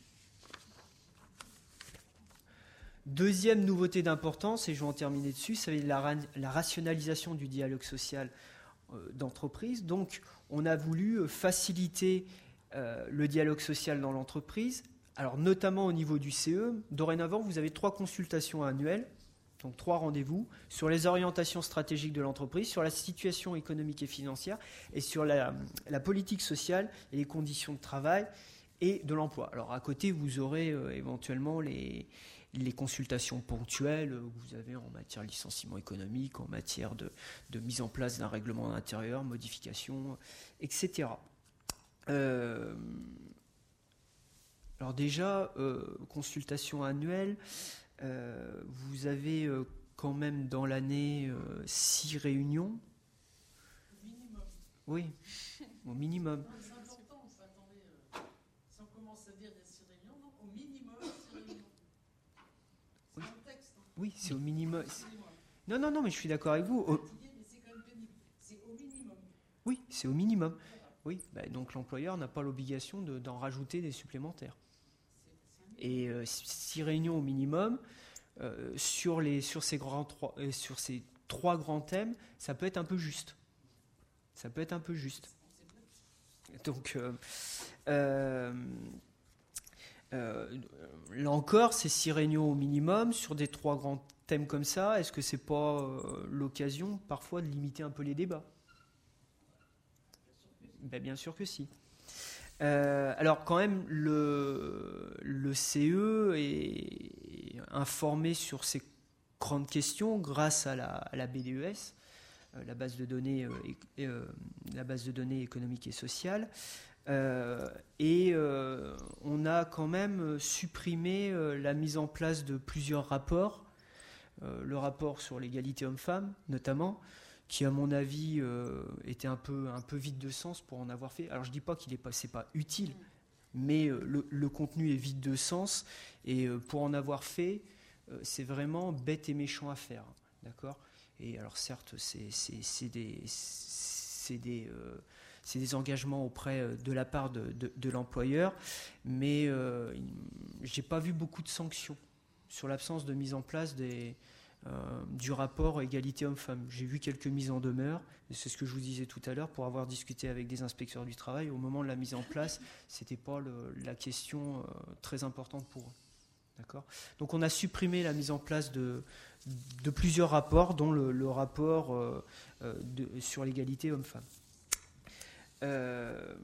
deuxième nouveauté d'importance, et je vais en terminer dessus, c'est la, la rationalisation du dialogue social euh, d'entreprise. Donc, on a voulu faciliter euh, le dialogue social dans l'entreprise, alors notamment au niveau du C E. Dorénavant, vous avez trois consultations annuelles, donc trois rendez-vous, sur les orientations stratégiques de l'entreprise, sur la situation économique et financière, et sur la, la politique sociale et les conditions de travail et de l'emploi. Alors à côté, vous aurez euh, éventuellement les, les consultations ponctuelles que vous avez en matière de licenciement économique, en matière de, de mise en place d'un règlement intérieur, modification, et cetera. Euh, alors déjà, euh, consultation annuelle, euh, vous avez euh, quand même dans l'année euh, six réunions.
Au minimum.
Oui, au minimum.
C'est important, ça, attendez, euh, si on commence à dire il y a six réunions, non, au minimum six réunions. C'est dans le texte. Hein.
Oui, c'est au minimum. Non, non, non, mais je suis d'accord avec vous. Au...
Mais c'est quand même pénible. C'est au minimum.
Oui, c'est au minimum. Oui, bah, donc l'employeur n'a pas l'obligation de, d'en rajouter des supplémentaires. Et euh, six réunions au minimum euh, sur, les, sur, ces grands, trois, euh, sur ces trois grands thèmes, ça peut être un peu juste. Ça peut être un peu juste. Donc, euh, euh, euh, là encore, ces six réunions au minimum sur des trois grands thèmes comme ça, est-ce que c'est pas euh, l'occasion parfois de limiter un peu les débats ? Ben, bien sûr que si. Euh, alors quand même, le, le C E est informé sur ces grandes questions grâce à la, à la B D E S, euh, la base de données, euh, et, euh, la base de données économique et sociale. Euh, et euh, on a quand même supprimé euh, la mise en place de plusieurs rapports, euh, le rapport sur l'égalité homme-femme notamment, qui à mon avis euh, était un peu, un peu vide de sens pour en avoir fait. Alors je ne dis pas qu'il n'est pas, c'est pas utile, mais euh, le, le contenu est vide de sens, et euh, pour en avoir fait, euh, c'est vraiment bête et méchant à faire. D'accord ? Et alors certes, c'est, c'est, c'est des, c'est des, euh, c'est des engagements auprès de la part de, de, de l'employeur, mais euh, je n'ai pas vu beaucoup de sanctions sur l'absence de mise en place des... Euh, du rapport égalité homme-femme. J'ai vu quelques mises en demeure, et c'est ce que je vous disais tout à l'heure, pour avoir discuté avec des inspecteurs du travail. Au moment de la mise en place, c'était pas le, la question euh, très importante pour eux. D'accord ? Donc on a supprimé la mise en place de, de plusieurs rapports, dont le, le rapport euh, de, sur l'égalité homme-femme. Euh,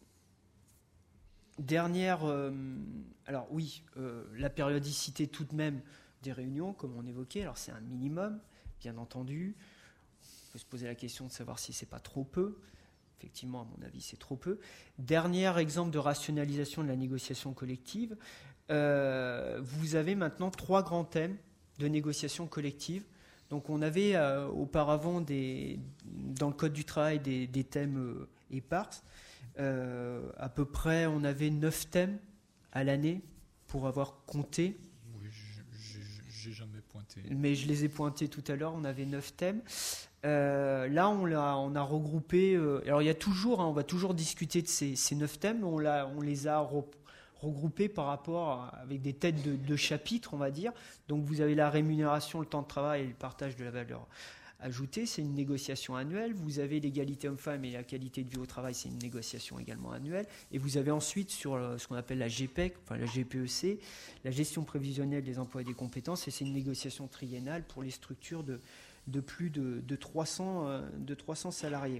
dernière, euh, alors oui, euh, la périodicité tout de même des réunions, comme on évoquait, alors c'est un minimum, bien entendu. On peut se poser la question de savoir si c'est pas trop peu. Effectivement, à mon avis, c'est trop peu. Dernier exemple de rationalisation de la négociation collective, euh, vous avez maintenant trois grands thèmes de négociation collective. Donc on avait euh, auparavant des, dans le Code du travail des, des thèmes euh, épars. Euh, à peu près, on avait neuf thèmes à l'année pour avoir compté.
J'ai jamais pointé.
Mais je les ai pointés tout à l'heure, on avait neuf thèmes. Euh, là, on, l'a, on a regroupé... Euh, alors, il y a toujours, hein, on va toujours discuter de ces, ces neuf thèmes, on, l'a, on les a re, regroupés par rapport à, avec des têtes de, de chapitres, on va dire. Donc, vous avez la rémunération, le temps de travail et le partage de la valeur ajoutée, c'est une négociation annuelle. Vous avez l'égalité homme-femme et la qualité de vie au travail, c'est une négociation également annuelle. Et vous avez ensuite sur le, ce qu'on appelle la G P E C, enfin la G P E C, la gestion prévisionnelle des emplois et des compétences, et c'est une négociation triennale pour les structures de, de plus de, de, trois cents, euh, de trois cents salariés.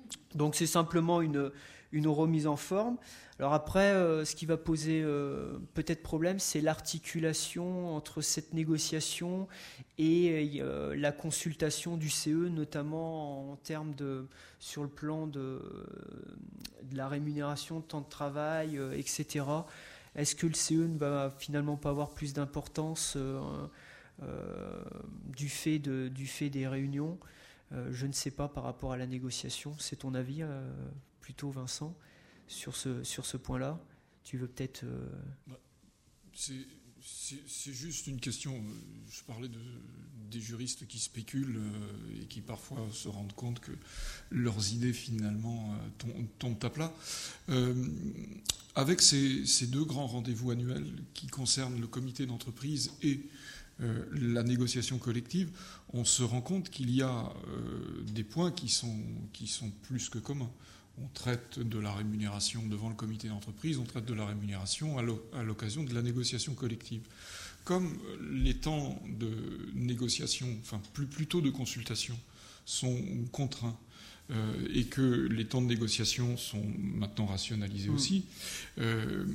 Donc c'est simplement une, une remise en forme. Alors après, euh, ce qui va poser euh, peut-être problème, c'est l'articulation entre cette négociation et euh, la consultation du C E, notamment en termes de, sur le plan de, de la rémunération, de temps de travail, euh, et cetera. Est-ce que le C E ne va finalement pas avoir plus d'importance euh, euh, du fait de, du fait des réunions? euh, Je ne sais pas par rapport à la négociation. C'est ton avis euh, plutôt, Vincent, sur ce, sur ce point-là? Tu veux peut-être... Euh...
Bah, c'est, c'est, c'est juste une question. Je parlais de, des juristes qui spéculent euh, et qui parfois se rendent compte que leurs idées finalement euh, tombent, tombent à plat. Euh, avec ces, ces deux grands rendez-vous annuels qui concernent le comité d'entreprise et euh, la négociation collective, on se rend compte qu'il y a euh, des points qui sont, qui sont plus que communs. On traite de la rémunération devant le comité d'entreprise, on traite de la rémunération à l'occasion de la négociation collective. Comme les temps de négociation, enfin plus, plutôt de consultation, sont contraints euh, et que les temps de négociation sont maintenant rationalisés mmh. aussi, euh,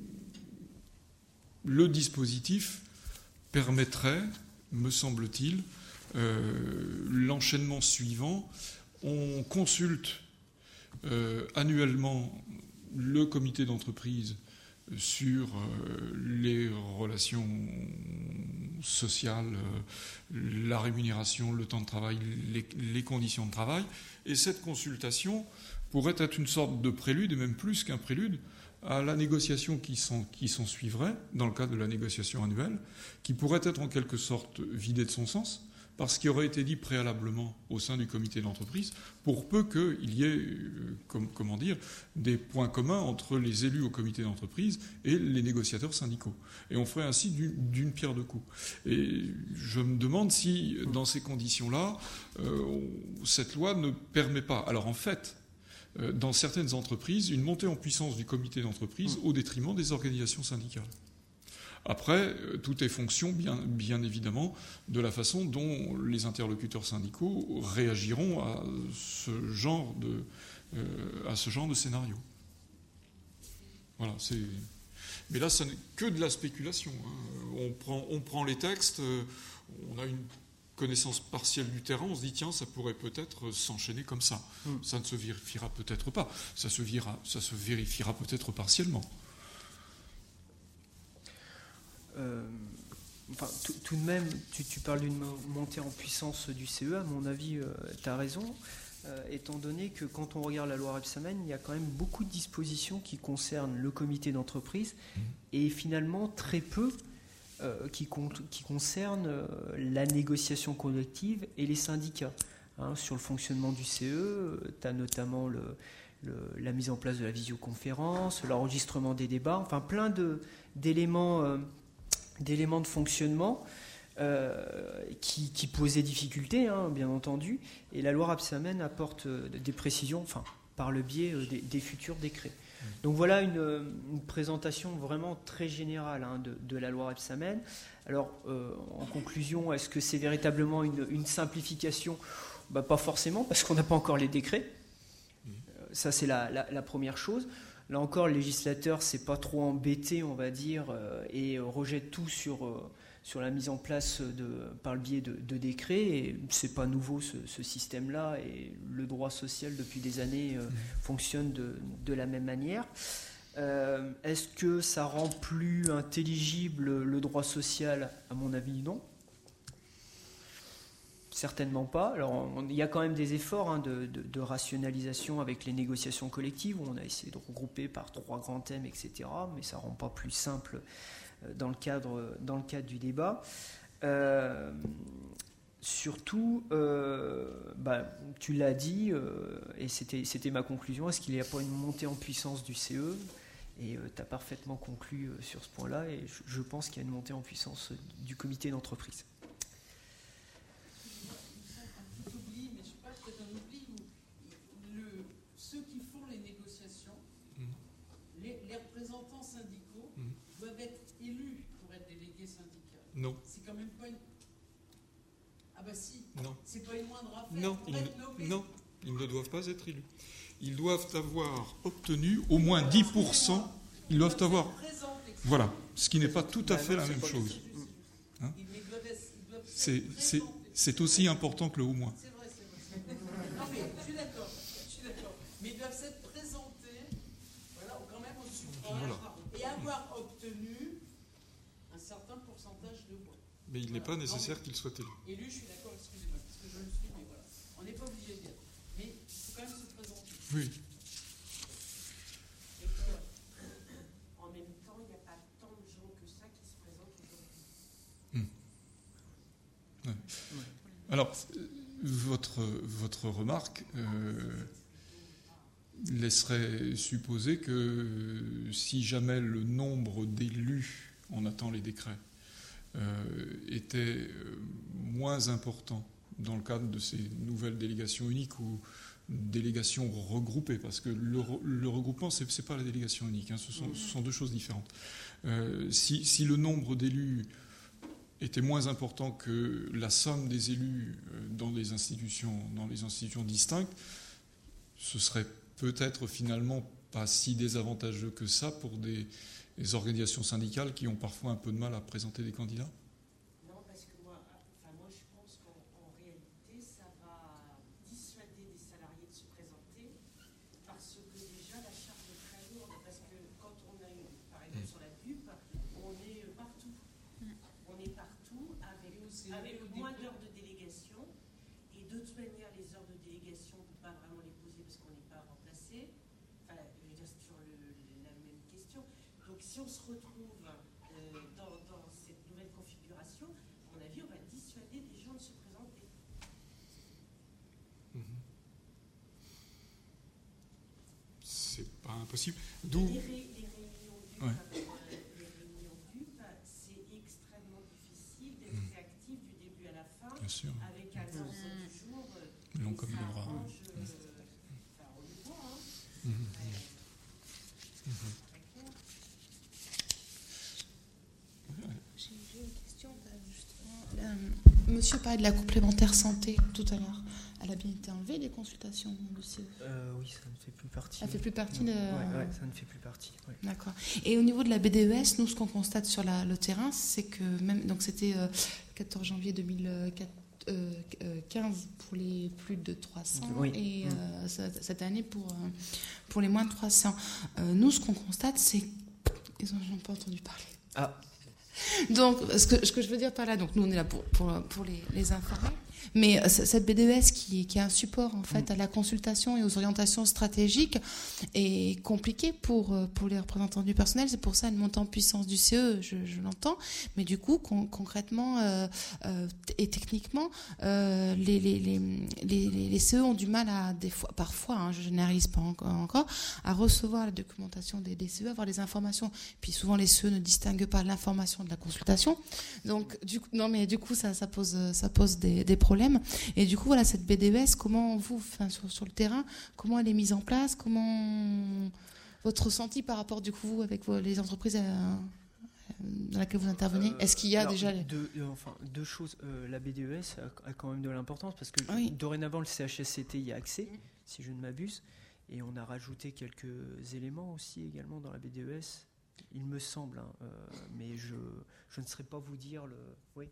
le dispositif permettrait, me semble-t-il, euh, l'enchaînement suivant. On consulte Euh, annuellement le comité d'entreprise sur euh, les relations sociales, euh, la rémunération, le temps de travail, les, les conditions de travail. Et cette consultation pourrait être une sorte de prélude, et même plus qu'un prélude, à la négociation qui s'en, qui s'en suivrait, dans le cadre de la négociation annuelle, qui pourrait être en quelque sorte vidée de son sens, parce qu'il aurait été dit préalablement au sein du comité d'entreprise, pour peu qu'il y ait, comme, comment dire, des points communs entre les élus au comité d'entreprise et les négociateurs syndicaux. Et on ferait ainsi d'une, d'une pierre deux coups. Et je me demande si, dans ces conditions-là, euh, cette loi ne permet pas. Alors en fait, euh, dans certaines entreprises, une montée en puissance du comité d'entreprise au détriment des organisations syndicales. Après, tout est fonction, bien, bien évidemment, de la façon dont les interlocuteurs syndicaux réagiront à ce genre de, euh, à ce genre de scénario. Voilà, c'est... Mais là, ça n'est que de la spéculation. Hein. On prend, on prend les textes, on a une connaissance partielle du terrain, on se dit, tiens, ça pourrait peut-être s'enchaîner comme ça. Mm. Ça ne se vérifiera peut-être pas. Ça se, vira, ça se vérifiera peut-être partiellement.
Euh, enfin, tout, tout de même, tu, tu parles d'une montée en puissance du C E, à mon avis, euh, tu as raison, euh, étant donné que quand on regarde la loi Rebsamen, il y a quand même beaucoup de dispositions qui concernent le comité d'entreprise et finalement très peu euh, qui, compte, qui concernent euh, la négociation collective et les syndicats. Hein, sur le fonctionnement du C E, tu as notamment le, le, la mise en place de la visioconférence, l'enregistrement des débats, enfin plein de, d'éléments... Euh, d'éléments de fonctionnement euh, qui, qui posaient difficulté, hein, bien entendu, et la loi Rebsamen apporte euh, des précisions, enfin, par le biais euh, des, des futurs décrets. Mmh. Donc voilà une, une présentation vraiment très générale hein, de, de la loi Rebsamen. Alors, euh, en conclusion, est-ce que c'est véritablement une, une simplification? Bah, pas forcément, parce qu'on n'a pas encore les décrets. Mmh. Euh, ça, c'est la, la, la première chose. Là encore, le législateur s'est pas trop embêté, on va dire, euh, et rejette tout sur, euh, sur la mise en place de, par le biais de, de décrets. Et c'est pas nouveau ce, ce système-là, et le droit social depuis des années euh, fonctionne de, de la même manière. Euh, est-ce que ça rend plus intelligible le droit social? À mon avis, non. Certainement pas. Alors, on, il y a quand même des efforts hein, de, de, de rationalisation avec les négociations collectives, où on a essayé de regrouper par trois grands thèmes, et cetera. Mais ça ne rend pas plus simple dans le cadre, dans le cadre du débat. Euh, surtout, euh, bah, tu l'as dit, euh, et c'était, c'était ma conclusion, est-ce qu'il n'y a pas une montée en puissance du C E? Et euh, tu as parfaitement conclu euh, sur ce point-là, et je, je pense qu'il y a une montée en puissance du comité d'entreprise.
Non.
C'est quand même pas une... Ah bah si.
Non.
C'est pas une moindre affaire.
Non,
pour
il,
être nommé.
non, Ils ne doivent pas être élus. Ils doivent avoir obtenu au moins dix pour cent. Ils doivent avoir. Voilà, ce qui n'est pas tout à fait la même chose. Hein, c'est, c'est, c'est aussi important que le au moins.
C'est vrai, c'est vrai. Non, mais je suis d'accord, je suis d'accord. Mais ils doivent s'être présentés, voilà, quand même au suffrage, voilà, et avoir obtenu un certain pourcentage de voix.
Mais il n'est pas nécessaire qu'il soit élu.
Élu, je suis d'accord, excusez-moi, parce que je le suis, mais voilà. On n'est pas obligé de dire. Mais il faut quand même se présenter.
Oui.
Et que, en même temps, il n'y a pas tant de gens que ça qui se présentent aujourd'hui.
Hum. Ouais. Ouais. Alors, votre, votre remarque euh, laisserait supposer que si jamais le nombre d'élus, on attend les décrets, euh, était moins important dans le cadre de ces nouvelles délégations uniques ou délégations regroupées, parce que le, le regroupement, ce n'est pas la délégation unique, hein, ce, sont, ce sont deux choses différentes. Euh, si, si le nombre d'élus était moins important que la somme des élus dans les institutions, dans les institutions distinctes, ce serait peut-être finalement pas si désavantageux que ça pour des, des organisations syndicales qui ont parfois un peu de mal à présenter des candidats.
Non, parce que moi, enfin moi je pense qu'en en réalité, ça va dissuader des salariés de se présenter, parce que déjà la charge est très lourde, parce que quand on a une, par exemple sur la P U P, on est partout. On est partout avec, avec moins d'heures de délégation, et de toute manière, les heures de délégation, on ne peut pas vraiment les poser parce qu'on n'est pas remplacé. Enfin, je veux dire, c'est toujours le, la même question. Donc, si on se retrouve euh, dans, dans cette nouvelle configuration, à mon avis, on va dissuader des gens de se présenter.
Mmh. C'est pas impossible. D'où
les, ré, les réunions du
ouais. Bien sûr.
Avec un sens du jour.
Long comme le bras.
Arrange, euh, enfin, on le voit, hein.
Mmh.
Ouais.
Mmh.
Ouais. J'ai une question, justement. Euh, monsieur parlait de la complémentaire santé tout à l'heure. Elle a bien été enlevée, les consultations du C E?
euh, Oui, ça ne fait plus partie.
Elle ne fait plus partie
de...
de...
Oui, ouais, ça ne fait plus partie. Ouais.
D'accord. Et au niveau de la B D E S, nous, ce qu'on constate sur la, le terrain, c'est que même... Donc, c'était euh, quatorze janvier deux mille quinze pour les plus de trois cents, oui. Et euh, cette année pour, euh, pour les moins de trois cents. Euh, nous, ce qu'on constate, c'est... Ils n'ont pas entendu parler.
Ah.
Donc, ce que, ce que je veux dire par là, donc nous, on est là pour, pour, pour les, les informer. Mais cette B D E S qui, qui est un support en fait à la consultation et aux orientations stratégiques est compliquée pour, pour les représentants du personnel. C'est pour ça une montée en puissance du C E, je, je l'entends. Mais du coup, con, concrètement euh, euh, et techniquement, euh, les, les, les, les, les C E ont du mal à, des fois, parfois, hein, je généralise pas encore, encore, à recevoir la documentation des, des C E, avoir les informations. Puis souvent, les C E ne distinguent pas l'information de la consultation. Donc, du coup, non, mais du coup, ça, ça pose, ça pose des, des problèmes. Et du coup, voilà, cette B D E S, comment vous, enfin, sur, sur le terrain, comment elle est mise en place, comment votre ressenti par rapport, du coup, vous, avec vos, les entreprises euh, dans lesquelles vous intervenez,
euh,
est-ce qu'il y a
alors,
déjà les...
deux, euh, enfin, deux choses. Euh, la B D E S a, a quand même de l'importance parce que
oui.
dorénavant, le C H S C T y a accès, si je ne m'abuse, et on a rajouté quelques éléments aussi également dans la B D E S, il me semble, hein, euh, mais je, je ne saurais pas vous dire le... Oui.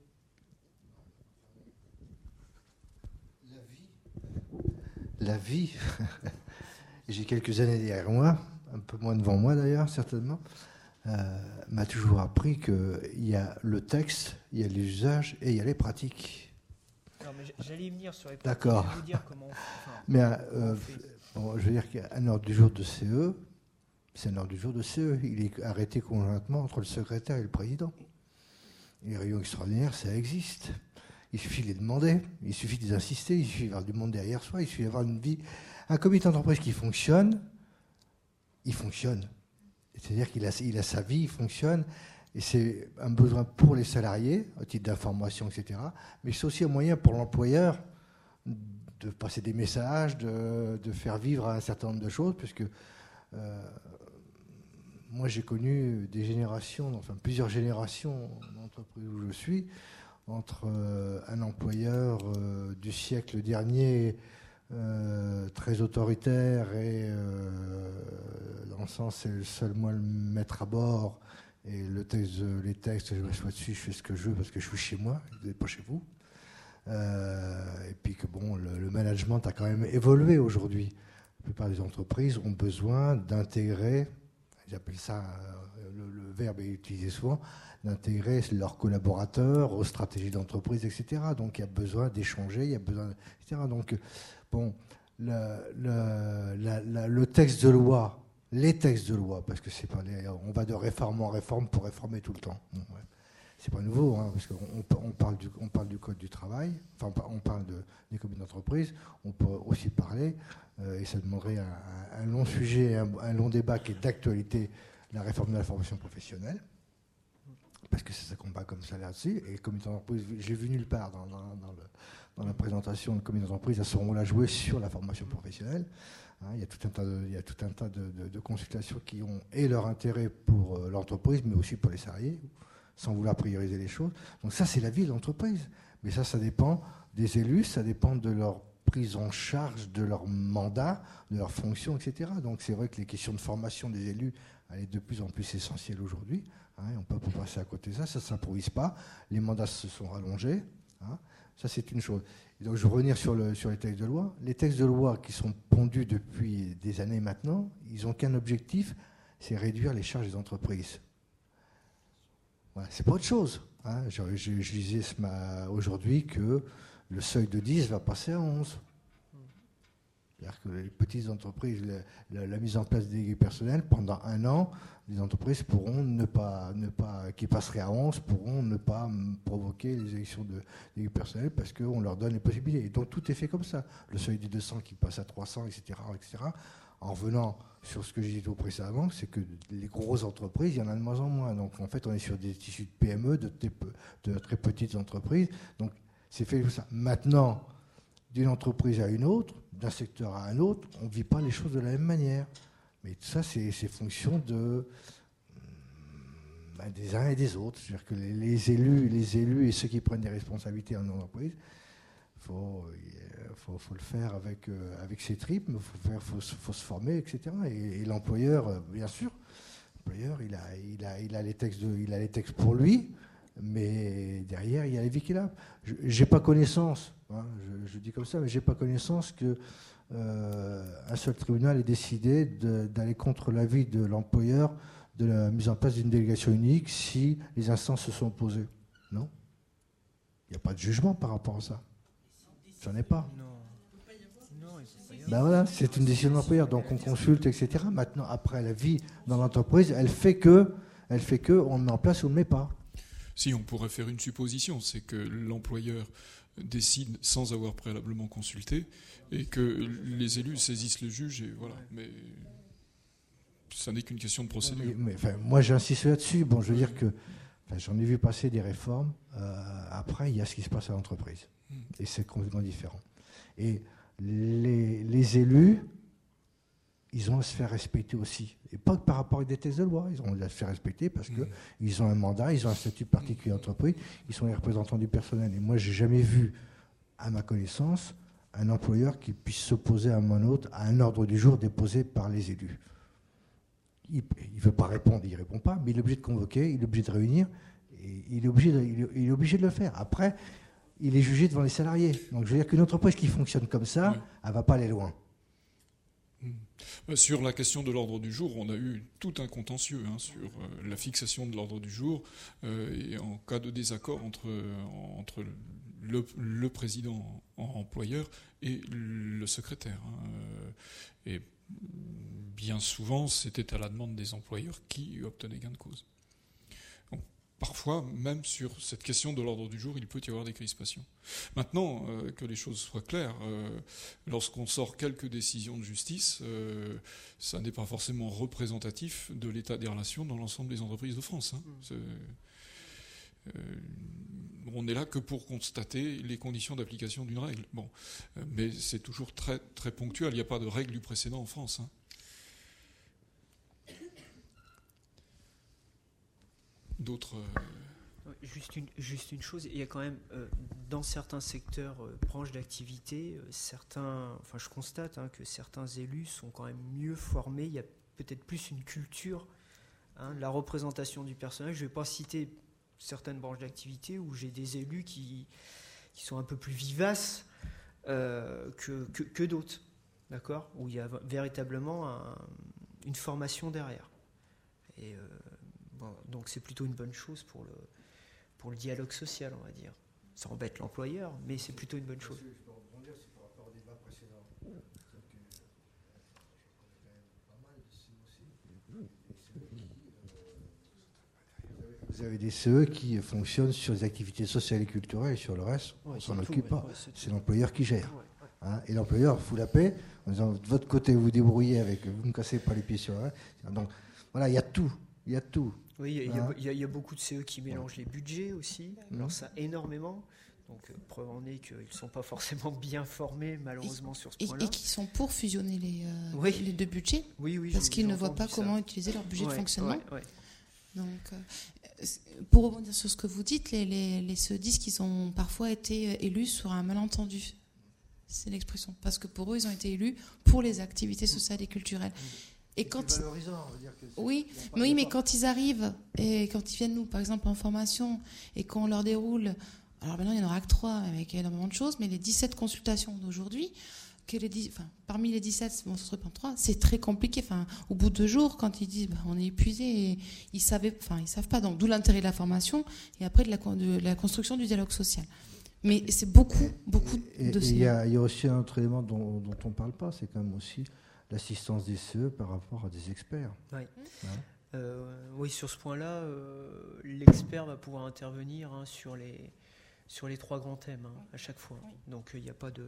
La vie, la vie. J'ai quelques années derrière moi, un peu moins devant moi d'ailleurs, certainement, euh, m'a toujours appris qu'il y a le texte, il y a les usages et il y a les pratiques.
Non, mais j'allais y venir sur les pratiques.
D'accord.
Je vais vous dire comment on fait. Enfin,
mais euh, bon, je veux dire qu'un ordre du jour de C E, c'est un ordre du jour de C E. Il est arrêté conjointement entre le secrétaire et le président. Les réunions extraordinaires, ça existe. Il suffit de les demander, il suffit de les insister, il suffit d'avoir du monde derrière soi, il suffit d'avoir une vie. Un comité d'entreprise qui fonctionne, il fonctionne. C'est-à-dire qu'il a, il a sa vie, il fonctionne, et c'est un besoin pour les salariés, au titre d'information, et cetera. Mais c'est aussi un moyen pour l'employeur de passer des messages, de, de faire vivre un certain nombre de choses, puisque euh, moi j'ai connu des générations, enfin plusieurs générations d'entreprises où je suis, entre euh, un employeur euh, du siècle dernier euh, très autoritaire et euh, dans le sens c'est le seul moi le mettre à bord et le texte, les textes je m'assois dessus, je fais ce que je veux parce que je suis chez moi, vous n'êtes pas chez vous. Euh, et puis que bon, le, le management a quand même évolué aujourd'hui. La plupart des entreprises ont besoin d'intégrer, j'appelle ça, euh, le, le verbe est utilisé souvent, d'intégrer leurs collaborateurs aux stratégies d'entreprise, et cetera. Donc il y a besoin d'échanger, il y a besoin, et cetera. Donc bon, le, le, la, la, le texte de loi, les textes de loi, parce que c'est pas les, on va de réforme en réforme pour réformer tout le temps. Bon, ouais. C'est pas nouveau, hein, parce qu'on on parle, du, on parle du code du travail, enfin on parle de, des comités d'entreprise, on peut aussi parler, euh, et ça demanderait un, un long sujet, un, un long débat qui est d'actualité, la réforme de la formation professionnelle, parce que c'est ça qu'on bat comme ça là-dessus, et le comité d'entreprise, je l'ai vu nulle part dans, dans, dans, le, dans la présentation, le comité d'entreprise a son rôle à jouer sur la formation professionnelle. Hein, il y a tout un tas de, il y a tout un tas de, de, de consultations qui ont et leur intérêt pour euh, l'entreprise, mais aussi pour les salariés, sans vouloir prioriser les choses. Donc ça, c'est la vie de l'entreprise. Mais ça, ça dépend des élus, ça dépend de leur prise en charge, de leur mandat, de leur fonction, et cetera. Donc c'est vrai que les questions de formation des élus, elle est de plus en plus essentielle aujourd'hui. Hein, on ne peut pas passer à côté de ça, ça ne s'improvise pas. Les mandats se sont rallongés. Hein, ça, c'est une chose. Et donc je vais revenir sur, le, sur les textes de loi. Les textes de loi qui sont pondus depuis des années maintenant, ils n'ont qu'un objectif, c'est réduire les charges des entreprises. Voilà, c'est pas autre chose. Hein. Je, je, je disais aujourd'hui que le seuil de dix va passer à onze. C'est-à-dire que les petites entreprises, la, la, la mise en place des délégués personnels, pendant un an, les entreprises pourront ne pas, ne pas, qui passeraient à onze, pourront ne pas provoquer les élections de délégués personnels parce qu'on leur donne les possibilités. Et donc tout est fait comme ça. Le seuil des deux cents qui passe à trois cents, et cetera, et cetera. En revenant sur ce que j'ai dit précédemment, c'est que les grosses entreprises, il y en a de moins en moins. Donc en fait, on est sur des tissus de P M E, de, de très petites entreprises. Donc c'est fait comme ça. Maintenant, d'une entreprise à une autre, d'un secteur à un autre, on ne vit pas les choses de la même manière. Mais tout ça, c'est, c'est fonction de, ben, des uns et des autres. C'est-à-dire que les, les, élus, les élus et ceux qui prennent des responsabilités en entreprise, il faut, faut, faut le faire avec, euh, avec ses tripes, il faut, faut, faut se former, et cetera. Et, et l'employeur, euh, bien sûr, l'employeur, il a, il, a, il, a les textes de, il a les textes pour lui, mais derrière, il y a les vies qu'il a. Je n'ai pas connaissance, hein, je, je dis comme ça, mais je n'ai pas connaissance que euh, un seul tribunal ait décidé de, d'aller contre l'avis de l'employeur de la mise en place d'une délégation unique si les instances se sont opposées. Non. Il n'y a pas de jugement par rapport à ça. J'en ai pas.
Non. Non,
ben voilà, c'est une décision de l'employeur, donc on consulte, et cetera. Maintenant, après, la vie dans l'entreprise, elle fait que, elle fait que on le met en place ou on ne le met pas.
Si, on pourrait faire une supposition, c'est que l'employeur décide sans avoir préalablement consulté et que les élus saisissent le juge, et voilà. Mais ça n'est qu'une question de procédure.
Mais, mais, enfin, moi, j'insiste là-dessus. Bon, je veux dire que enfin, j'en ai vu passer des réformes. Euh, après, il y a ce qui se passe à l'entreprise. Mmh. Et c'est complètement différent. Et les, les élus, ils ont à se faire respecter aussi. Et pas que par rapport à des textes de loi. Ils ont à se faire respecter parce qu'ils mmh. ont un mandat, ils ont un statut particulier d'entreprise, ils sont les représentants du personnel. Et moi, je n'ai jamais vu, à ma connaissance, un employeur qui puisse s'opposer à un autre à un ordre du jour déposé par les élus. Il ne veut pas répondre, il ne répond pas, mais il est obligé de convoquer, il est obligé de réunir, et il est obligé de, il est, il est obligé de le faire. Après, il est jugé devant les salariés. Donc je veux dire qu'une entreprise qui fonctionne comme ça, oui. Elle ne va pas aller loin.
Sur la question de l'ordre du jour, on a eu tout un contentieux hein, sur euh, la fixation de l'ordre du jour euh, et en cas de désaccord entre, entre le, le président employeur et le secrétaire. Hein, et bien souvent, c'était à la demande des employeurs qui obtenaient gain de cause. Donc, parfois, même sur cette question de l'ordre du jour, il peut y avoir des crispations. Maintenant, euh, que les choses soient claires, euh, lorsqu'on sort quelques décisions de justice, euh, ça n'est pas forcément représentatif de l'état des relations dans l'ensemble des entreprises de France. Hein. C'est, euh, on n'est là que pour constater les conditions d'application d'une règle. Bon, euh, mais c'est toujours très, très ponctuel. Il n'y a pas de règle du précédent en France. Hein. D'autres... Euh
Juste une, juste une chose, il y a quand même euh, dans certains secteurs, euh, branches d'activité, euh, certains, enfin je constate hein, que certains élus sont quand même mieux formés, il y a peut-être plus une culture, hein, la représentation du personnel. Je ne vais pas citer certaines branches d'activité où j'ai des élus qui, qui sont un peu plus vivaces euh, que, que, que d'autres, d'accord, où il y a véritablement un, une formation derrière. Et euh, bon, donc c'est plutôt une bonne chose pour le pour le dialogue social, on va dire. Ça embête l'employeur, mais c'est plutôt une bonne chose.
Je peux rebondir, c'est par rapport au débat précédent. Vous avez des C E qui fonctionnent sur les activités sociales et culturelles et sur le reste, on ne s'en occupe pas. C'est l'employeur qui gère. Hein, et l'employeur fout la paix en disant de votre côté, vous débrouillez avec, vous ne me cassez pas les pieds sur la. Donc voilà, il y a tout. Il y a tout.
Oui, il y, hein y, y, y a beaucoup de C E qui mélangent les budgets aussi. Alors ça, énormément. Donc, preuve en est qu'ils ne sont pas forcément bien formés, malheureusement,
et,
sur ce point-là.
Et qui sont pour fusionner les, euh,
oui.
les deux budgets.
Oui, oui.
Parce qu'ils ne voient pas ça. Comment utiliser leur budget
ouais,
de fonctionnement.
Ouais, ouais.
Donc, euh, pour rebondir sur ce que vous dites, les, les, les C E disent qu'ils ont parfois été élus sur un malentendu. C'est l'expression. Parce que pour eux, ils ont été élus pour les activités sociales et culturelles. Et quand
c'est valorisant, on va dire que c'est,
oui, mais oui, mais quand ils arrivent et quand ils viennent nous, par exemple en formation, et qu'on leur déroule, alors maintenant il n'y en aura que trois avec énormément de choses, mais les dix-sept consultations d'aujourd'hui, que les dix, enfin, parmi les dix-sept, bon, ce serait pas trois, c'est très compliqué. Enfin, au bout de deux jours, quand ils disent, bah, on est épuisé, et ils savaient, enfin, ils savent pas. Donc, d'où l'intérêt de la formation et après de la, de la construction du dialogue social. Mais c'est beaucoup, beaucoup
et,
de.
Il y, y a aussi un autre élément dont, dont on ne parle pas, c'est quand même aussi l'assistance des C E par rapport à des experts.
Oui,
hein
euh, oui sur ce point-là, euh, l'expert va pouvoir intervenir hein, sur, les, sur les trois grands thèmes hein, à chaque fois. Donc il n'y a pas de,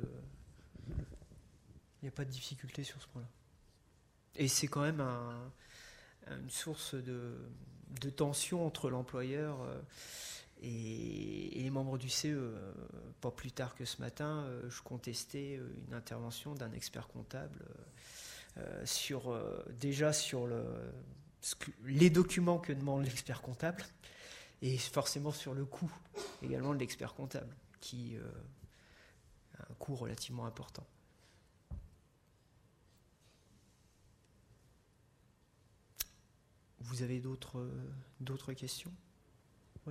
il n'y a pas de difficulté sur ce point-là. Et c'est quand même un, une source de, de tension entre l'employeur euh, et, et les membres du C E. Euh, pas plus tard que ce matin, euh, je contestais une intervention d'un expert comptable euh, Euh, sur, euh, déjà sur le, que, les documents que demande l'expert comptable et forcément sur le coût également de l'expert comptable qui euh, a un coût relativement important. Vous avez d'autres, euh, d'autres questions ? Oui.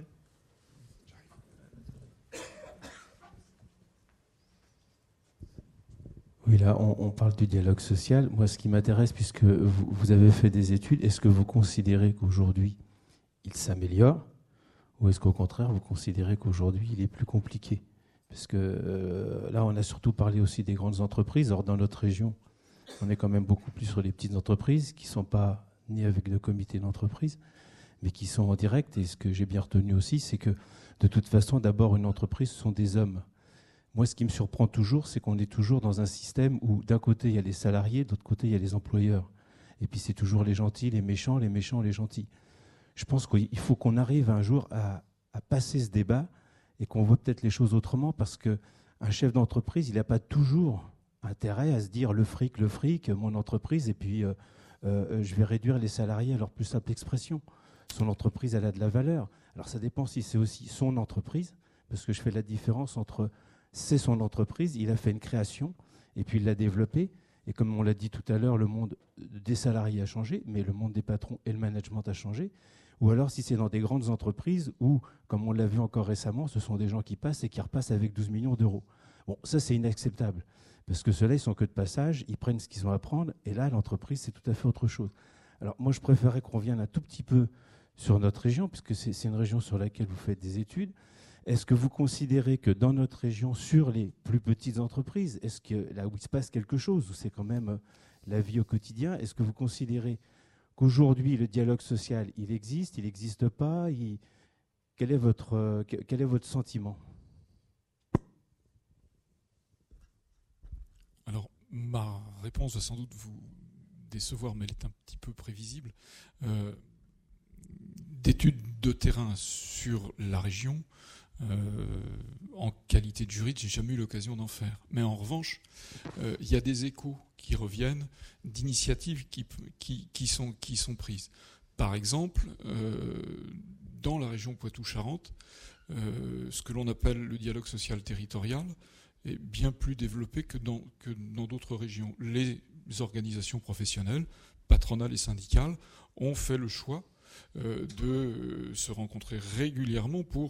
Oui, là, on, on parle du dialogue social. Moi, ce qui m'intéresse, puisque vous, vous avez fait des études, est-ce que vous considérez qu'aujourd'hui, il s'améliore ou est-ce qu'au contraire, vous considérez qu'aujourd'hui, il est plus compliqué ? Parce que euh, là, on a surtout parlé aussi des grandes entreprises. Or, dans notre région, on est quand même beaucoup plus sur les petites entreprises qui ne sont pas nées avec de comité d'entreprise, mais qui sont en direct. Et ce que j'ai bien retenu aussi, c'est que de toute façon, d'abord, une entreprise, ce sont des hommes. Moi, ce qui me surprend toujours, c'est qu'on est toujours dans un système où, d'un côté, il y a les salariés, de l'autre côté, il y a les employeurs. Et puis, c'est toujours les gentils, les méchants, les méchants, les gentils. Je pense qu'il faut qu'on arrive un jour à, à passer ce débat et qu'on voit peut-être les choses autrement, parce qu'un chef d'entreprise, il n'a pas toujours intérêt à se dire le fric, le fric, mon entreprise, et puis euh, euh, je vais réduire les salariés à leur plus simple expression. Son entreprise, elle a de la valeur. Alors, ça dépend si c'est aussi son entreprise, parce que je fais la différence entre... C'est son entreprise, il a fait une création et puis il l'a développée. Et comme on l'a dit tout à l'heure, le monde des salariés a changé, mais le monde des patrons et le management a changé. Ou alors si c'est dans des grandes entreprises où, comme on l'a vu encore récemment, ce sont des gens qui passent et qui repassent avec douze millions d'euros. Bon, ça c'est inacceptable, parce que ceux-là, ils sont que de passage, ils prennent ce qu'ils ont à prendre, et là, l'entreprise, c'est tout à fait autre chose. Alors moi, je préférais qu'on revienne un tout petit peu sur notre région, puisque c'est, c'est une région sur laquelle vous faites des études. Est-ce que vous considérez que dans notre région, sur les plus petites entreprises, est-ce que là où il se passe quelque chose, où c'est quand même la vie au quotidien, est-ce que vous considérez qu'aujourd'hui, le dialogue social, il existe, il n'existe pas il... quel est votre, euh, quel est votre sentiment ?
Alors, ma réponse va sans doute vous décevoir, mais elle est un petit peu prévisible. Euh, d'études de terrain sur la région, Euh, en qualité de juriste, j'ai jamais eu l'occasion d'en faire. Mais en revanche, euh, il y a des échos qui reviennent d'initiatives qui, qui, qui, sont, qui sont prises. par exemple, euh, dans la région Poitou-Charentes, euh, ce que l'on appelle le dialogue social territorial est bien plus développé que dans, que dans d'autres régions. Les organisations professionnelles, patronales et syndicales, ont fait le choix euh, de se rencontrer régulièrement pour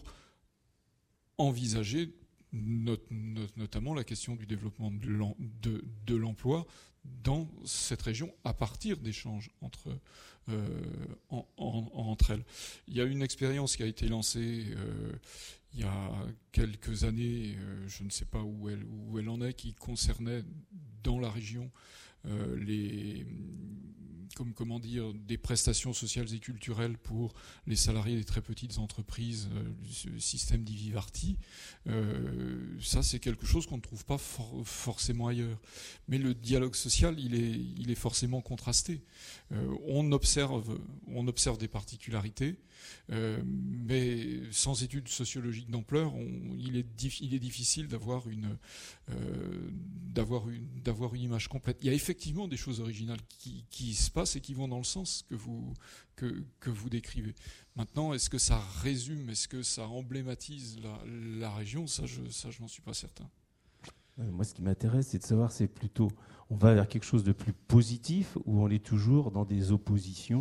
envisager not, not, notamment la question du développement de, l'em, de, de l'emploi dans cette région à partir d'échanges entre, euh, en, en, entre elles. Il y a une expérience qui a été lancée euh, il y a quelques années, euh, je ne sais pas où elle, où elle en est, qui concernait dans la région euh, les... Comme, comment dire, des prestations sociales et culturelles pour les salariés des très petites entreprises, euh, le système d'Ivivarti. Euh, ça, c'est quelque chose qu'on ne trouve pas for- forcément ailleurs. Mais le dialogue social, il est, il est forcément contrasté. Euh, on observe, on observe des particularités, euh, mais sans études sociologiques d'ampleur, on, il, est dif- il est difficile d'avoir une, euh, d'avoir une, d'avoir une image complète. Il y a effectivement des choses originales qui, qui se passent et qui vont dans le sens que vous, que, que vous décrivez. Maintenant, est-ce que ça résume, est-ce que ça emblématise la, la région ? Ça, je, ça, je n'en suis pas certain.
Moi, ce qui m'intéresse, c'est de savoir, c'est plutôt, on va vers quelque chose de plus positif ou on est toujours dans des oppositions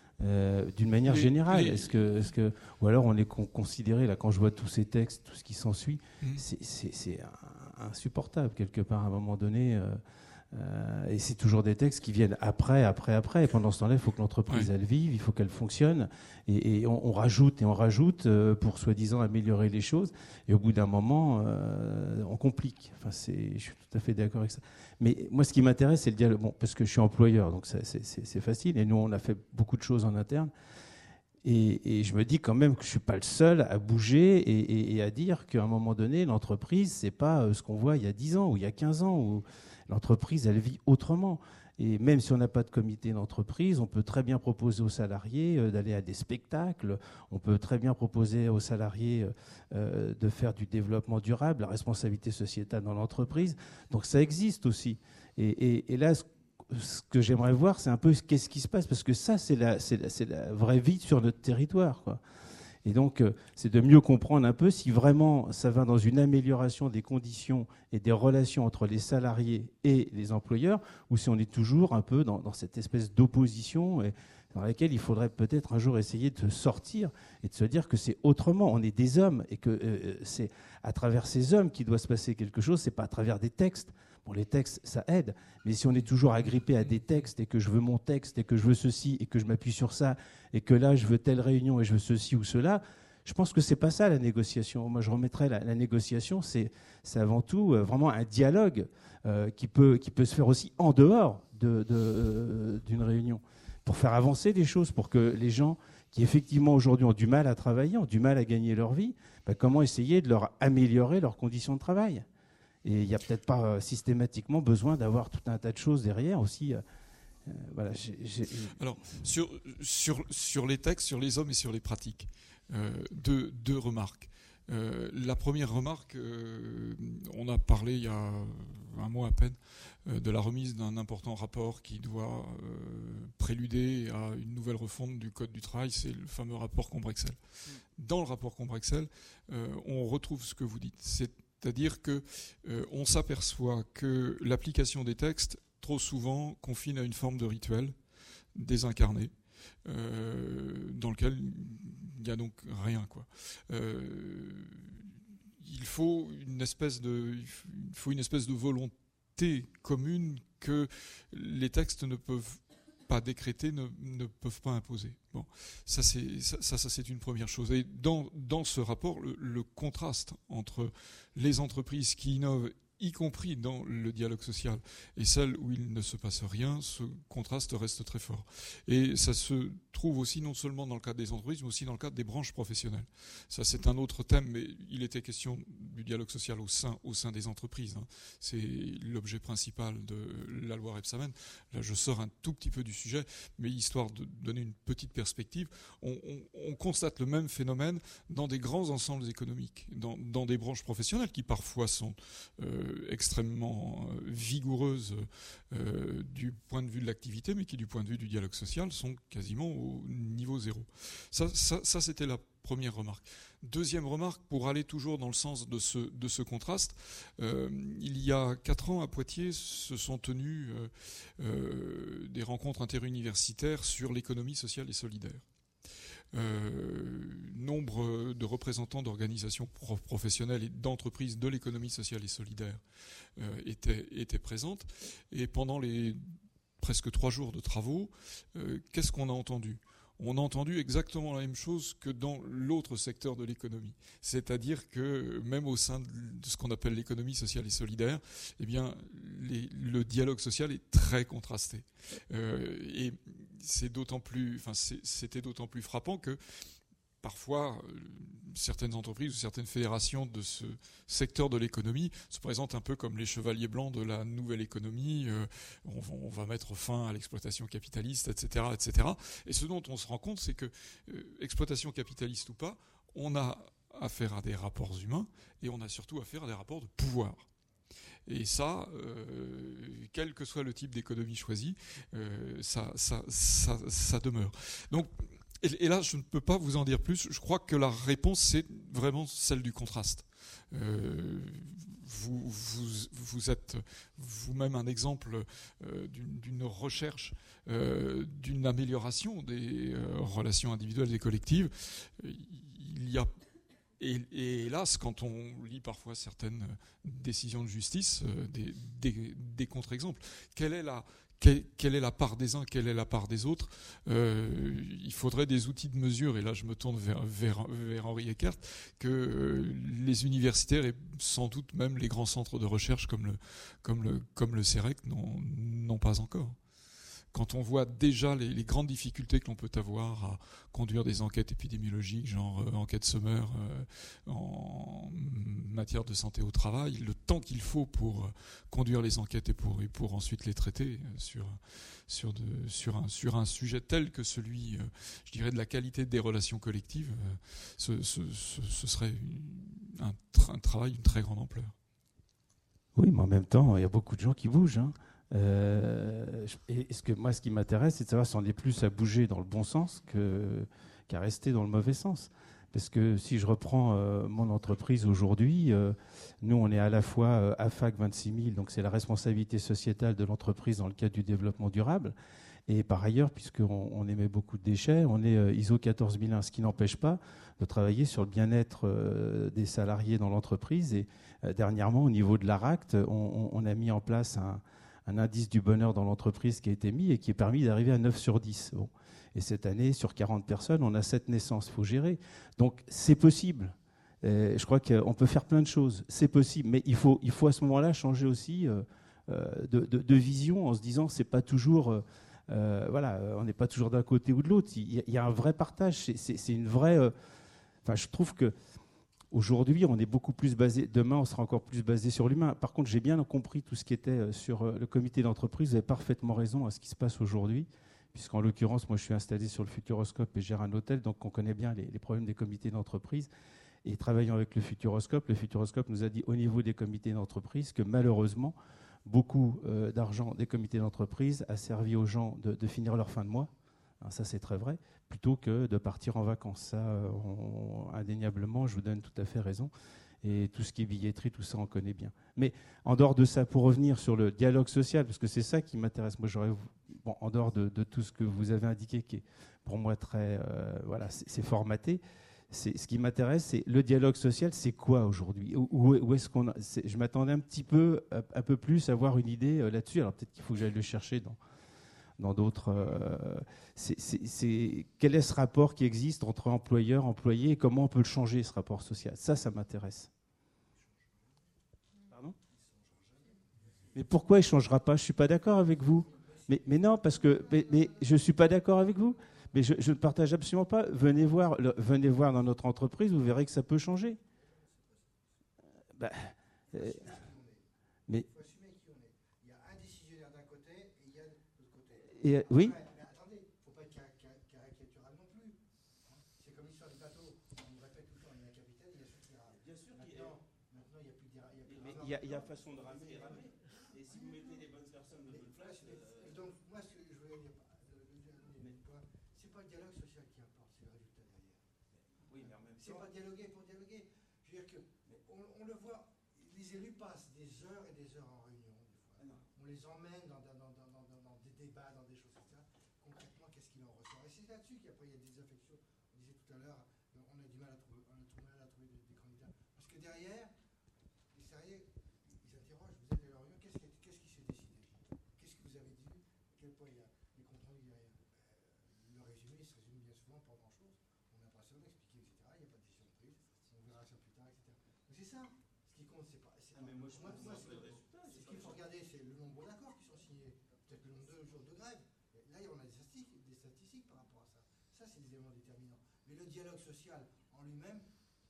euh, d'une manière les, générale les... Est-ce que, est-ce que, ou alors on est con- considéré, là, quand je vois tous ces textes, tout ce qui s'ensuit, mmh. c'est, c'est, c'est insupportable quelque part à un moment donné. Euh, Euh, et c'est toujours des textes qui viennent après, après, après. Et pendant ce temps-là, il faut que l'entreprise, ouais. elle vive, il faut qu'elle fonctionne. Et, et on, on rajoute et on rajoute euh, pour soi-disant améliorer les choses. Et au bout d'un moment, euh, on complique. Enfin, c'est, je suis tout à fait d'accord avec ça. Mais moi, ce qui m'intéresse, c'est le dialogue. Bon, parce que je suis employeur, donc ça, c'est, c'est, c'est facile. Et nous, on a fait beaucoup de choses en interne. Et, et je me dis quand même que je ne suis pas le seul à bouger et, et, et à dire qu'à un moment donné, l'entreprise, ce n'est pas ce qu'on voit il y a dix ans ou il y a quinze ans, où l'entreprise, elle vit autrement. Et même si on n'a pas de comité d'entreprise, on peut très bien proposer aux salariés d'aller à des spectacles, on peut très bien proposer aux salariés euh, de faire du développement durable, la responsabilité sociétale dans l'entreprise. Donc ça existe aussi. Et, et, et là, ce Ce que j'aimerais voir, c'est un peu qu'est-ce qui se passe, parce que ça, c'est la, c'est la, c'est la vraie vie sur notre territoire, quoi. Et donc, euh, c'est de mieux comprendre un peu si vraiment ça va dans une amélioration des conditions et des relations entre les salariés et les employeurs, ou si on est toujours un peu dans, dans cette espèce d'opposition et dans laquelle il faudrait peut-être un jour essayer de sortir et de se dire que c'est autrement. On est des hommes et que euh, c'est à travers ces hommes qu'il doit se passer quelque chose, c'est pas à travers des textes. Bon, les textes, ça aide, mais si on est toujours agrippé à des textes et que je veux mon texte et que je veux ceci et que je m'appuie sur ça et que là, je veux telle réunion et je veux ceci ou cela, je pense que c'est pas ça la négociation. Moi, je remettrais la, la négociation, c'est, c'est avant tout euh, vraiment un dialogue euh, qui peut, qui peut se faire aussi en dehors de, de, euh, d'une réunion pour faire avancer des choses, pour que les gens qui effectivement aujourd'hui ont du mal à travailler, ont du mal à gagner leur vie, ben, comment essayer de leur améliorer leurs conditions de travail. Et il n'y a peut-être pas euh, systématiquement besoin d'avoir tout un tas de choses derrière aussi. Euh, euh, voilà, j'ai, j'ai...
Alors, sur, sur, sur les textes, sur les hommes et sur les pratiques, euh, deux, deux remarques. Euh, la première remarque, euh, on a parlé il y a un mois à peine euh, de la remise d'un important rapport qui doit euh, préluder à une nouvelle refonte du Code du travail, c'est le fameux rapport Combrexel. Mmh. Dans le rapport Combrexel, euh, on retrouve ce que vous dites. C'est C'est-à-dire qu'on euh, s'aperçoit que l'application des textes, trop souvent, confine à une forme de rituel désincarné, euh, dans lequel il n'y a donc rien, quoi. Euh, il faut une espèce de, il faut une espèce de volonté commune que les textes ne peuvent pas décréter, ne, ne peuvent pas imposer. Bon, ça c'est ça, ça, ça c'est une première chose. Et dans dans ce rapport, le, le contraste entre les entreprises qui innovent, y compris dans le dialogue social, et celles où il ne se passe rien, ce contraste reste très fort. Et ça se trouve aussi non seulement dans le cadre des entreprises, mais aussi dans le cadre des branches professionnelles. Ça, c'est un autre thème, mais il était question du dialogue social au sein, au sein des entreprises. Hein. C'est l'objet principal de la loi Rebsamen. Là, je sors un tout petit peu du sujet, mais histoire de donner une petite perspective, on, on, on constate le même phénomène dans des grands ensembles économiques, dans, dans des branches professionnelles qui parfois sont euh, extrêmement vigoureuses euh, du point de vue de l'activité, mais qui, du point de vue du dialogue social, sont quasiment au, niveau, niveau zéro. Ça, ça, ça c'était la première remarque. Deuxième remarque, pour aller toujours dans le sens de ce, de ce contraste, euh, il y a quatre ans à Poitiers se sont tenues euh, euh, des rencontres interuniversitaires sur l'économie sociale et solidaire. Euh, nombre de représentants d'organisations prof- professionnelles et d'entreprises de l'économie sociale et solidaire euh, étaient, étaient présentes. Et pendant les presque trois jours de travaux, euh, qu'est-ce qu'on a entendu ? On a entendu exactement la même chose que dans l'autre secteur de l'économie. C'est-à-dire que même au sein de ce qu'on appelle l'économie sociale et solidaire, eh bien, les, le dialogue social est très contrasté. Euh, et c'est d'autant plus, enfin, c'est, c'était d'autant plus frappant que parfois, euh, certaines entreprises ou certaines fédérations de ce secteur de l'économie se présentent un peu comme les chevaliers blancs de la nouvelle économie. Euh, on, on va mettre fin à l'exploitation capitaliste, et cetera, et cetera. Et ce dont on se rend compte, c'est que, euh, exploitation capitaliste ou pas, on a affaire à des rapports humains et on a surtout affaire à des rapports de pouvoir. Et ça, euh, quel que soit le type d'économie choisie, euh, ça, ça, ça, ça demeure. Donc, Et, et là, je ne peux pas vous en dire plus. Je crois que la réponse, c'est vraiment celle du contraste. Euh, vous, vous, vous êtes vous-même un exemple euh, d'une, d'une recherche, euh, d'une amélioration des euh, relations individuelles et collectives. Il y a, et, et hélas, quand on lit parfois certaines décisions de justice, euh, des, des, des contre-exemples, quelle est la Quelle est la part des uns, quelle est la part des autres? euh, Il faudrait des outils de mesure, et là je me tourne vers, vers, vers Henri Eckert, que euh, les universitaires et sans doute même les grands centres de recherche comme le, comme le, comme le C E R E C n'ont, n'ont pas encore. Quand on voit déjà les, les grandes difficultés que l'on peut avoir à conduire des enquêtes épidémiologiques, genre euh, enquête Sommer euh, en matière de santé au travail, le temps qu'il faut pour euh, conduire les enquêtes et pour, et pour ensuite les traiter euh, sur, sur, de, sur, un, sur un sujet tel que celui, euh, je dirais, de la qualité des relations collectives, euh, ce, ce, ce, ce serait une, un, tra- un travail d'une très grande ampleur.
Oui, mais en même temps, il y a beaucoup de gens qui bougent, hein. Euh, et ce que moi, ce qui m'intéresse, c'est de savoir si on est plus à bouger dans le bon sens que, qu'à rester dans le mauvais sens. Parce que si je reprends euh, mon entreprise aujourd'hui, euh, nous, on est à la fois euh, A F A C vingt-six mille, donc c'est la responsabilité sociétale de l'entreprise dans le cadre du développement durable. Et par ailleurs, puisqu'on on émet beaucoup de déchets, on est euh, I S O quatorze mille un, ce qui n'empêche pas de travailler sur le bien-être euh, des salariés dans l'entreprise. Et euh, dernièrement, au niveau de l'A R A C T, on, on a mis en place un un indice du bonheur dans l'entreprise qui a été mis et qui est permis d'arriver à neuf sur dix. Bon. Et cette année, sur quarante personnes, on a sept naissances. Il faut gérer. Donc, c'est possible. Et je crois qu'on peut faire plein de choses. C'est possible. Mais il faut, il faut à ce moment-là changer aussi euh, de, de, de vision en se disant que c'est pas toujours... Euh, euh, voilà, on n'est pas toujours d'un côté ou de l'autre. Il y a, il y a un vrai partage. C'est, c'est, c'est une vraie... Euh, enfin, je trouve que aujourd'hui, on est beaucoup plus basé, demain, on sera encore plus basé sur l'humain. Par contre, j'ai bien compris tout ce qui était sur le comité d'entreprise. Vous avez parfaitement raison à ce qui se passe aujourd'hui, puisqu'en l'occurrence, moi, je suis installé sur le Futuroscope et gère un hôtel, donc on connaît bien les, les problèmes des comités d'entreprise. Et travaillant avec le Futuroscope, le Futuroscope nous a dit au niveau des comités d'entreprise que malheureusement, beaucoup euh, d'argent des comités d'entreprise a servi aux gens de, de finir leur fin de mois. Alors ça, c'est très vrai, plutôt que de partir en vacances. Ça, on, indéniablement, je vous donne tout à fait raison. Et tout ce qui est billetterie, tout ça, on connaît bien. Mais en dehors de ça, pour revenir sur le dialogue social, parce que c'est ça qui m'intéresse, moi, j'aurais, bon, en dehors de, de tout ce que vous avez indiqué, qui est pour moi très, euh, voilà, c'est, c'est formaté. C'est, ce qui m'intéresse, c'est le dialogue social, c'est quoi aujourd'hui ? Où, où est-ce qu'on a, c'est, je m'attendais un petit peu, un, un peu plus à avoir une idée euh, là-dessus. Alors peut-être qu'il faut que j'aille le chercher dans... dans d'autres... Euh, c'est, c'est, c'est, quel est ce rapport qui existe entre employeur, employé, et comment on peut le changer, ce rapport social ? Ça, ça m'intéresse. Pardon ? Mais pourquoi il ne changera pas ? Je ne suis pas d'accord avec vous. Mais, mais non, parce que mais, mais je ne suis pas d'accord avec vous. Mais je, je ne partage absolument pas. Venez voir, le, venez voir dans notre entreprise, vous verrez que ça peut changer. Bah, euh, mais... Et, euh, oui.
Mais attendez, il ne faut pas être caricatural non plus. C'est comme l'histoire du bateau. On nous répète tout le temps, il y a un capitaine, il y a ceux qui rament. Bien sûr qu'il y a. Maintenant, il n'y a plus de rameurs.
Mais il y a, il y a façon de ramer et ramer. Et si vous mettez les bonnes personnes de bonne place...
Euh... Donc, moi, ce que je voulais dire, c'est pas dialogue social qui importe, c'est le résultat derrière.
Oui, mais en même temps.
C'est pas dialoguer pour dialoguer. Je veux dire que on, on le voit, les élus passent des heures et des heures en réunion, des fois.
Ah non.
On les emmène dans, dans, dans, dans, dans, dans des débats, dans des choses comme ça. Concrètement, qu'est-ce qu'il en ressort? Et c'est là-dessus qu'après il y a des affections. On disait tout à l'heure, on a du mal à trouver, on a du mal à trouver des, des candidats. Parce que derrière, les salariés, ils interrogent, vous êtes à la réunion, qu'est-ce qui, qu'est-ce qui s'est décidé? Qu'est-ce que vous avez dit? À quel point il y a des comptes rendus derrière? euh, Le résumé, il se résume bien souvent pas grand-chose. On n'a pas ça, on a expliqué, et cetera. Il n'y a pas de décision prise. On verra ça plus tard, et cetera. Donc c'est ça. Ce qui compte, c'est pas.
Ah, mais moi, je pense
moi,
que c'est le
c'est-
résultat.
c'est ce qu'il faut regarder, c'est le nombre d'accords qui sont signés. Peut-être le nombre de jours de grève. Là, on a des statistiques, des statistiques par rapport à ça. Ça, c'est des éléments déterminants. Mais le dialogue social en lui-même,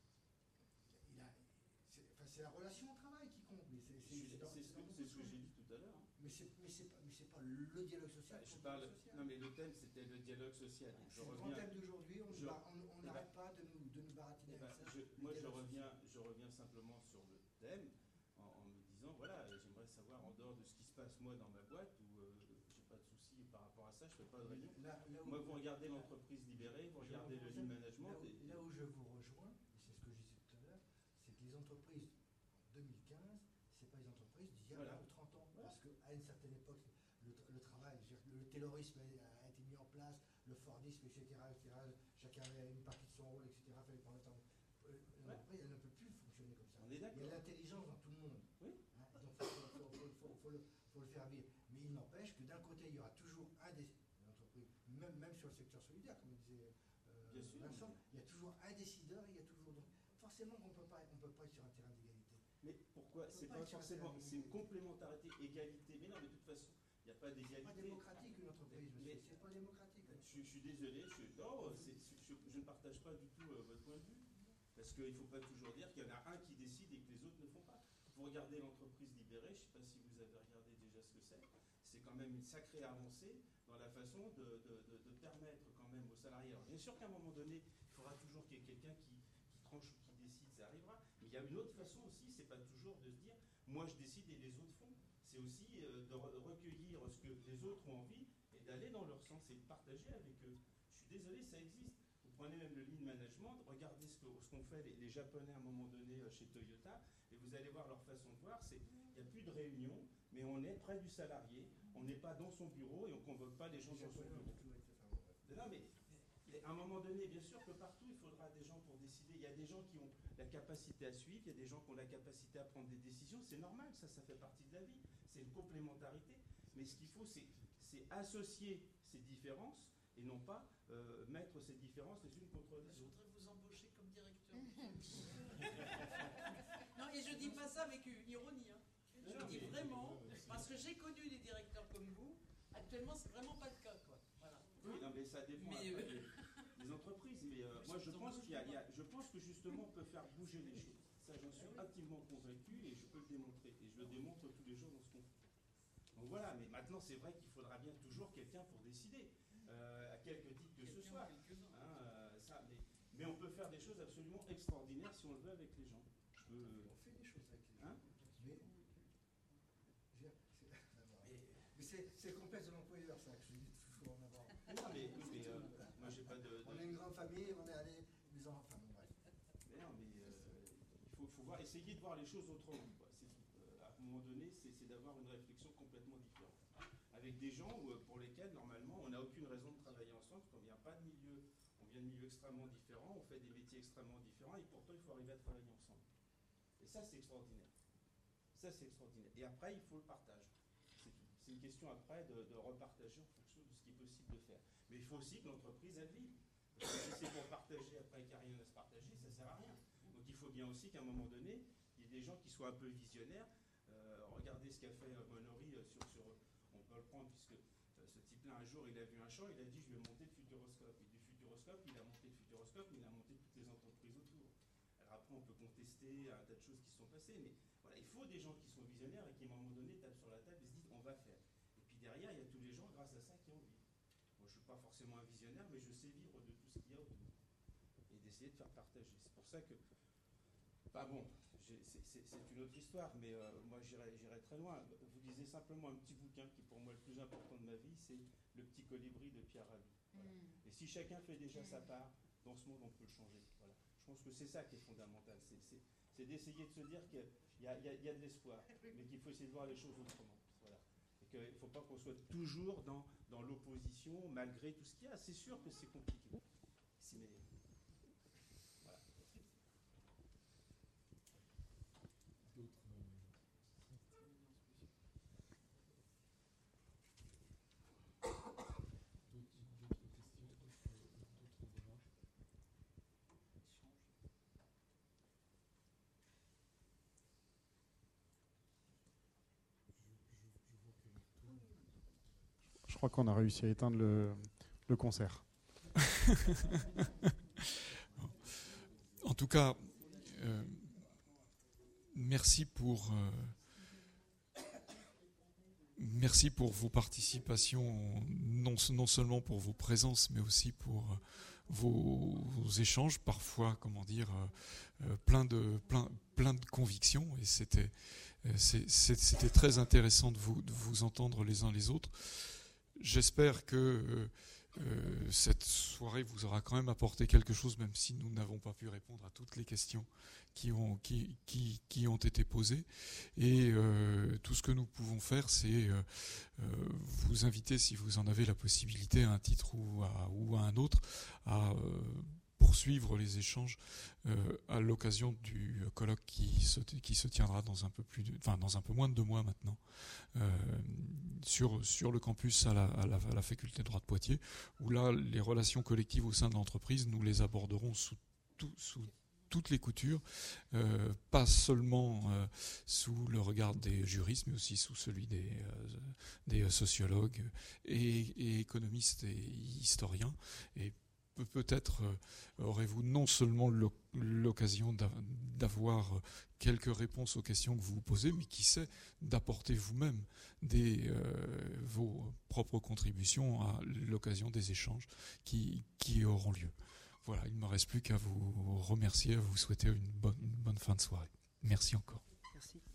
il a. C'est enfin, c'est la relation au travail qui compte. Mais c'est
C'est ce que, c'est ce que j'ai dit tout à l'heure. hein.
mais c'est mais c'est pas, mais c'est pas le dialogue social.
Bah, je
contre
parle.
le dialogue social.
Non, mais le thème, c'était le dialogue social. Donc, je
C'est le grand
reviens.
thème d'aujourd'hui. On
je-
bar- on- on
eh
n'arrête
ben-
pas de nous, de nous baratiner
Eh ben,
avec ça.
je-
le
moi, je
dialogue
reviens,
social.
je reviens simplement sur le thème en, en me disant, voilà, j'aimerais savoir en dehors de ce qui se passe moi dans ma boîte où euh, j'ai pas de soucis par rapport à ça, je fais pas de réunion.
Là- là où-
Moi, vous regardez l'entreprise libérée, vous
Je
regardez le
rejoins-
lean management.
Là où,
et-
là où je vous rejoins, et c'est ce que je disais tout à l'heure, c'est que les entreprises en deux mille quinze, c'est pas les entreprises d'il y a
Voilà.
vingt ou trente ans.
Voilà.
Parce qu'à une certaine époque, le, le travail, je veux dire, le taylorisme a, a été mis en place, le fordisme, et cetera, et cetera. Chacun avait une partie de son rôle, et cetera. Fallait prendre le temps. Euh, L'entreprise, elle ne peut plus fonctionner comme ça.
On est
Il y a
d'accord.
de l'intelligence dans tout le monde.
Oui.
Hein, donc il faut, faut- faut- faut- faut le, faut le faire vivre. Mais il n'empêche que d'un côté, il y aura toujours un des entreprises, même, même sur le secteur solidaire, comme disait euh,
Bien sûr.
Vincent, il y a toujours un décideur, il y a toujours. Donc forcément qu'on ne peut pas, on peut pas être sur un terrain d'égalité.
Mais pourquoi
On
C'est
peut
pas
pas être
forcément,
sur un
c'est une complémentarité, égalité. Mais non, mais de toute façon, il n'y a pas
C'est pas
d'égalité.
démocratique une entreprise,
Mais-
monsieur. C'est pas démocratique.
Je, je suis désolé, je, non, c'est- je, je ne partage pas du tout euh, votre point de vue. Parce qu'il ne faut pas toujours dire qu'il y en a un qui décide et que les autres ne font pas. Vous regardez l'entreprise libérée, je ne sais pas si vous avez regardé déjà ce que c'est, c'est quand même une sacrée avancée dans la façon de, de- de- de permettre quand même aux salariés. Alors bien sûr qu'à un moment donné, il faudra toujours qu'il y ait quelqu'un qui, qui tranche ou qui décide, ça arrivera. Mais il y a une autre façon aussi, c'est pas toujours de se dire moi je décide et les autres font. C'est aussi euh, de re- recueillir ce que les autres ont envie et d'aller dans leur sens et de partager avec eux. Je suis désolé, ça existe. Vous prenez même le lean management, regardez ce que- ce qu'ont fait les, les Japonais à un moment donné euh, chez Toyota, et vous allez voir leur façon de voir, c'est il n'y a plus de réunion, mais on est près du salarié, on n'est pas dans son bureau et on ne convoque pas les gens dans son bureau. Non, mais mais à un moment donné, bien sûr que partout, il faudra des gens pour décider. Il y a des gens qui ont la capacité à suivre, il y a des gens qui ont la capacité à prendre des décisions. C'est normal, ça, ça fait partie de la vie. C'est une complémentarité. Mais ce qu'il faut, c'est c'est associer ces différences et non pas euh, mettre ces différences les unes contre les
Je
autres.
voudrais vous embaucher comme directeur. Non, et je dis pas ça avec une ironie. Hein. Je
Non,
dis
mais-
vraiment, parce que j'ai connu des directeurs comme vous. Actuellement, c'est vraiment pas le cas, quoi. Voilà.
Oui, non, mais ça dépend
Mais,
après
euh,
des, des entreprises. Mais euh, moi, je pense qu'il y a, il y a- je pense que justement, on peut faire bouger les choses. Ça, j'en suis intimement convaincu et je peux le démontrer. Et je le démontre tous les jours dans ce qu'on fait. Donc voilà, mais maintenant, c'est vrai qu'il faudra bien toujours quelqu'un pour décider, euh, à quelque titre que ce soit. Hein, euh, ça, mais, mais on peut faire des choses absolument extraordinaires si on le veut avec les gens. Je peux-
On fait des choses avec les gens.
Hein
Mais, je veux dire, c'est- mais c'est c'est le complexe de l'employeur, ça, que je dis toujours en avant.
Non, mais, mais, euh, moi, j'ai pas de- de-
On est une grande famille, on est allé, les enfants, enfin, bon, bref.
Mais non, mais euh, il faut, faut voir, essayer de voir les choses autrement. quoi. C'est tout. Euh, à un moment donné, c'est c'est d'avoir une réflexion complètement différente. Avec des gens où, euh, pour lesquels, normalement, on n'a aucune raison de travailler ensemble, parce qu'on vient pas de milieu, on vient de milieux extrêmement différents, on fait des métiers extrêmement différents, et pourtant, il faut arriver à travailler ensemble. Et ça, c'est extraordinaire. Ça, c'est extraordinaire. Et après, il faut le partage. C'est tout. C'est une question après de, de repartager en fonction de ce qui est possible de faire. Mais il faut aussi que l'entreprise, elle vive. Parce que si c'est pour partager après qu'il n'y a rien à se partager, ça ne sert à rien. Donc il faut bien aussi qu'à un moment donné, il y ait des gens qui soient un peu visionnaires. Euh, regardez ce qu'a fait euh, Bonory euh, sur, sur... On peut le prendre puisque euh, ce type-là, un jour, il a vu un champ, il a dit, je vais monter le futuroscope. Et du futuroscope, il a monté le futuroscope, mais il a monté toutes les entreprises autour. Alors après, on peut contester un tas de choses qui se sont passées, mais voilà, il faut des gens qui sont visionnaires et qui, à un moment donné, tapent sur la table et se disent, on va faire. Et puis derrière, il y a tous les gens, grâce à ça, qui ont vivre. Moi, je ne suis pas forcément un visionnaire, mais je sais vivre de tout ce qu'il y a autour. Et d'essayer de faire partager. C'est pour ça que... Enfin bon, j'ai- c'est c'est- c'est une autre histoire, mais euh, moi, j'irai j'irai très loin. Vous lisez simplement un petit bouquin qui, pour moi, est le plus important de ma vie, c'est Le Petit Colibri de Pierre Rabhi. Voilà. Et si chacun fait déjà sa part, dans ce monde, on peut le changer. Voilà. Je pense que c'est ça qui est fondamental. C'est, c'est, c'est d'essayer de se dire qu'il y a, il y a, il y a de l'espoir, mais qu'il faut essayer de voir les choses autrement. Voilà. Et qu'il ne faut pas qu'on soit toujours dans, dans l'opposition, malgré tout ce qu'il y a. C'est sûr que c'est compliqué. Mais, voilà.
Je crois qu'on a réussi à éteindre le, le concert.
En tout cas, euh, merci pour euh, merci pour vos participations, non, non seulement pour vos présences, mais aussi pour vos, vos échanges, parfois, comment dire, euh, plein de plein plein de convictions. Et c'était c'est, c'était très intéressant de vous de vous entendre les uns les autres. J'espère que euh, euh, cette soirée vous aura quand même apporté quelque chose, même si nous n'avons pas pu répondre à toutes les questions qui ont, qui, qui, qui ont été posées. Et euh, tout ce que nous pouvons faire, c'est euh, euh, vous inviter, si vous en avez la possibilité, à un titre ou à, ou à un autre, à euh, poursuivre les échanges euh, à l'occasion du colloque qui se, qui se tiendra dans un peu plus de, enfin dans un peu moins de deux mois maintenant euh, sur sur le campus à la, à la, à la faculté de droit de Poitiers, où là les relations collectives au sein de l'entreprise, nous les aborderons sous tout, sous toutes les coutures, euh, pas seulement euh, sous le regard des juristes, mais aussi sous celui des, euh, des sociologues et, et économistes et historiens. Et peut-être euh, aurez-vous non seulement l'occasion d'avoir quelques réponses aux questions que vous vous posez, mais qui sait, d'apporter vous-même des, euh, vos propres contributions à l'occasion des échanges qui, qui auront lieu. Voilà, il ne me reste plus qu'à vous remercier, à vous souhaiter une bonne, une bonne fin de soirée. Merci encore.
Merci.